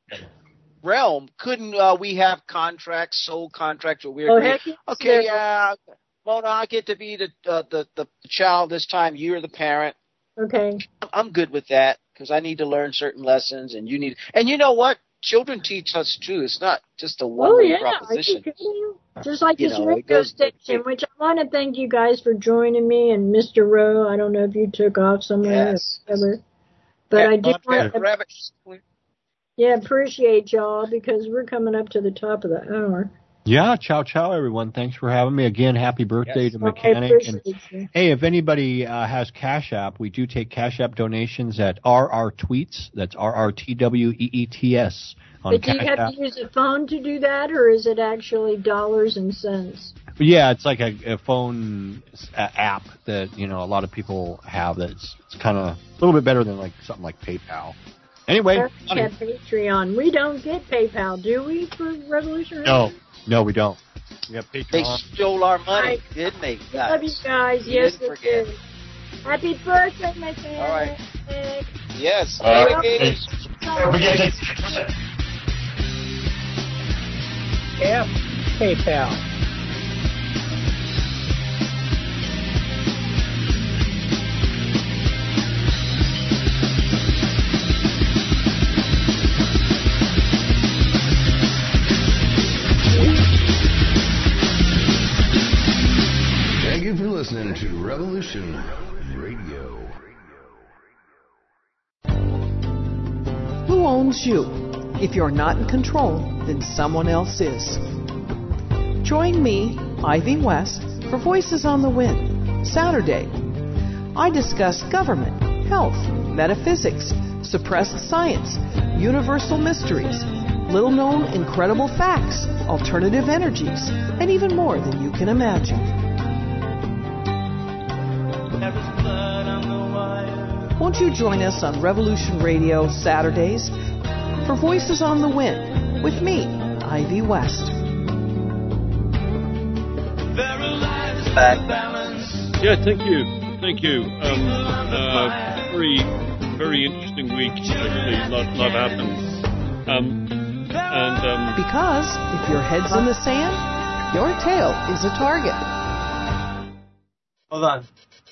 realm, couldn't uh, we have contracts, soul contracts, where we Oh, agree? heck yes, Okay, there- yeah, Mona, I get to be the uh, the the child this time. You're the parent. Okay. I'm good with that because I need to learn certain lessons, and you need. And you know what? Children teach us too. It's not just a Oh, one-way yeah. proposition. Are you kidding? Just like You this know, it radio goes- station, which I want to thank you guys for joining me, and Mister Rowe. I don't know if you took off somewhere Yes. or whatever. But I do Uh, want to, rabbit. yeah, appreciate y'all because we're coming up to the top of the hour. Yeah, ciao, ciao, everyone. Thanks for having me. Again, happy birthday Yes. to Well, I Mechanic. And appreciate you. hey, if anybody uh, has Cash App, we do take Cash App donations at R R Tweets. That's R R T W E E T S on But do you Cash have App. to use a phone to do that, or is it actually dollars and cents? But yeah, it's like a, a phone s- a app that, you know, a lot of people have that's it's kind of a little bit better than like something like PayPal. Anyway, We have Patreon. We don't get PayPal, do we, for Revolution? no, no, we don't. We have They Patreon. stole our money, Right. didn't they? Love you guys. You Yes, didn't they forget. did. Happy birthday, my friend. All right. Yes. Uh, Hey, Don't forget to- F PayPal. Thank you for listening to Revolution Radio. Who owns you? If you're not in control, then someone else is. Join me, Ivy West, for Voices on the Wind, Saturday. I discuss government, health, metaphysics, suppressed science, universal mysteries, little-known incredible facts, alternative energies, and even more than you can imagine. Won't you join us on Revolution Radio Saturdays for Voices on the Wind with me, Ivy West. Yeah, thank you. Thank you. Um, uh, very, very interesting week, actually. A lot, lot happened. Um, and, um, because if your head's in the sand, your tail is a target. Hold on.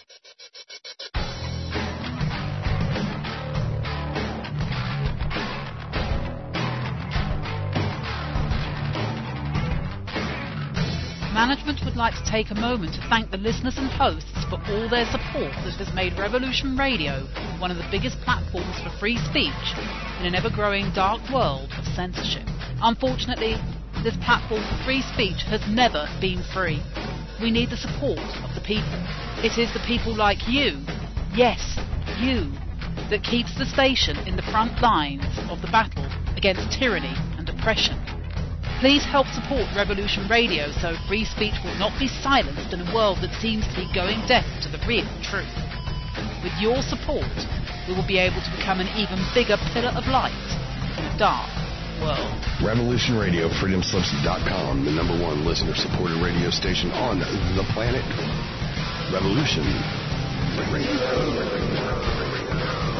Management would like to take a moment to thank the listeners and hosts for all their support that has made Revolution Radio one of the biggest platforms for free speech in an ever-growing dark world of censorship. Unfortunately, this platform for free speech has never been free. We need the support of the people. It is the people like you, yes, you, that keeps the station in the front lines of the battle against tyranny and oppression. Please help support Revolution Radio so free speech will not be silenced in a world that seems to be going deaf to the real truth. With your support, we will be able to become an even bigger pillar of light in a dark world. Revolution Radio, freedom slips dot com, the number one listener-supported radio station on the planet. Revolution Radio.